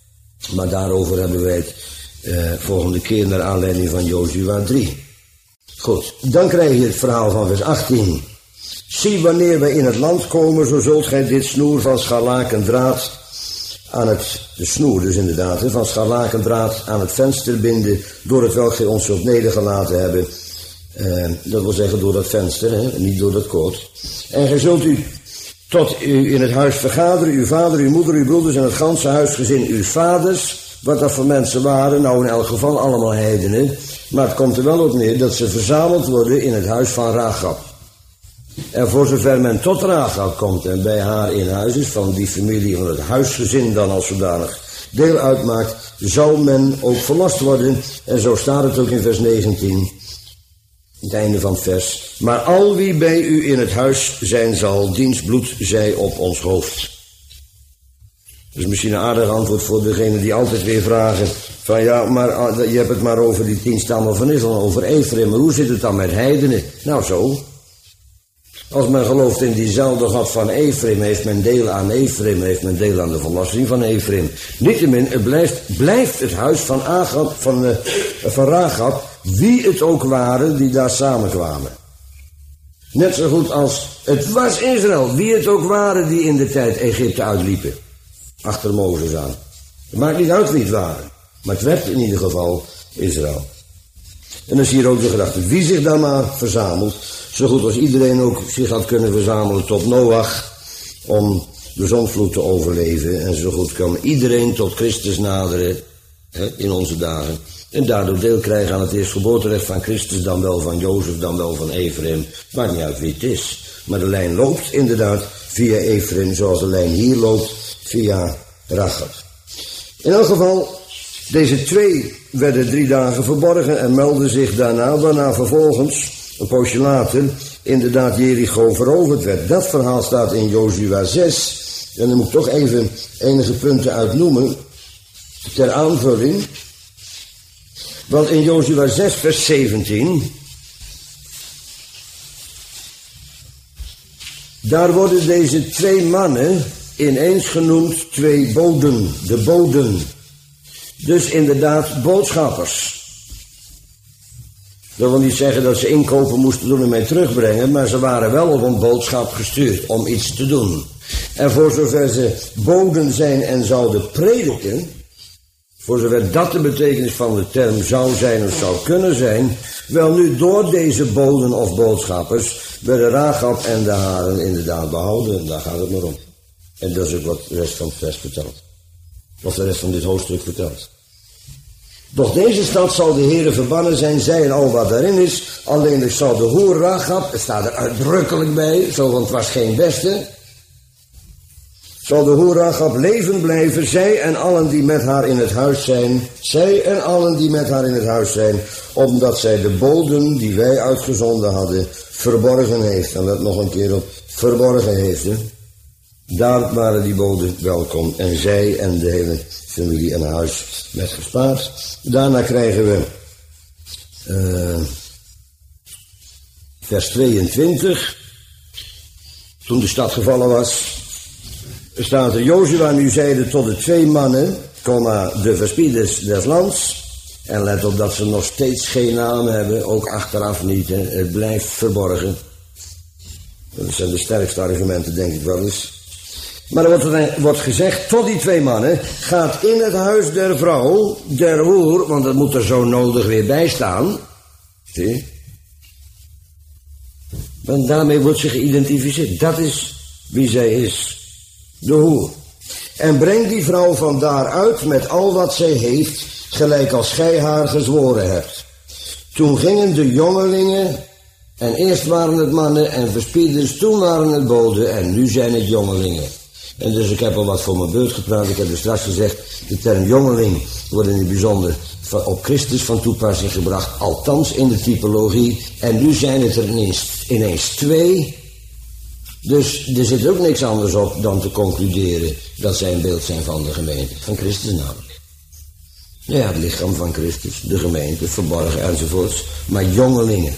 Maar daarover hebben wij het eh, volgende keer naar aanleiding van Jozua drie. Goed, dan krijg je het verhaal van vers achttien. Zie, wanneer wij in het land komen, zo zult gij dit snoer van scharlakendraad aan het, de snoer dus inderdaad, van scharlakendraad aan het venster binden, door het welk gij ons zult nedergelaten hebben. Eh, dat wil zeggen door dat venster, hè, niet door dat koord. En gij zult u tot u in het huis vergaderen, uw vader, uw moeder, uw broeders en het ganse huisgezin uw vaders. Wat dat voor mensen waren, nou in elk geval allemaal heidenen. Maar het komt er wel op neer dat ze verzameld worden in het huis van Rachab. En voor zover men tot Rachab komt en bij haar in huis is, van die familie, van het huisgezin dan als zodanig deel uitmaakt, zal men ook verlost worden. En zo staat het ook in vers negentien. Het einde van het vers. Maar al wie bij u in het huis zijn zal, diens bloed zij op ons hoofd. Dat is misschien een aardig antwoord voor degenen die altijd weer vragen van ja, maar je hebt het maar over die tien stammen van Israël, over Ephraim, maar hoe zit het dan met heidenen? Nou zo. Als men gelooft in diezelfde God van Ephraim, heeft men deel aan Ephraim, heeft men deel aan de verlossing van Ephraim. Niettemin, het blijft, blijft het huis van, Agab, van, uh, van Rachab, wie het ook waren die daar samenkwamen. Net zo goed als het was Israël, wie het ook waren die in de tijd Egypte uitliepen. Achter Mozes aan. Het maakt niet uit wie het waren, maar het werd in ieder geval Israël. En dan is hier ook de gedachte, wie zich dan maar verzamelt, zo goed als iedereen ook zich had kunnen verzamelen tot Noach, om de zondvloed te overleven. En zo goed kan iedereen tot Christus naderen, hè, in onze dagen. En daardoor deel krijgen aan het eerstgeboorterecht van Christus, dan wel van Jozef, dan wel van Ephraim. Maakt niet uit wie het is. Maar de lijn loopt inderdaad via Ephraim, zoals de lijn hier loopt via Rachab. In elk geval, deze twee werden drie dagen verborgen en meldden zich daarna, waarna vervolgens, een poosje later, inderdaad Jericho veroverd werd. Dat verhaal staat in Jozua zes. En dan moet ik toch even enige punten uitnoemen ter aanvulling. Want in Jozua zes vers zeventien, daar worden deze twee mannen ineens genoemd twee boden, de boden. Dus inderdaad boodschappers. Dat wil niet zeggen dat ze inkopen moesten doen en mij terugbrengen, maar ze waren wel op een boodschap gestuurd om iets te doen. En voor zover ze boden zijn en zouden prediken, voor zover dat de betekenis van de term zou zijn of zou kunnen zijn, wel nu door deze boden of boodschappers werden Rachab en de haren inderdaad behouden. En daar gaat het maar om. En dat is ook wat de rest van het vers vertelt. Of de rest van dit hoofdstuk vertelt. Doch deze stad zal de Heere verbannen zijn, zij en al wat daarin is. Alleenlijk zal de hoer Rachab, het staat er uitdrukkelijk bij, zo want het was geen beste. Zal de hoer Rachab leven blijven, zij en allen die met haar in het huis zijn. Zij en allen die met haar in het huis zijn. Omdat zij de boden die wij uitgezonden hadden, verborgen heeft. En let nog een keer op, verborgen heeft. Hè? Daar waren die boden welkom. En zij en de hele familie en huis werd gespaard. Daarna krijgen we uh, vers tweeëntwintig. Toen de stad gevallen was, staat er: Jozua nu zeide tot de twee mannen, komma, de verspieders des lands. En let op dat ze nog steeds geen naam hebben, ook achteraf niet. Hè. Het blijft verborgen. Dat zijn de sterkste argumenten, denk ik wel eens. Maar er wordt, er wordt gezegd tot die twee mannen: gaat in het huis der vrouw, der hoer, want dat moet er zo nodig weer bij staan. Zie? Want daarmee wordt ze geïdentificeerd. Dat is wie zij is. De hoer. En breng die vrouw vandaar uit met al wat zij heeft, gelijk als gij haar gezworen hebt. Toen gingen de jongelingen, en eerst waren het mannen en verspieders, toen waren het boden en nu zijn het jongelingen. En dus ik heb al wat voor mijn beurt gepraat. Ik heb dus straks gezegd, de term jongeling wordt in het bijzonder op Christus van toepassing gebracht, althans in de typologie. En nu zijn het er ineens, ineens twee. Dus er zit ook niks anders op dan te concluderen dat zij een beeld zijn van de gemeente, van Christus namelijk. Ja, het lichaam van Christus, de gemeente, verborgen enzovoorts, maar jongelingen.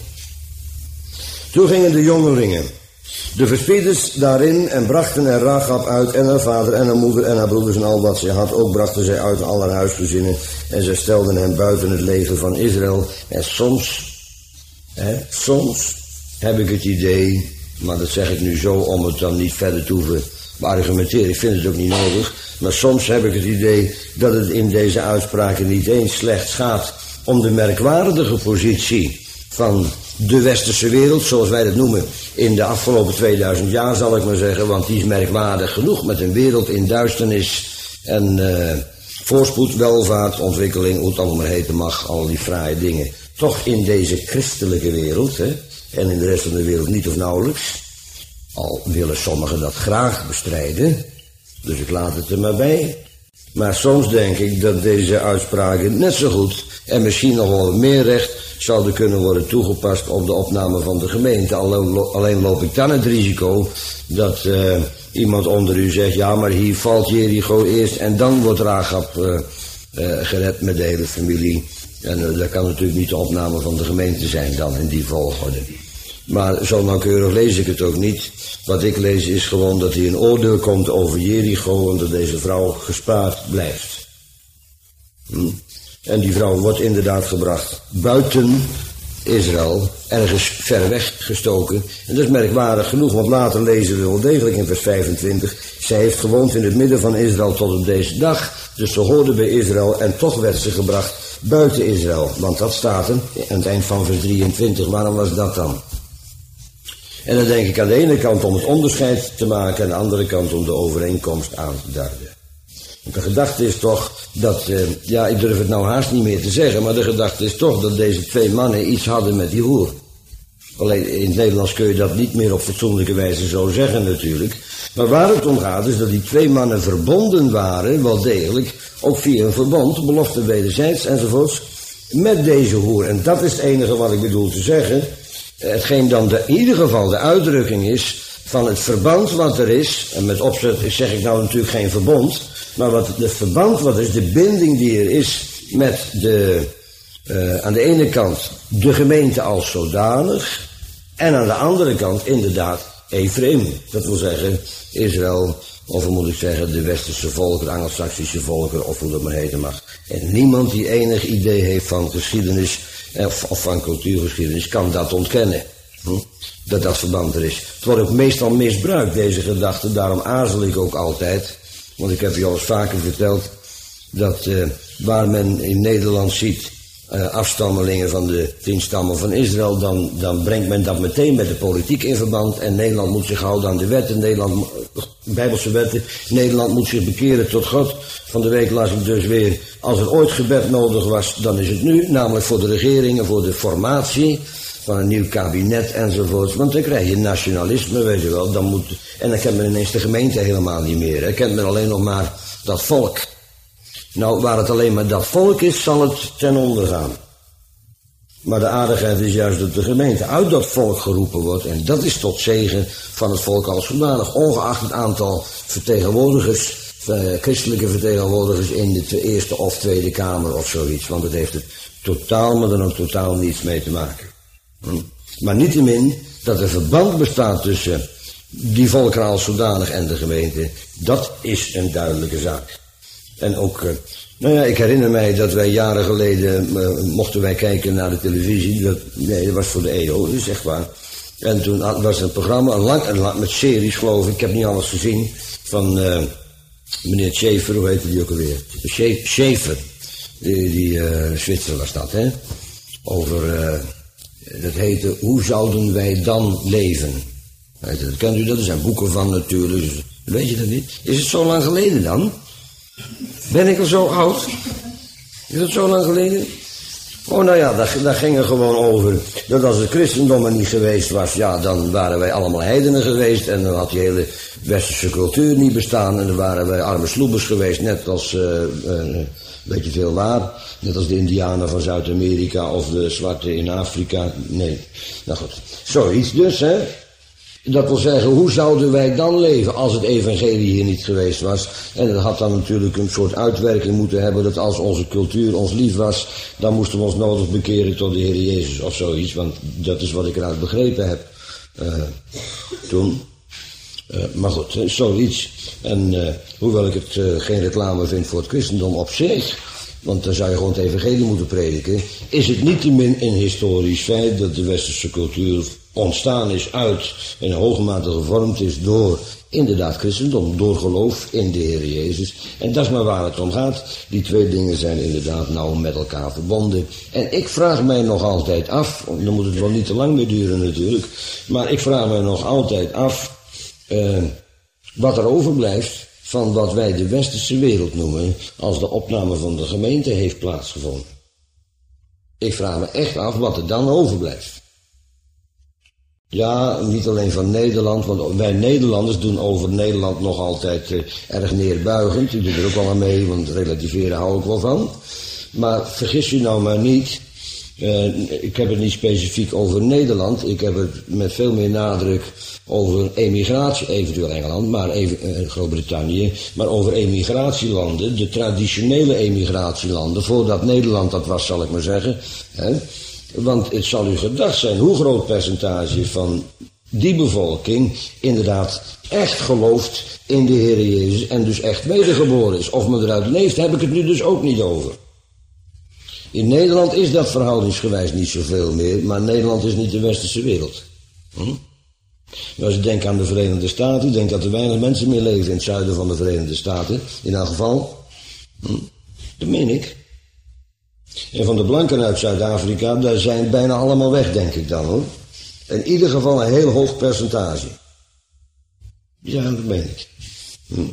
Toen gingen de jongelingen, de verspieders daarin, en brachten er Rachab uit en haar vader en haar moeder en haar broeders en al wat zij had. Ook brachten zij uit alle huisgezinnen en zij stelden hen buiten het leger van Israël. En soms, hè, soms heb ik het idee, maar dat zeg ik nu zo om het dan niet verder te hoeven argumenteren. Ik vind het ook niet nodig. Maar soms heb ik het idee dat het in deze uitspraken niet eens slechts gaat om de merkwaardige positie van de westerse wereld, zoals wij dat noemen, in de afgelopen tweeduizend jaar, zal ik maar zeggen, want die is merkwaardig genoeg met een wereld in duisternis en uh, voorspoed, welvaart, ontwikkeling, hoe het allemaal maar heten mag, al die fraaie dingen. Toch in deze christelijke wereld, hè, en in de rest van de wereld niet of nauwelijks, al willen sommigen dat graag bestrijden, dus ik laat het er maar bij. Maar soms denk ik dat deze uitspraken net zo goed en misschien nog wel meer recht zouden kunnen worden toegepast op de opname van de gemeente. Alleen loop ik dan het risico dat uh, iemand onder u zegt, ja, maar hier valt Jericho eerst en dan wordt Rachab uh, uh, gered met de hele familie. En uh, dat kan natuurlijk niet de opname van de gemeente zijn dan in die volgorde. Maar zo nauwkeurig lees ik het ook niet. Wat ik lees is gewoon dat hier een oordeel komt over Jericho en dat deze vrouw gespaard blijft. Hm? En die vrouw wordt inderdaad gebracht buiten Israël, ergens ver weg gestoken. En dat is merkwaardig genoeg, want later lezen we wel degelijk in vers vijfentwintig. Zij heeft gewoond in het midden van Israël tot op deze dag. Dus ze hoorde bij Israël en toch werd ze gebracht buiten Israël. Want dat staat er aan het eind van vers drieëntwintig. Waarom was dat dan? En dan denk ik aan de ene kant om het onderscheid te maken, aan de andere kant om de overeenkomst aan te duiden. Want de gedachte is toch dat, uh, ja, ik durf het nou haast niet meer te zeggen, maar de gedachte is toch dat deze twee mannen iets hadden met die hoer. Alleen in het Nederlands kun je dat niet meer op fatsoenlijke wijze zo zeggen natuurlijk. Maar waar het om gaat is dat die twee mannen verbonden waren, wel degelijk, ook via een verbond, belofte wederzijds enzovoorts, met deze hoer. En dat is het enige wat ik bedoel te zeggen. Hetgeen dan de, in ieder geval de uitdrukking is van het verband wat er is, en met opzet zeg ik nou natuurlijk geen verbond, maar wat het verband wat is, de binding die er is met de, uh, aan de ene kant de gemeente als zodanig, en aan de andere kant inderdaad Ephraim. Dat wil zeggen Israël, of moet ik zeggen de westerse volkeren, Angelsaksische volkeren, of hoe dat maar heten mag. En niemand die enig idee heeft van geschiedenis, of, of van cultuurgeschiedenis, kan dat ontkennen. Hm? Dat dat verband er is. Het wordt ook meestal misbruikt, deze gedachte, daarom aarzel ik ook altijd. Want ik heb je al eens vaker verteld dat uh, waar men in Nederland ziet uh, afstammelingen van de tien stammen van Israël, dan, dan brengt men dat meteen met de politiek in verband. En Nederland moet zich houden aan de wetten, Nederland, Bijbelse wetten. Nederland moet zich bekeren tot God. Van de week las ik dus weer, als er ooit gebed nodig was, dan is het nu. Namelijk voor de regering en voor de formatie van een nieuw kabinet enzovoort. Want dan krijg je nationalisme, weet je wel. Dan moet, en dan kent men ineens de gemeente helemaal niet meer. Dan kent men alleen nog maar dat volk. Nou, waar het alleen maar dat volk is, zal het ten onder gaan. Maar de aardigheid is juist dat de gemeente uit dat volk geroepen wordt. En dat is tot zegen van het volk als zodanig. Ongeacht het aantal vertegenwoordigers, uh, christelijke vertegenwoordigers in de Eerste of Tweede Kamer of zoiets. Want het heeft het totaal, maar dan ook totaal niets mee te maken. Hm. Maar niettemin dat er verband bestaat tussen die volkeren als zodanig en de gemeente, dat is een duidelijke zaak. En ook, uh, nou ja, ik herinner mij dat wij jaren geleden uh, mochten wij kijken naar de televisie. Dat, nee, dat was voor de E O, dat is echt waar. En toen was er een programma, een lang, een lang, met series geloof ik, ik heb niet alles gezien, van uh, meneer Schaefer, hoe heette die ook alweer? Schaefer, die, die uh, Zwitser was dat, hè? Over, uh, dat heette, hoe zouden wij dan leven? Dat kent u dat, er zijn boeken van natuurlijk, dus, weet je dat niet? Is het zo lang geleden dan? Ben ik al zo oud? Is dat zo lang geleden? Oh, nou ja, daar, daar ging er gewoon over dat als het christendom er niet geweest was, ja, dan waren wij allemaal heidenen geweest en dan had die hele westerse cultuur niet bestaan en dan waren wij arme sloebers geweest, net als, uh, uh, weet je veel waar, net als de Indianen van Zuid-Amerika of de zwarte in Afrika. Nee, nou goed, zoiets dus, hè. Dat wil zeggen, hoe zouden wij dan leven als het evangelie hier niet geweest was? En dat had dan natuurlijk een soort uitwerking moeten hebben, dat als onze cultuur ons lief was, dan moesten we ons nodig bekeren tot de Heer Jezus of zoiets. Want dat is wat ik eruit begrepen heb uh, toen. Uh, maar goed, zoiets. En uh, hoewel ik het uh, geen reclame vind voor het christendom op zich, want dan zou je gewoon het evangelie moeten prediken, is het niettemin een historisch feit dat de westerse cultuur ontstaan is uit en in hoge mate gevormd is door inderdaad christendom, door geloof in de Heer Jezus. En dat is maar waar het om gaat. Die twee dingen zijn inderdaad nauw met elkaar verbonden. En ik vraag mij nog altijd af, dan moet het wel niet te lang meer duren natuurlijk, maar ik vraag mij nog altijd af uh, wat er overblijft van wat wij de westerse wereld noemen als de opname van de gemeente heeft plaatsgevonden. Ik vraag me echt af wat er dan overblijft. Ja, niet alleen van Nederland, want wij Nederlanders doen over Nederland nog altijd uh, erg neerbuigend. Ik doe er ook wel aan mee, want relativeren hou ik wel van. Maar vergis u nou maar niet, uh, ik heb het niet specifiek over Nederland, ik heb het met veel meer nadruk over emigratie, eventueel Engeland, maar even, uh, Groot-Brittannië, maar over emigratielanden, de traditionele emigratielanden, voordat Nederland dat was, zal ik maar zeggen, hè. Want het zal u gedacht zijn hoe groot percentage van die bevolking inderdaad echt gelooft in de Heer Jezus en dus echt wedergeboren is. Of men eruit leeft, heb ik het nu dus ook niet over. In Nederland is dat verhoudingsgewijs niet zoveel meer, maar Nederland is niet de westerse wereld. Hm? Als je denkt aan de Verenigde Staten, ik denk dat er weinig mensen meer leven in het zuiden van de Verenigde Staten, in elk geval. Hm? Dat meen ik. En van de blanken uit Zuid-Afrika, daar zijn bijna allemaal weg, denk ik dan, hoor. In ieder geval een heel hoog percentage. Ja, dat meen ik. Hm.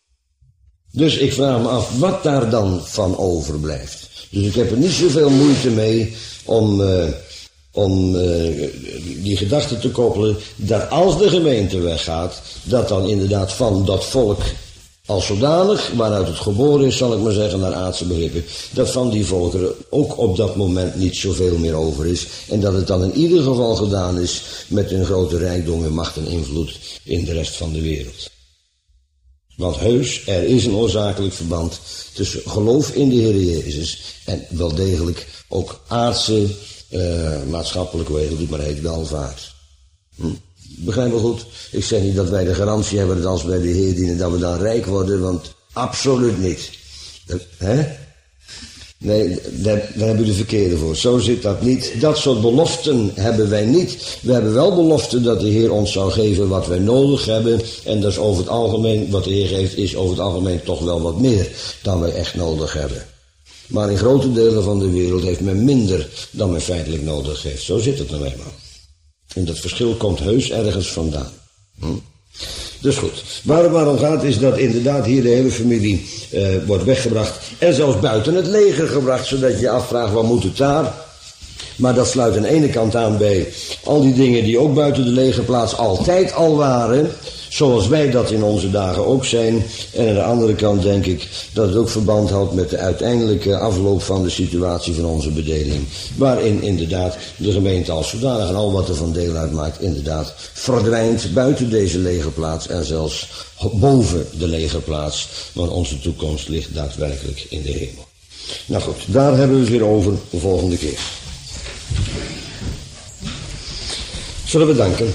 Dus ik vraag me af wat daar dan van overblijft. Dus ik heb er niet zoveel moeite mee om, uh, om uh, die gedachte te koppelen dat als de gemeente weggaat, dat dan inderdaad van dat volk als zodanig, waaruit het geboren is, zal ik maar zeggen, naar aardse begrippen, dat van die volkeren ook op dat moment niet zoveel meer over is. En dat het dan in ieder geval gedaan is met een grote rijkdom en macht en invloed in de rest van de wereld. Want heus, er is een oorzakelijk verband tussen geloof in de Heer Jezus en wel degelijk ook aardse, uh, maatschappelijke, hoe heet het maar heet, welvaart. Hm? Begrijp me goed? Ik zeg niet dat wij de garantie hebben dat als wij de Heer dienen dat we dan rijk worden, want absoluut niet. Dat, hè? Nee, daar, daar hebben we de verkeerde voor. Zo zit dat niet. Dat soort beloften hebben wij niet. We hebben wel beloften dat de Heer ons zou geven wat wij nodig hebben. En dat is over het algemeen, wat de Heer geeft, is over het algemeen toch wel wat meer dan wij echt nodig hebben. Maar in grote delen van de wereld heeft men minder dan men feitelijk nodig heeft. Zo zit het nou eenmaal. En dat verschil komt heus ergens vandaan. Hm? Dus goed, waar het maar om gaat is dat inderdaad hier de hele familie uh, wordt weggebracht. En zelfs buiten het leger gebracht, zodat je je afvraagt, wat moet het daar? Maar dat sluit aan de ene kant aan bij al die dingen die ook buiten de legerplaats altijd al waren. Zoals wij dat in onze dagen ook zijn. En aan de andere kant denk ik dat het ook verband houdt met de uiteindelijke afloop van de situatie van onze bedeling. Waarin inderdaad de gemeente als zodanig en al wat er van deel uitmaakt inderdaad verdwijnt buiten deze legerplaats en zelfs boven de legerplaats. Want onze toekomst ligt daadwerkelijk in de hemel. Nou goed, daar hebben we het weer over de volgende keer. Zullen we danken.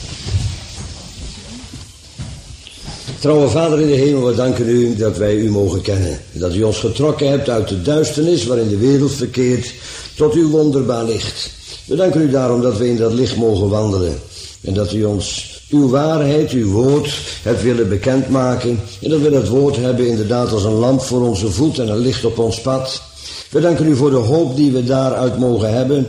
Trouwe Vader in de hemel, we danken u dat wij u mogen kennen. Dat u ons getrokken hebt uit de duisternis waarin de wereld verkeert tot uw wonderbaar licht. We danken u daarom dat we in dat licht mogen wandelen. En dat u ons uw waarheid, uw woord hebt willen bekendmaken. En dat we dat woord hebben inderdaad als een lamp voor onze voet en een licht op ons pad. We danken u voor de hoop die we daaruit mogen hebben.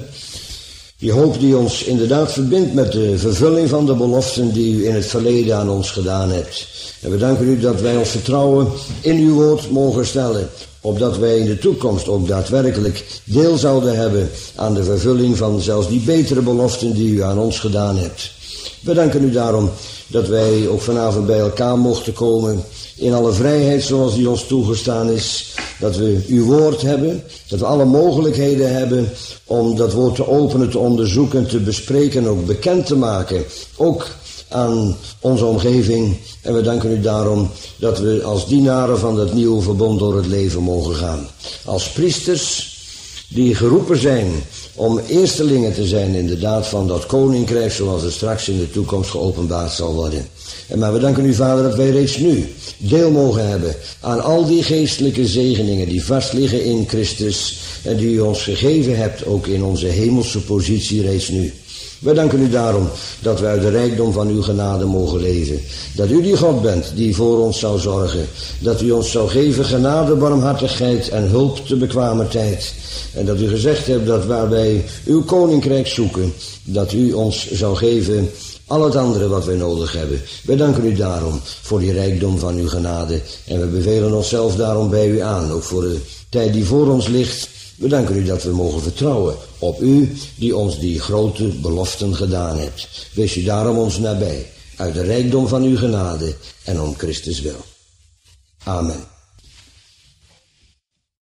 Die hoop die ons inderdaad verbindt met de vervulling van de beloften die u in het verleden aan ons gedaan hebt. En we danken u dat wij ons vertrouwen in uw woord mogen stellen. Opdat wij in de toekomst ook daadwerkelijk deel zouden hebben aan de vervulling van zelfs die betere beloften die u aan ons gedaan hebt. We danken u daarom dat wij ook vanavond bij elkaar mochten komen in alle vrijheid zoals die ons toegestaan is. Dat we uw woord hebben, dat we alle mogelijkheden hebben om dat woord te openen, te onderzoeken, te bespreken, ook bekend te maken. Ook aan onze omgeving. En we danken u daarom dat we als dienaren van dat nieuwe verbond door het leven mogen gaan. Als priesters die geroepen zijn om eerstelingen te zijn inderdaad van dat koninkrijk zoals het straks in de toekomst geopenbaard zal worden. En maar we danken u Vader dat wij reeds nu deel mogen hebben aan al die geestelijke zegeningen die vast liggen in Christus en die u ons gegeven hebt ook in onze hemelse positie reeds nu. Wij danken u daarom dat wij uit de rijkdom van uw genade mogen leven. Dat u die God bent die voor ons zou zorgen. Dat u ons zou geven genade, barmhartigheid en hulp te bekwamer tijd. En dat u gezegd hebt dat waar wij uw koninkrijk zoeken, dat u ons zou geven al het andere wat wij nodig hebben. Wij danken u daarom voor die rijkdom van uw genade. En we bevelen onszelf daarom bij u aan, ook voor de tijd die voor ons ligt. We danken u dat we mogen vertrouwen op u die ons die grote beloften gedaan hebt. Wees u daarom ons nabij, uit de rijkdom van uw genade en om Christus wil. Amen.